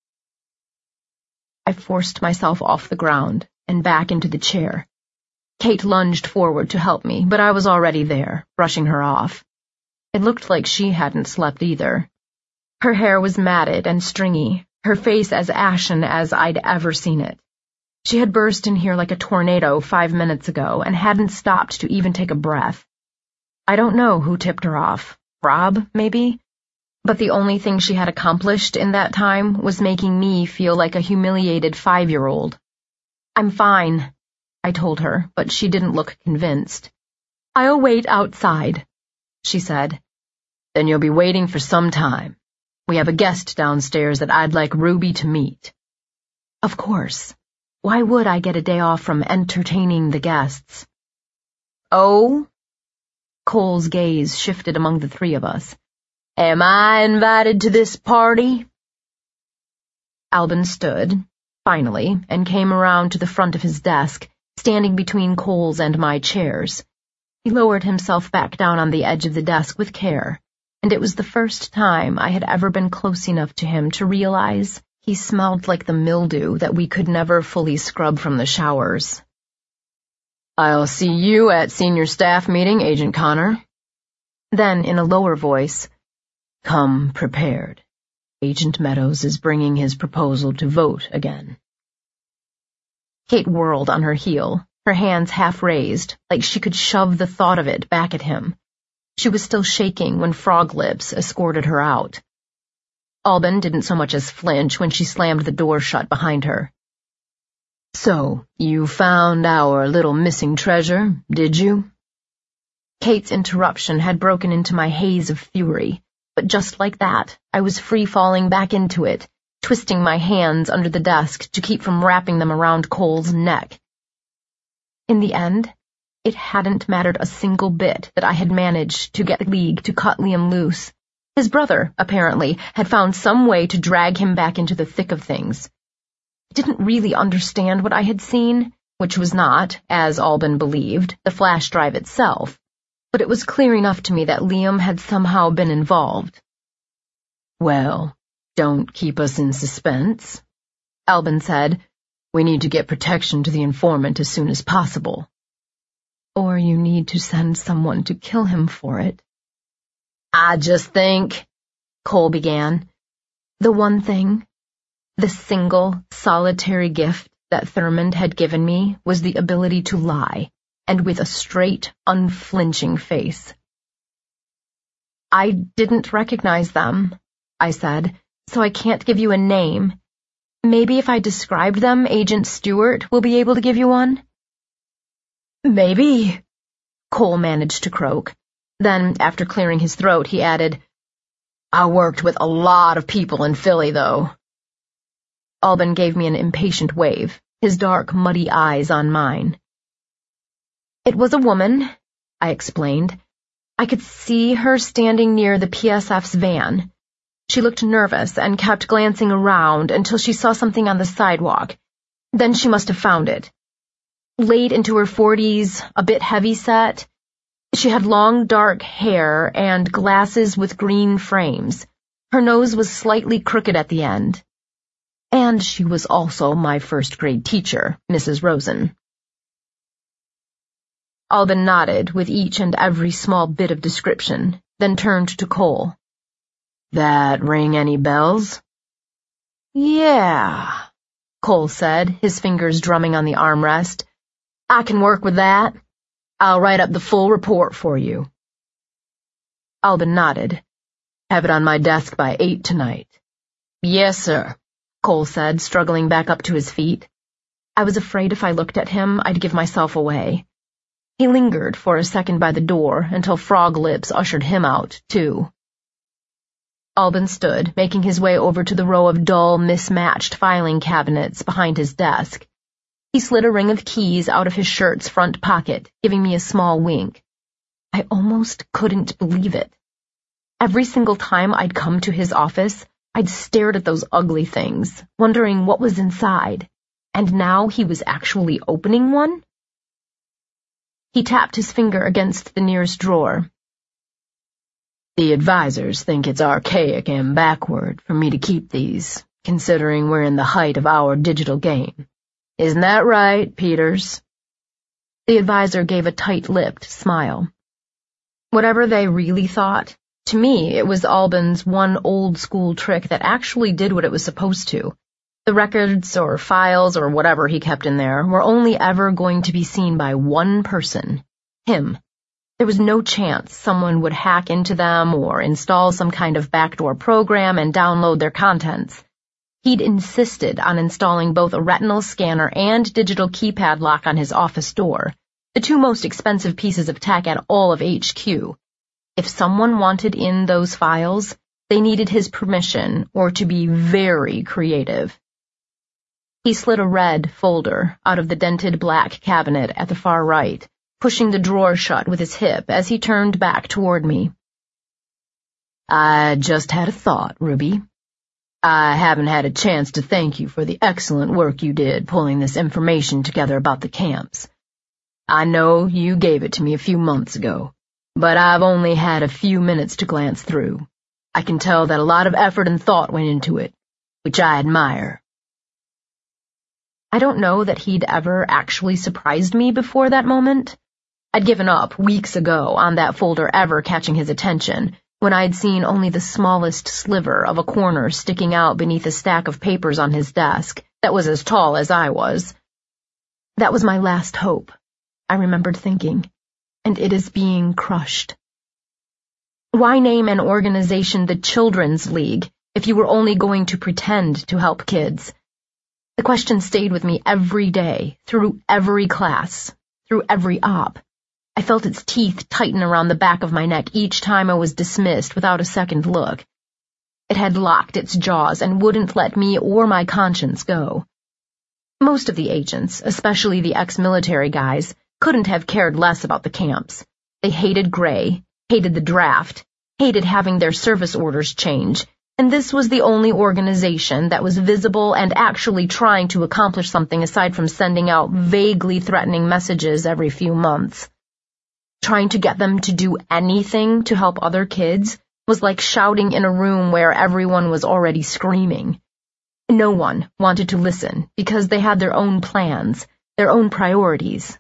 I forced myself off the ground and back into the chair. Kate lunged forward to help me, but I was already there, brushing her off. It looked like she hadn't slept either. Her hair was matted and stringy, her face as ashen as I'd ever seen it. She had burst in here like a tornado 5 minutes ago and hadn't stopped to even take a breath. I don't know who tipped her off. Rob, maybe? But the only thing she had accomplished in that time was making me feel like a humiliated 5-year-old. I'm fine, I told her, but she didn't look convinced. I'll wait outside, she said. Then you'll be waiting for some time. We have a guest downstairs that I'd like Ruby to meet. Of course. Why would I get a day off from entertaining the guests? Oh? Cole's gaze shifted among the three of us. Am I invited to this party? Albin stood, finally, and came around to the front of his desk, standing between Cole's and my chairs. He lowered himself back down on the edge of the desk with care, and it was the first time I had ever been close enough to him to realize he smelled like the mildew that we could never fully scrub from the showers. I'll see you at senior staff meeting, Agent Connor. Then, in a lower voice, come prepared. Agent Meadows is bringing his proposal to vote again. Kate whirled on her heel, her hands half raised, like she could shove the thought of it back at him. She was still shaking when Frog Lips escorted her out. Albin didn't so much as flinch when she slammed the door shut behind her. So, you found our little missing treasure, did you? Kate's interruption had broken into my haze of fury, but just like that, I was free-falling back into it, twisting my hands under the desk to keep from wrapping them around Cole's neck. In the end, it hadn't mattered a single bit that I had managed to get the League to cut Liam loose. His brother, apparently, had found some way to drag him back into the thick of things. I didn't really understand what I had seen, which was not, as Albin believed, the flash drive itself, but it was clear enough to me that Liam had somehow been involved. Well, don't keep us in suspense, Albin said. We need to get protection to the informant as soon as possible. Or you need to send someone to kill him for it. I just think, Cole began, the one thing, the single, solitary gift that Thurmond had given me was the ability to lie, and with a straight, unflinching face. I didn't recognize them, I said, so I can't give you a name. Maybe if I described them, Agent Stewart will be able to give you one? Maybe, Cole managed to croak. Then, after clearing his throat, he added, I worked with a lot of people in Philly, though. Albin gave me an impatient wave, his dark, muddy eyes on mine. It was a woman, I explained. I could see her standing near the PSF's van. She looked nervous and kept glancing around until she saw something on the sidewalk. Then she must have found it. Late into her 40s, a bit heavy-set. She had long, dark hair and glasses with green frames. Her nose was slightly crooked at the end. And she was also my first-grade teacher, Mrs. Rosen. Albin nodded with each and every small bit of description, then turned to Cole. That ring any bells? Yeah, Cole said, his fingers drumming on the armrest. I can work with that. I'll write up the full report for you. Albin nodded. Have it on my desk by 8 tonight. Yes, sir, Cole said, struggling back up to his feet. I was afraid if I looked at him, I'd give myself away. He lingered for a second by the door until Frog Lips ushered him out, too. Albin stood, making his way over to the row of dull, mismatched filing cabinets behind his desk. He slid a ring of keys out of his shirt's front pocket, giving me a small wink. I almost couldn't believe it. Every single time I'd come to his office, I'd stared at those ugly things, wondering what was inside, and now he was actually opening one? He tapped his finger against the nearest drawer. The advisors think it's archaic and backward for me to keep these, considering we're in the height of our digital game. Isn't that right, Peters? The advisor gave a tight-lipped smile. Whatever they really thought, to me it was Albin's one old-school trick that actually did what it was supposed to. The records or files or whatever he kept in there were only ever going to be seen by one person, him. There was no chance someone would hack into them or install some kind of backdoor program and download their contents. He'd insisted on installing both a retinal scanner and digital keypad lock on his office door, the two most expensive pieces of tech at all of HQ. If someone wanted in those files, they needed his permission or to be very creative. He slid a red folder out of the dented black cabinet at the far right, pushing the drawer shut with his hip as he turned back toward me. I just had a thought, Ruby. I haven't had a chance to thank you for the excellent work you did pulling this information together about the camps. I know you gave it to me a few months ago, but I've only had a few minutes to glance through. I can tell that a lot of effort and thought went into it, which I admire. I don't know that he'd ever actually surprised me before that moment. I'd given up weeks ago on that folder ever catching his attention, when I'd seen only the smallest sliver of a corner sticking out beneath a stack of papers on his desk that was as tall as I was. That was my last hope, I remembered thinking, and it is being crushed. Why name an organization the Children's League if you were only going to pretend to help kids? The question stayed with me every day, through every class, through every op. I felt its teeth tighten around the back of my neck each time I was dismissed without a second look. It had locked its jaws and wouldn't let me or my conscience go. Most of the agents, especially the ex-military guys, couldn't have cared less about the camps. They hated Gray, hated the draft, hated having their service orders change, and this was the only organization that was visible and actually trying to accomplish something aside from sending out vaguely threatening messages every few months. Trying to get them to do anything to help other kids was like shouting in a room where everyone was already screaming. No one wanted to listen because they had their own plans, their own priorities.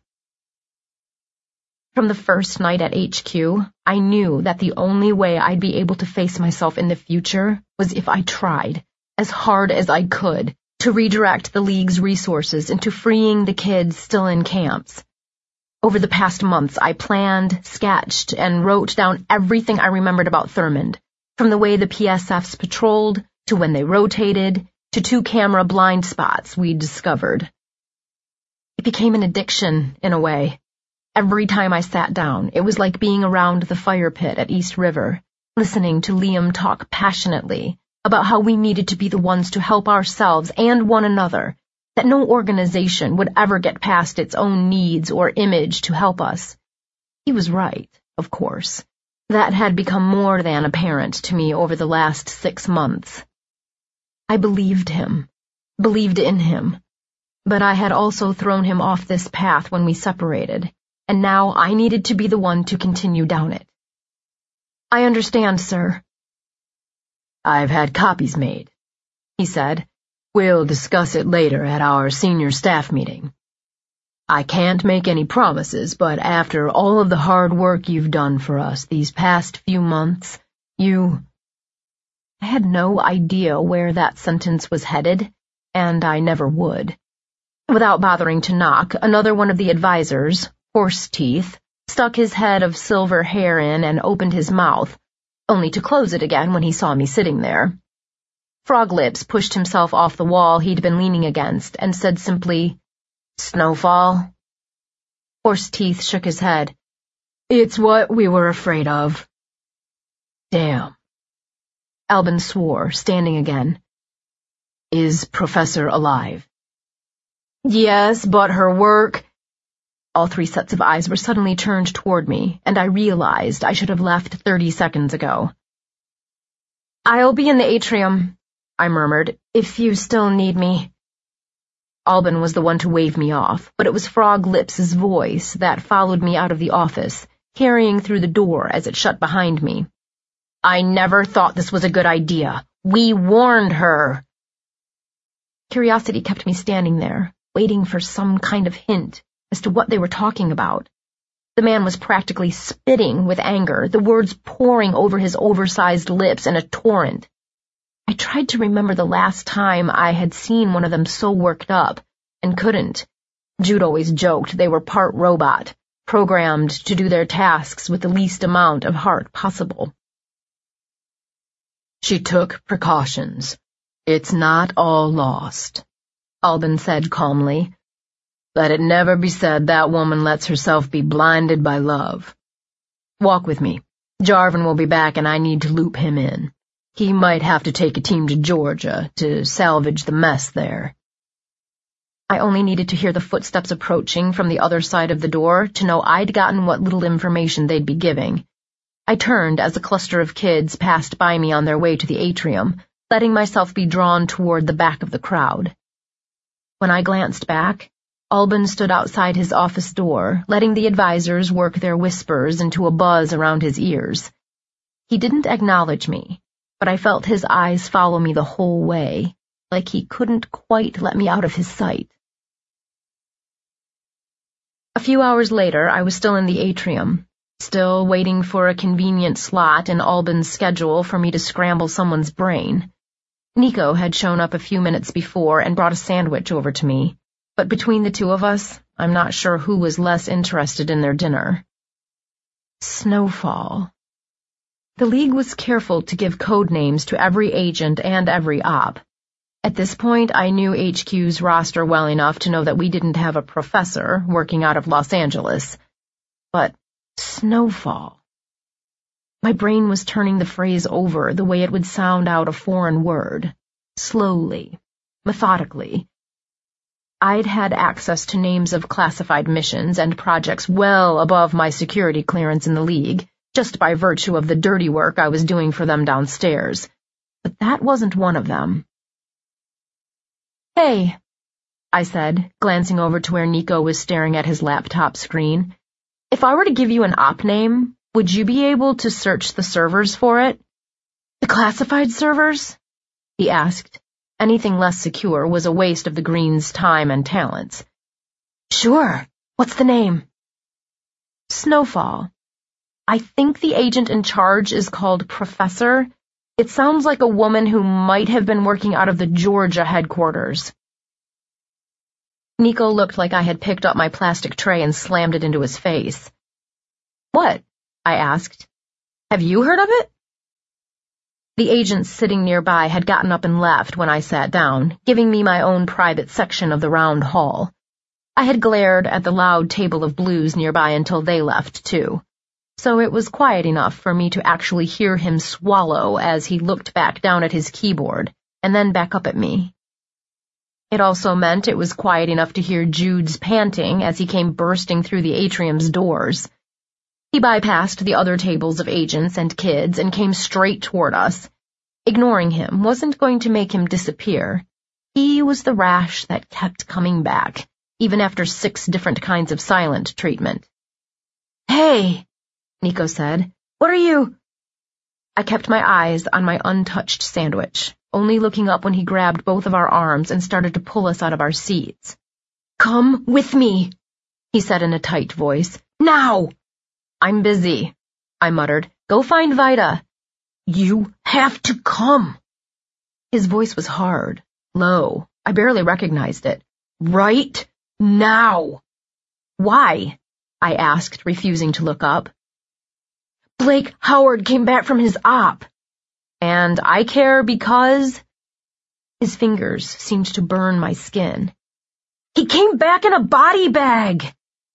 From the first night at HQ, I knew that the only way I'd be able to face myself in the future was if I tried, as hard as I could, to redirect the League's resources into freeing the kids still in camps. Over the past months, I planned, sketched, and wrote down everything I remembered about Thurmond, from the way the PSFs patrolled, to when they rotated, to 2-camera blind spots we'd discovered. It became an addiction, in a way. Every time I sat down, it was like being around the fire pit at East River, listening to Liam talk passionately about how we needed to be the ones to help ourselves and one another, that no organization would ever get past its own needs or image to help us. He was right, of course. That had become more than apparent to me over the last 6 months. I believed him, believed in him, but I had also thrown him off this path when we separated, and now I needed to be the one to continue down it. I understand, sir. I've had copies made, he said. We'll discuss it later at our senior staff meeting. I can't make any promises, but after all of the hard work you've done for us these past few months, I had no idea where that sentence was headed, and I never would. Without bothering to knock, another one of the advisors, Horse Teeth, stuck his head of silver hair in and opened his mouth, only to close it again when he saw me sitting there. Frog Lips pushed himself off the wall he'd been leaning against and said simply, "Snowfall?" Horse Teeth shook his head. "It's what we were afraid of." "Damn." Albin swore, standing again. "Is Professor alive?" "Yes, but her work—" All 3 sets of eyes were suddenly turned toward me, and I realized I should have left 30 seconds ago. "I'll be in the atrium," I murmured, "if you still need me." Albin was the one to wave me off, but it was Frog Lips' voice that followed me out of the office, carrying through the door as it shut behind me. "I never thought this was a good idea. We warned her." Curiosity kept me standing there, waiting for some kind of hint as to what they were talking about. The man was practically spitting with anger, the words pouring over his oversized lips in a torrent. I tried to remember the last time I had seen one of them so worked up, and couldn't. Jude always joked they were part robot, programmed to do their tasks with the least amount of heart possible. "She took precautions. It's not all lost," Albin said calmly. "Let it never be said that woman lets herself be blinded by love. Walk with me. Jarvin will be back and I need to loop him in. He might have to take a team to Georgia to salvage the mess there." I only needed to hear the footsteps approaching from the other side of the door to know I'd gotten what little information they'd be giving. I turned as a cluster of kids passed by me on their way to the atrium, letting myself be drawn toward the back of the crowd. When I glanced back, Alban stood outside his office door, letting the advisors work their whispers into a buzz around his ears. He didn't acknowledge me, but I felt his eyes follow me the whole way, like he couldn't quite let me out of his sight. A few hours later, I was still in the atrium, still waiting for a convenient slot in Alban's schedule for me to scramble someone's brain. Nico had shown up a few minutes before and brought a sandwich over to me, but between the two of us, I'm not sure who was less interested in their dinner. Snowfall. The League was careful to give code names to every agent and every op. At this point, I knew HQ's roster well enough to know that we didn't have a professor working out of Los Angeles. But Snowfall. My brain was turning the phrase over the way it would sound out a foreign word, slowly, methodically. I'd had access to names of classified missions and projects well above my security clearance in the League, just by virtue of the dirty work I was doing for them downstairs. But that wasn't one of them. "Hey," I said, glancing over to where Nico was staring at his laptop screen. "If I were to give you an op name, would you be able to search the servers for it?" "The classified servers?" he asked. Anything less secure was a waste of the Green's time and talents. "Sure. What's the name?" "Snowfall. I think the agent in charge is called Professor. It sounds like a woman who might have been working out of the Georgia headquarters." Nico looked like I had picked up my plastic tray and slammed it into his face. "What?" I asked. "Have you heard of it?" The agents sitting nearby had gotten up and left when I sat down, giving me my own private section of the round hall. I had glared at the loud table of blues nearby until they left, too, so it was quiet enough for me to actually hear him swallow as he looked back down at his keyboard and then back up at me. It also meant it was quiet enough to hear Jude's panting as he came bursting through the atrium's doors. He bypassed the other tables of agents and kids and came straight toward us. Ignoring him wasn't going to make him disappear. He was the rash that kept coming back, even after 6 different kinds of silent treatment. "Hey," Nico said. "What are you—" I kept my eyes on my untouched sandwich, only looking up when he grabbed both of our arms and started to pull us out of our seats. "Come with me," he said in a tight voice. "Now!" "I'm busy," I muttered. "Go find Vida." "You have to come." His voice was hard, low. I barely recognized it. "Right now." "Why?" I asked, refusing to look up. "Blake Howard came back from his op." "And I care because—" His fingers seemed to burn my skin. "He came back in a body bag."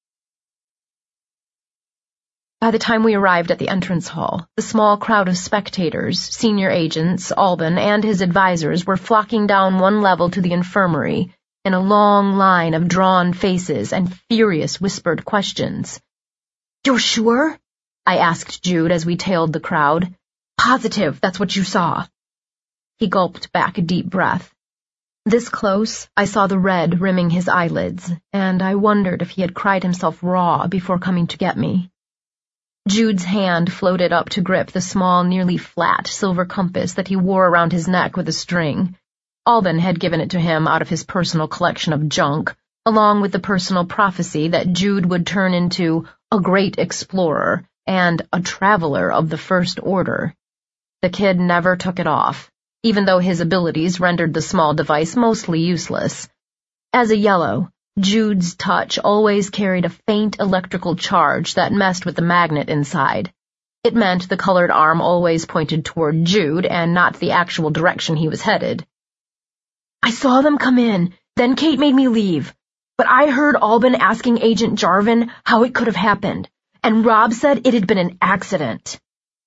By the time we arrived at the entrance hall, the small crowd of spectators, senior agents, Alban, and his advisors were flocking down one level to the infirmary in a long line of drawn faces and furious whispered questions. "You're sure?" I asked Jude as we tailed the crowd. "Positive that's what you saw." He gulped back a deep breath. This close, I saw the red rimming his eyelids, and I wondered if he had cried himself raw before coming to get me. Jude's hand floated up to grip the small, nearly flat silver compass that he wore around his neck with a string. Alban had given it to him out of his personal collection of junk, along with the personal prophecy that Jude would turn into a great explorer and a traveler of the First Order. The kid never took it off, even though his abilities rendered the small device mostly useless. As a yellow, Jude's touch always carried a faint electrical charge that messed with the magnet inside. It meant the colored arm always pointed toward Jude and not the actual direction he was headed. "I saw them come in, then Kate made me leave. But I heard Alban asking Agent Jarvin how it could have happened, and Rob said it had been an accident."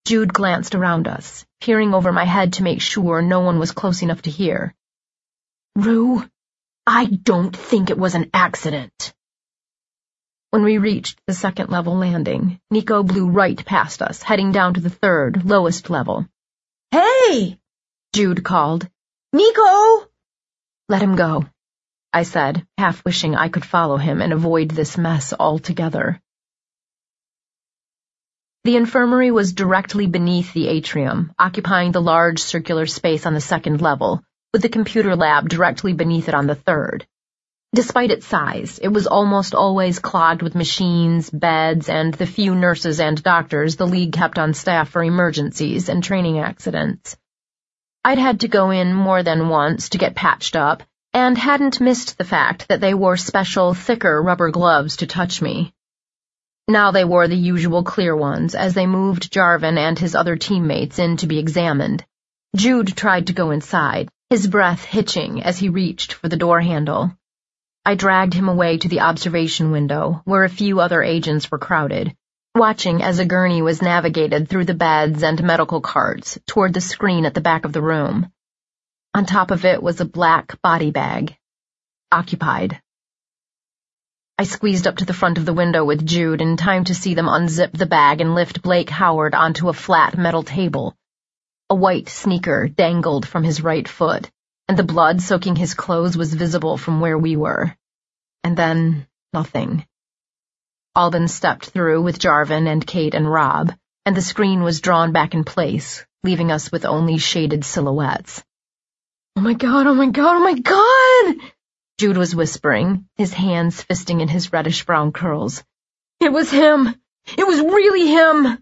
Jude glanced around us, peering over my head to make sure no one was close enough to hear. Rue, I don't think it was an accident. When we reached the second-level landing, Nico blew right past us, heading down to the third, lowest level. Hey! Jude called. Nico! Let him go, I said, half wishing I could follow him and avoid this mess altogether. The infirmary was directly beneath the atrium, occupying the large circular space on the second level, with the computer lab directly beneath it on the third. Despite its size, it was almost always clogged with machines, beds, and the few nurses and doctors the League kept on staff for emergencies and training accidents. I'd had to go in more than once to get patched up, and hadn't missed the fact that they wore special, thicker rubber gloves to touch me. Now they wore the usual clear ones as they moved Jarvan and his other teammates in to be examined. Jude tried to go inside, his breath hitching as he reached for the door handle. I dragged him away to the observation window, where a few other agents were crowded, watching as a gurney was navigated through the beds and medical carts toward the screen at the back of the room. On top of it was a black body bag. Occupied. I squeezed up to the front of the window with Jude in time to see them unzip the bag and lift Blake Howard onto a flat metal table. A white sneaker dangled from his right foot, and the blood soaking his clothes was visible from where we were. And then, nothing. Albin stepped through with Jarvan and Kate and Rob, and the screen was drawn back in place, leaving us with only shaded silhouettes. Oh my god, oh my god, oh my god! Jude was whispering, his hands fisting in his reddish-brown curls. It was him! It was really him!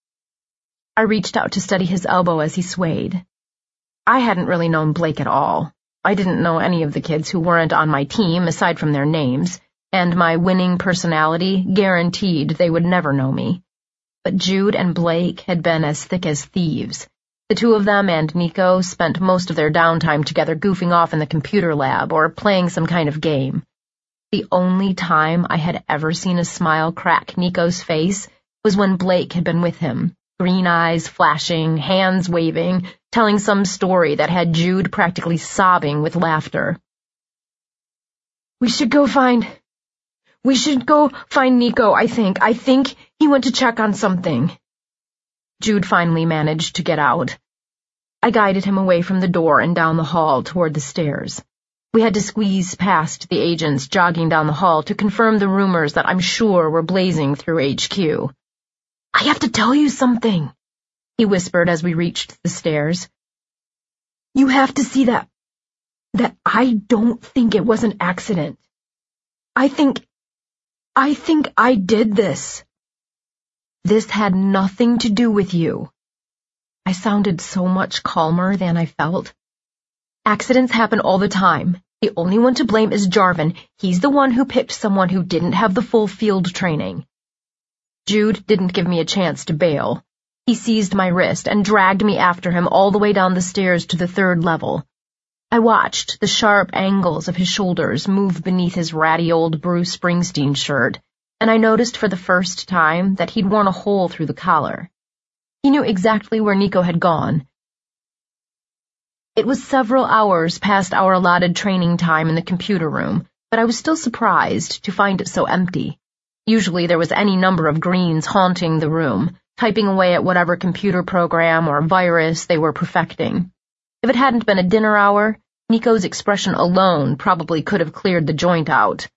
I reached out to steady his elbow as he swayed. I hadn't really known Blake at all. I didn't know any of the kids who weren't on my team aside from their names, and my winning personality guaranteed they would never know me. But Jude and Blake had been as thick as thieves. The two of them and Nico spent most of their downtime together goofing off in the computer lab or playing some kind of game. The only time I had ever seen a smile crack Nico's face was when Blake had been with him, green eyes flashing, hands waving, telling some story that had Jude practically sobbing with laughter. We should go find Nico, I think. I think he went to check on something. Jude finally managed to get out. I guided him away from the door and down the hall toward the stairs. We had to squeeze past the agents jogging down the hall to confirm the rumors that I'm sure were blazing through HQ. I have to tell you something, he whispered as we reached the stairs. You have to see that I don't think it was an accident. I think I did this. This had nothing to do with you. I sounded so much calmer than I felt. Accidents happen all the time. The only one to blame is Jarvan. He's the one who picked someone who didn't have the full field training. Jude didn't give me a chance to bail. He seized my wrist and dragged me after him all the way down the stairs to the third level. I watched the sharp angles of his shoulders move beneath his ratty old Bruce Springsteen shirt, and I noticed for the first time that he'd worn a hole through the collar. He knew exactly where Nico had gone. It was several hours past our allotted training time in the computer room, but I was still surprised to find it so empty. Usually there was any number of greens haunting the room, typing away at whatever computer program or virus they were perfecting. If it hadn't been a dinner hour, Nico's expression alone probably could have cleared the joint out.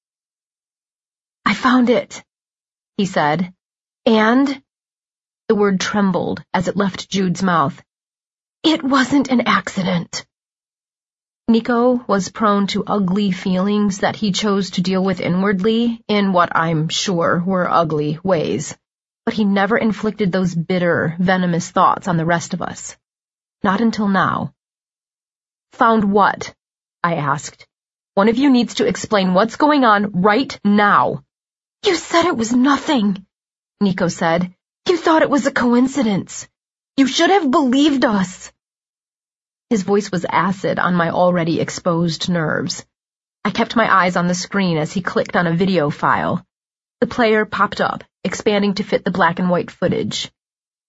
I found it, he said, and the word trembled as it left Jude's mouth. It wasn't an accident. Nico was prone to ugly feelings that he chose to deal with inwardly in what I'm sure were ugly ways, but he never inflicted those bitter, venomous thoughts on the rest of us. Not until now. Found what? I asked. One of you needs to explain what's going on right now. You said it was nothing, Nico said. You thought it was a coincidence. You should have believed us. His voice was acid on my already exposed nerves. I kept my eyes on the screen as he clicked on a video file. The player popped up, expanding to fit the black and white footage.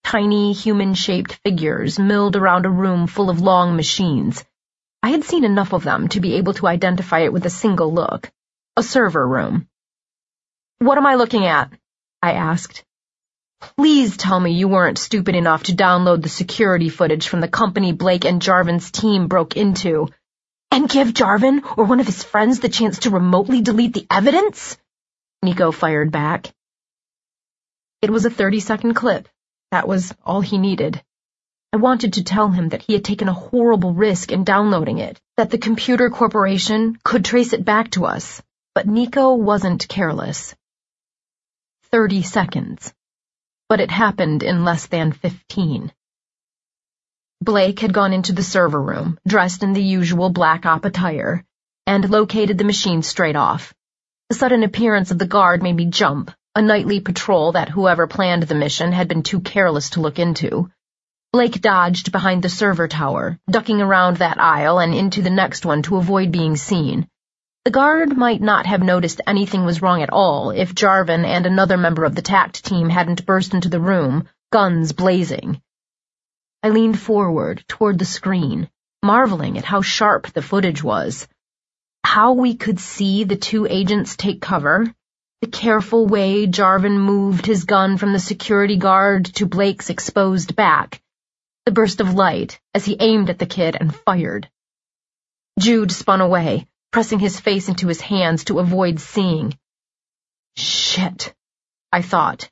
tiny human-shaped figures milled around a room full of long machines. I had seen enough of them to be able to identify it with a single look. A server room. "What am I looking at?" I asked. "Please tell me you weren't stupid enough to download the security footage from the company Blake and Jarvin's team broke into, and give Jarvin or one of his friends the chance to remotely delete the evidence?" Nico fired back. It was a 30-second clip. That was all he needed. I wanted to tell him that he had taken a horrible risk in downloading it, that the computer corporation could trace it back to us, but Nico wasn't careless. 30 seconds. But it happened in less than 15. Blake had gone into the server room, dressed in the usual black op attire, and located the machine straight off. The sudden appearance of the guard made me jump, a nightly patrol that whoever planned the mission had been too careless to look into. Blake dodged behind the server tower, ducking around that aisle and into the next one to avoid being seen. The guard might not have noticed anything was wrong at all if Jarvin and another member of the TACT team hadn't burst into the room, guns blazing. I leaned forward toward the screen, marveling at how sharp the footage was. How we could see the two agents take cover, the careful way Jarvin moved his gun from the security guard to Blake's exposed back, the burst of light as he aimed at the kid and fired. Jude spun away, pressing his face into his hands to avoid seeing. Shit, I thought.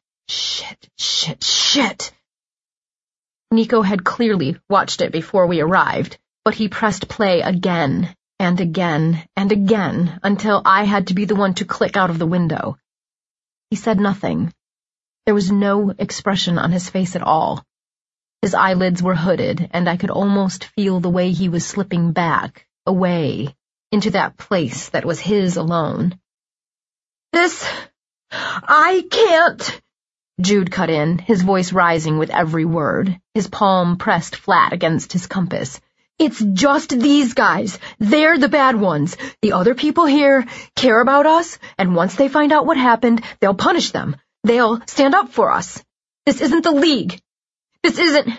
Shit. Nico had clearly watched it before we arrived, but he pressed play again and again and again until I had to be the one to click out of the window. He said nothing. There was no expression on his face at all. His eyelids were hooded, and I could almost feel the way he was slipping back, away, into that place that was his alone. I can't, Jude cut in, his voice rising with every word, his palm pressed flat against his compass. It's just these guys. They're the bad ones. The other people here care about us, and once they find out what happened, they'll punish them. They'll stand up for us. This isn't the League. This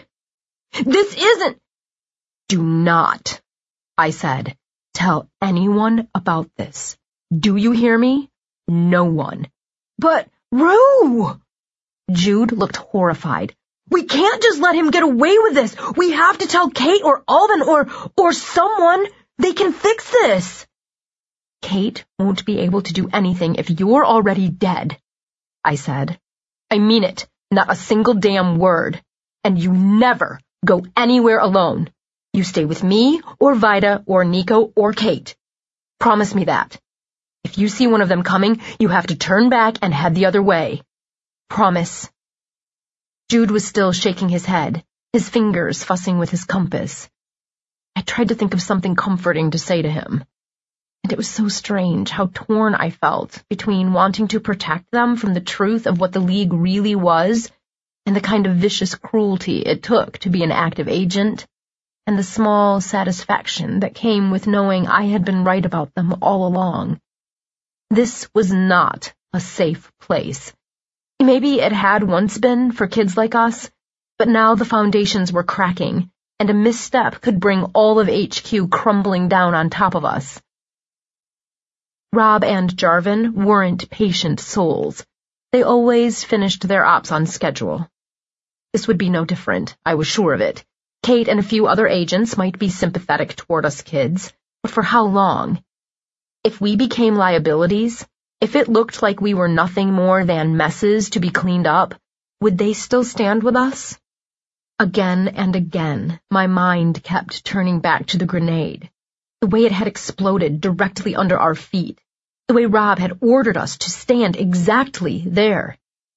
isn't. Do not, I said, tell anyone about this. Do you hear me? No one. But, Rue! Jude looked horrified. We can't just let him get away with this. We have to tell Kate or Alvin or someone. They can fix this. Kate won't be able to do anything if you're already dead, I said. I mean it, not a single damn word. And you never go anywhere alone. You stay with me or Vida or Nico or Kate. Promise me that. If you see one of them coming, you have to turn back and head the other way. Promise. Jude was still shaking his head, his fingers fussing with his compass. I tried to think of something comforting to say to him. And it was so strange how torn I felt between wanting to protect them from the truth of what the League really was and the kind of vicious cruelty it took to be an active agent, and the small satisfaction that came with knowing I had been right about them all along. This was not a safe place. Maybe it had once been for kids like us, but now the foundations were cracking, and a misstep could bring all of HQ crumbling down on top of us. Rob and Jarvin weren't patient souls. They always finished their ops on schedule. This would be no different, I was sure of it. Kate and a few other agents might be sympathetic toward us kids, but for how long? If we became liabilities, if it looked like we were nothing more than messes to be cleaned up, would they still stand with us? Again and again, my mind kept turning back to the grenade, the way it had exploded directly under our feet, the way Rob had ordered us to stand exactly there.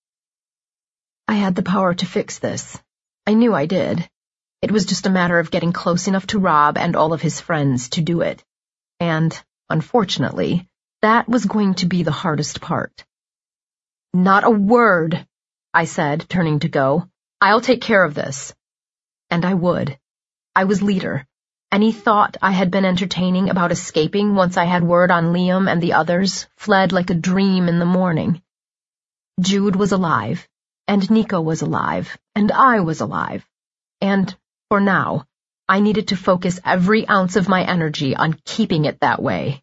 I had the power to fix this. I knew I did. It was just a matter of getting close enough to Rob and all of his friends to do it. And, unfortunately, that was going to be the hardest part. Not a word, I said, turning to go. I'll take care of this. And I would. I was leader. Any thought I had been entertaining about escaping once I had word on Liam and the others fled like a dream in the morning. Jude was alive, And Nico was alive, and I was alive. And, for now, I needed to focus every ounce of my energy on keeping it that way.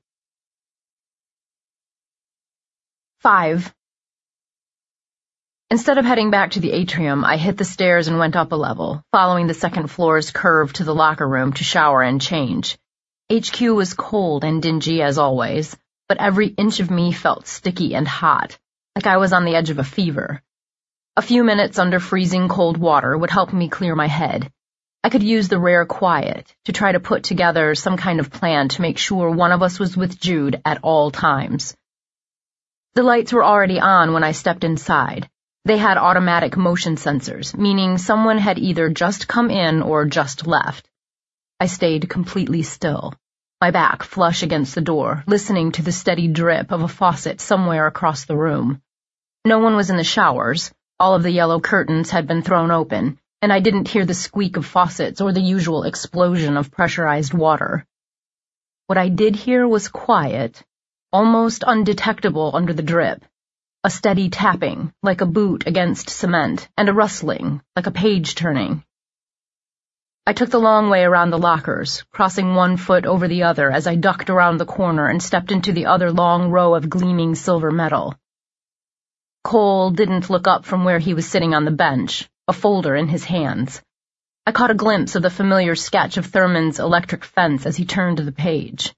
5. Instead of heading back to the atrium, I hit the stairs and went up a level, following the second floor's curve to the locker room to shower and change. HQ was cold and dingy as always, but every inch of me felt sticky and hot, like I was on the edge of a fever. A few minutes under freezing cold water would help me clear my head. I could use the rare quiet to try to put together some kind of plan to make sure one of us was with Jude at all times. The lights were already on when I stepped inside. They had automatic motion sensors, meaning someone had either just come in or just left. I stayed completely still, my back flush against the door, listening to the steady drip of a faucet somewhere across the room. No one was in the showers. All of the yellow curtains had been thrown open, and I didn't hear the squeak of faucets or the usual explosion of pressurized water. What I did hear was quiet, almost undetectable under the drip. A steady tapping, like a boot against cement, and a rustling, like a page turning. I took the long way around the lockers, crossing one foot over the other as I ducked around the corner and stepped into the other long row of gleaming silver metal. Cole didn't look up from where he was sitting on the bench, a folder in his hands. I caught a glimpse of the familiar sketch of Thurman's electric fence as he turned to the page.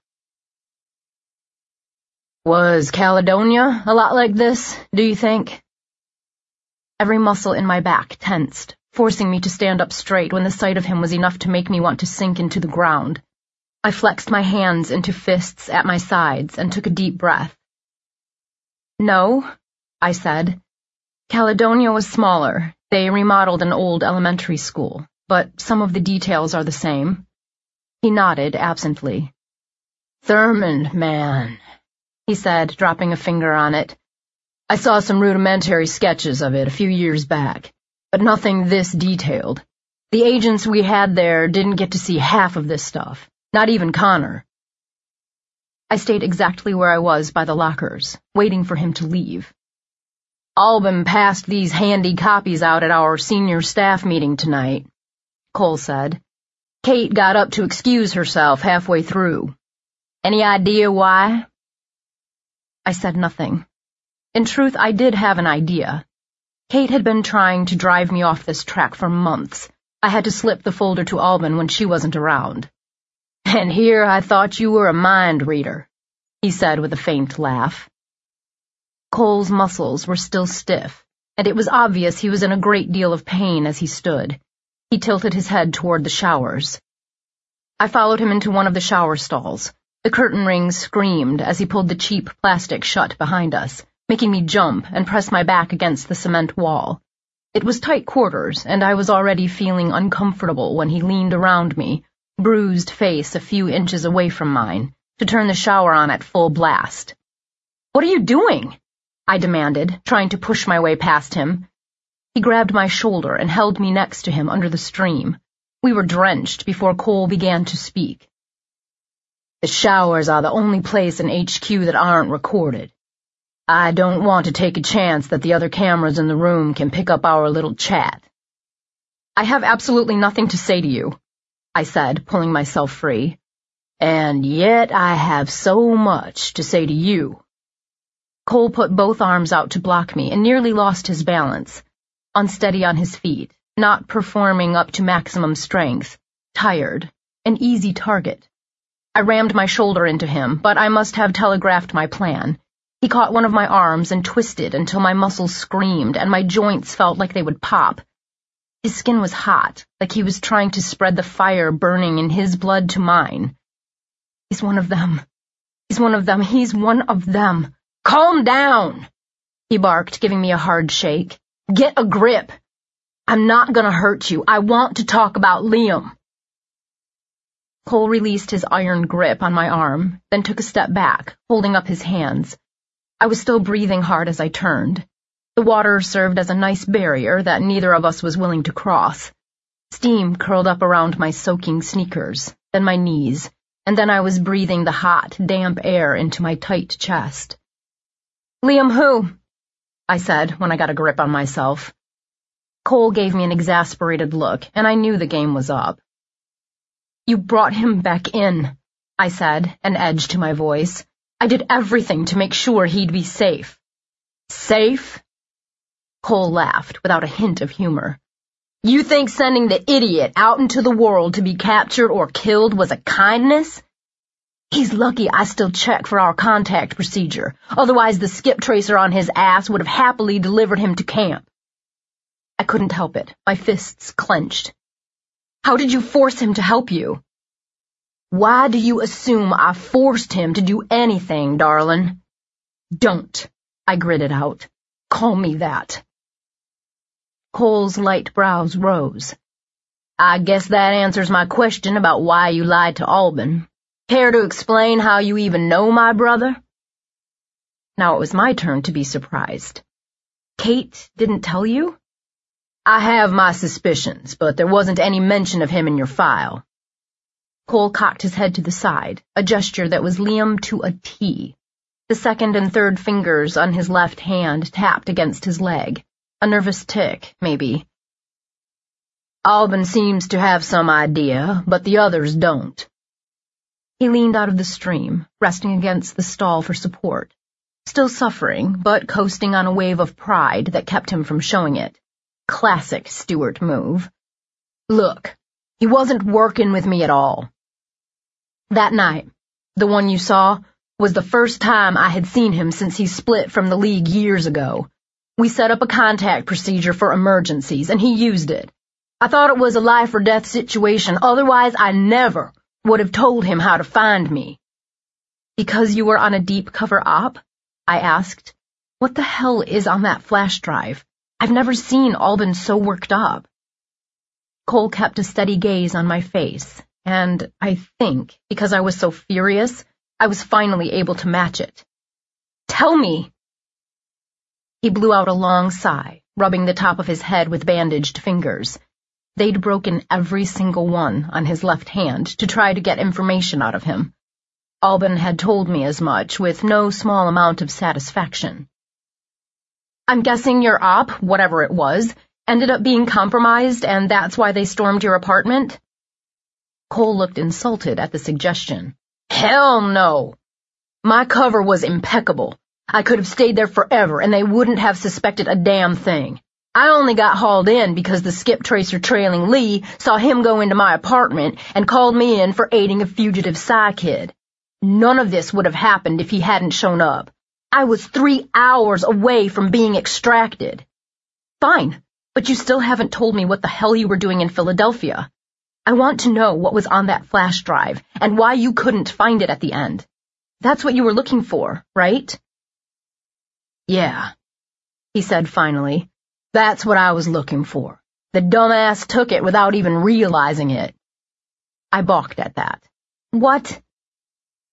Was Caledonia a lot like this, do you think? Every muscle in my back tensed, forcing me to stand up straight when the sight of him was enough to make me want to sink into the ground. I flexed my hands into fists at my sides and took a deep breath. No, I said. Caledonia was smaller. They remodeled an old elementary school, but some of the details are the same. He nodded absently. Thurman, man, he said, dropping a finger on it. I saw some rudimentary sketches of it a few years back, but nothing this detailed. The agents we had there didn't get to see half of this stuff, not even Connor. I stayed exactly where I was by the lockers, waiting for him to leave. Albin passed these handy copies out at our senior staff meeting tonight, Cole said. Kate got up to excuse herself halfway through. Any idea why? I said nothing. In truth, I did have an idea. Kate had been trying to drive me off this track for months. I had to slip the folder to Albin when she wasn't around. And here I thought you were a mind reader, he said with a faint laugh. Cole's muscles were still stiff, and it was obvious he was in a great deal of pain as he stood. He tilted his head toward the showers. I followed him into one of the shower stalls. The curtain rings screamed as he pulled the cheap plastic shut behind us, making me jump and press my back against the cement wall. It was tight quarters, and I was already feeling uncomfortable when he leaned around me, bruised face a few inches away from mine, to turn the shower on at full blast. What are you doing? I demanded, trying to push my way past him. He grabbed my shoulder and held me next to him under the stream. We were drenched before Cole began to speak. The showers are the only place in HQ that aren't recorded. I don't want to take a chance that the other cameras in the room can pick up our little chat. I have absolutely nothing to say to you, I said, pulling myself free. And yet I have so much to say to you. Cole put both arms out to block me and nearly lost his balance, unsteady on his feet, not performing up to maximum strength, tired, an easy target. I rammed my shoulder into him, but I must have telegraphed my plan. He caught one of my arms and twisted until my muscles screamed and my joints felt like they would pop. His skin was hot, like he was trying to spread the fire burning in his blood to mine. He's one of them. He's one of them. He's one of them. Calm down, he barked, giving me a hard shake. Get a grip. I'm not gonna hurt you. I want to talk about Liam. Cole released his iron grip on my arm, then took a step back, holding up his hands. I was still breathing hard as I turned. The water served as a nice barrier that neither of us was willing to cross. Steam curled up around my soaking sneakers, then my knees, and then I was breathing the hot, damp air into my tight chest. Liam who? I said when I got a grip on myself. Cole gave me an exasperated look, and I knew the game was up. You brought him back in, I said, an edge to my voice. I did everything to make sure he'd be safe. Safe? Cole laughed without a hint of humor. You think sending the idiot out into the world to be captured or killed was a kindness? He's lucky I still check for our contact procedure. Otherwise, the skip tracer on his ass would have happily delivered him to camp. I couldn't help it. My fists clenched. How did you force him to help you? Why do you assume I forced him to do anything, darling? Don't, I gritted out. Call me that. Cole's light brows rose. I guess that answers my question about why you lied to Alban. Care to explain how you even know my brother? Now it was my turn to be surprised. Kate didn't tell you? I have my suspicions, but there wasn't any mention of him in your file. Cole cocked his head to the side, a gesture that was Liam to a T. The second and third fingers on his left hand tapped against his leg. A nervous tick, maybe. Alban seems to have some idea, but the others don't. He leaned out of the stream, resting against the stall for support. Still suffering, but coasting on a wave of pride that kept him from showing it. Classic Stewart move. Look, he wasn't working with me at all. That night, the one you saw, was the first time I had seen him since he split from the League years ago. We set up a contact procedure for emergencies, and he used it. I thought it was a life-or-death situation, otherwise I never would have told him how to find me. Because you were on a deep-cover op? I asked. What the hell is on that flash drive? I've never seen Alban so worked up. Cole kept a steady gaze on my face, and I think, because I was so furious, I was finally able to match it. Tell me! He blew out a long sigh, rubbing the top of his head with bandaged fingers. They'd broken every single one on his left hand to try to get information out of him. Alban had told me as much, with no small amount of satisfaction. I'm guessing your op, whatever it was, ended up being compromised, and that's why they stormed your apartment? Cole looked insulted at the suggestion. Hell no! My cover was impeccable. I could have stayed there forever, and they wouldn't have suspected a damn thing. I only got hauled in because the skip tracer trailing Lee saw him go into my apartment and called me in for aiding a fugitive Psy kid. None of this would have happened if he hadn't shown up. I was 3 hours away from being extracted. Fine, but you still haven't told me what the hell you were doing in Philadelphia. I want to know what was on that flash drive and why you couldn't find it at the end. That's what you were looking for, right? Yeah, he said finally. That's what I was looking for. The dumbass took it without even realizing it. I balked at that. What?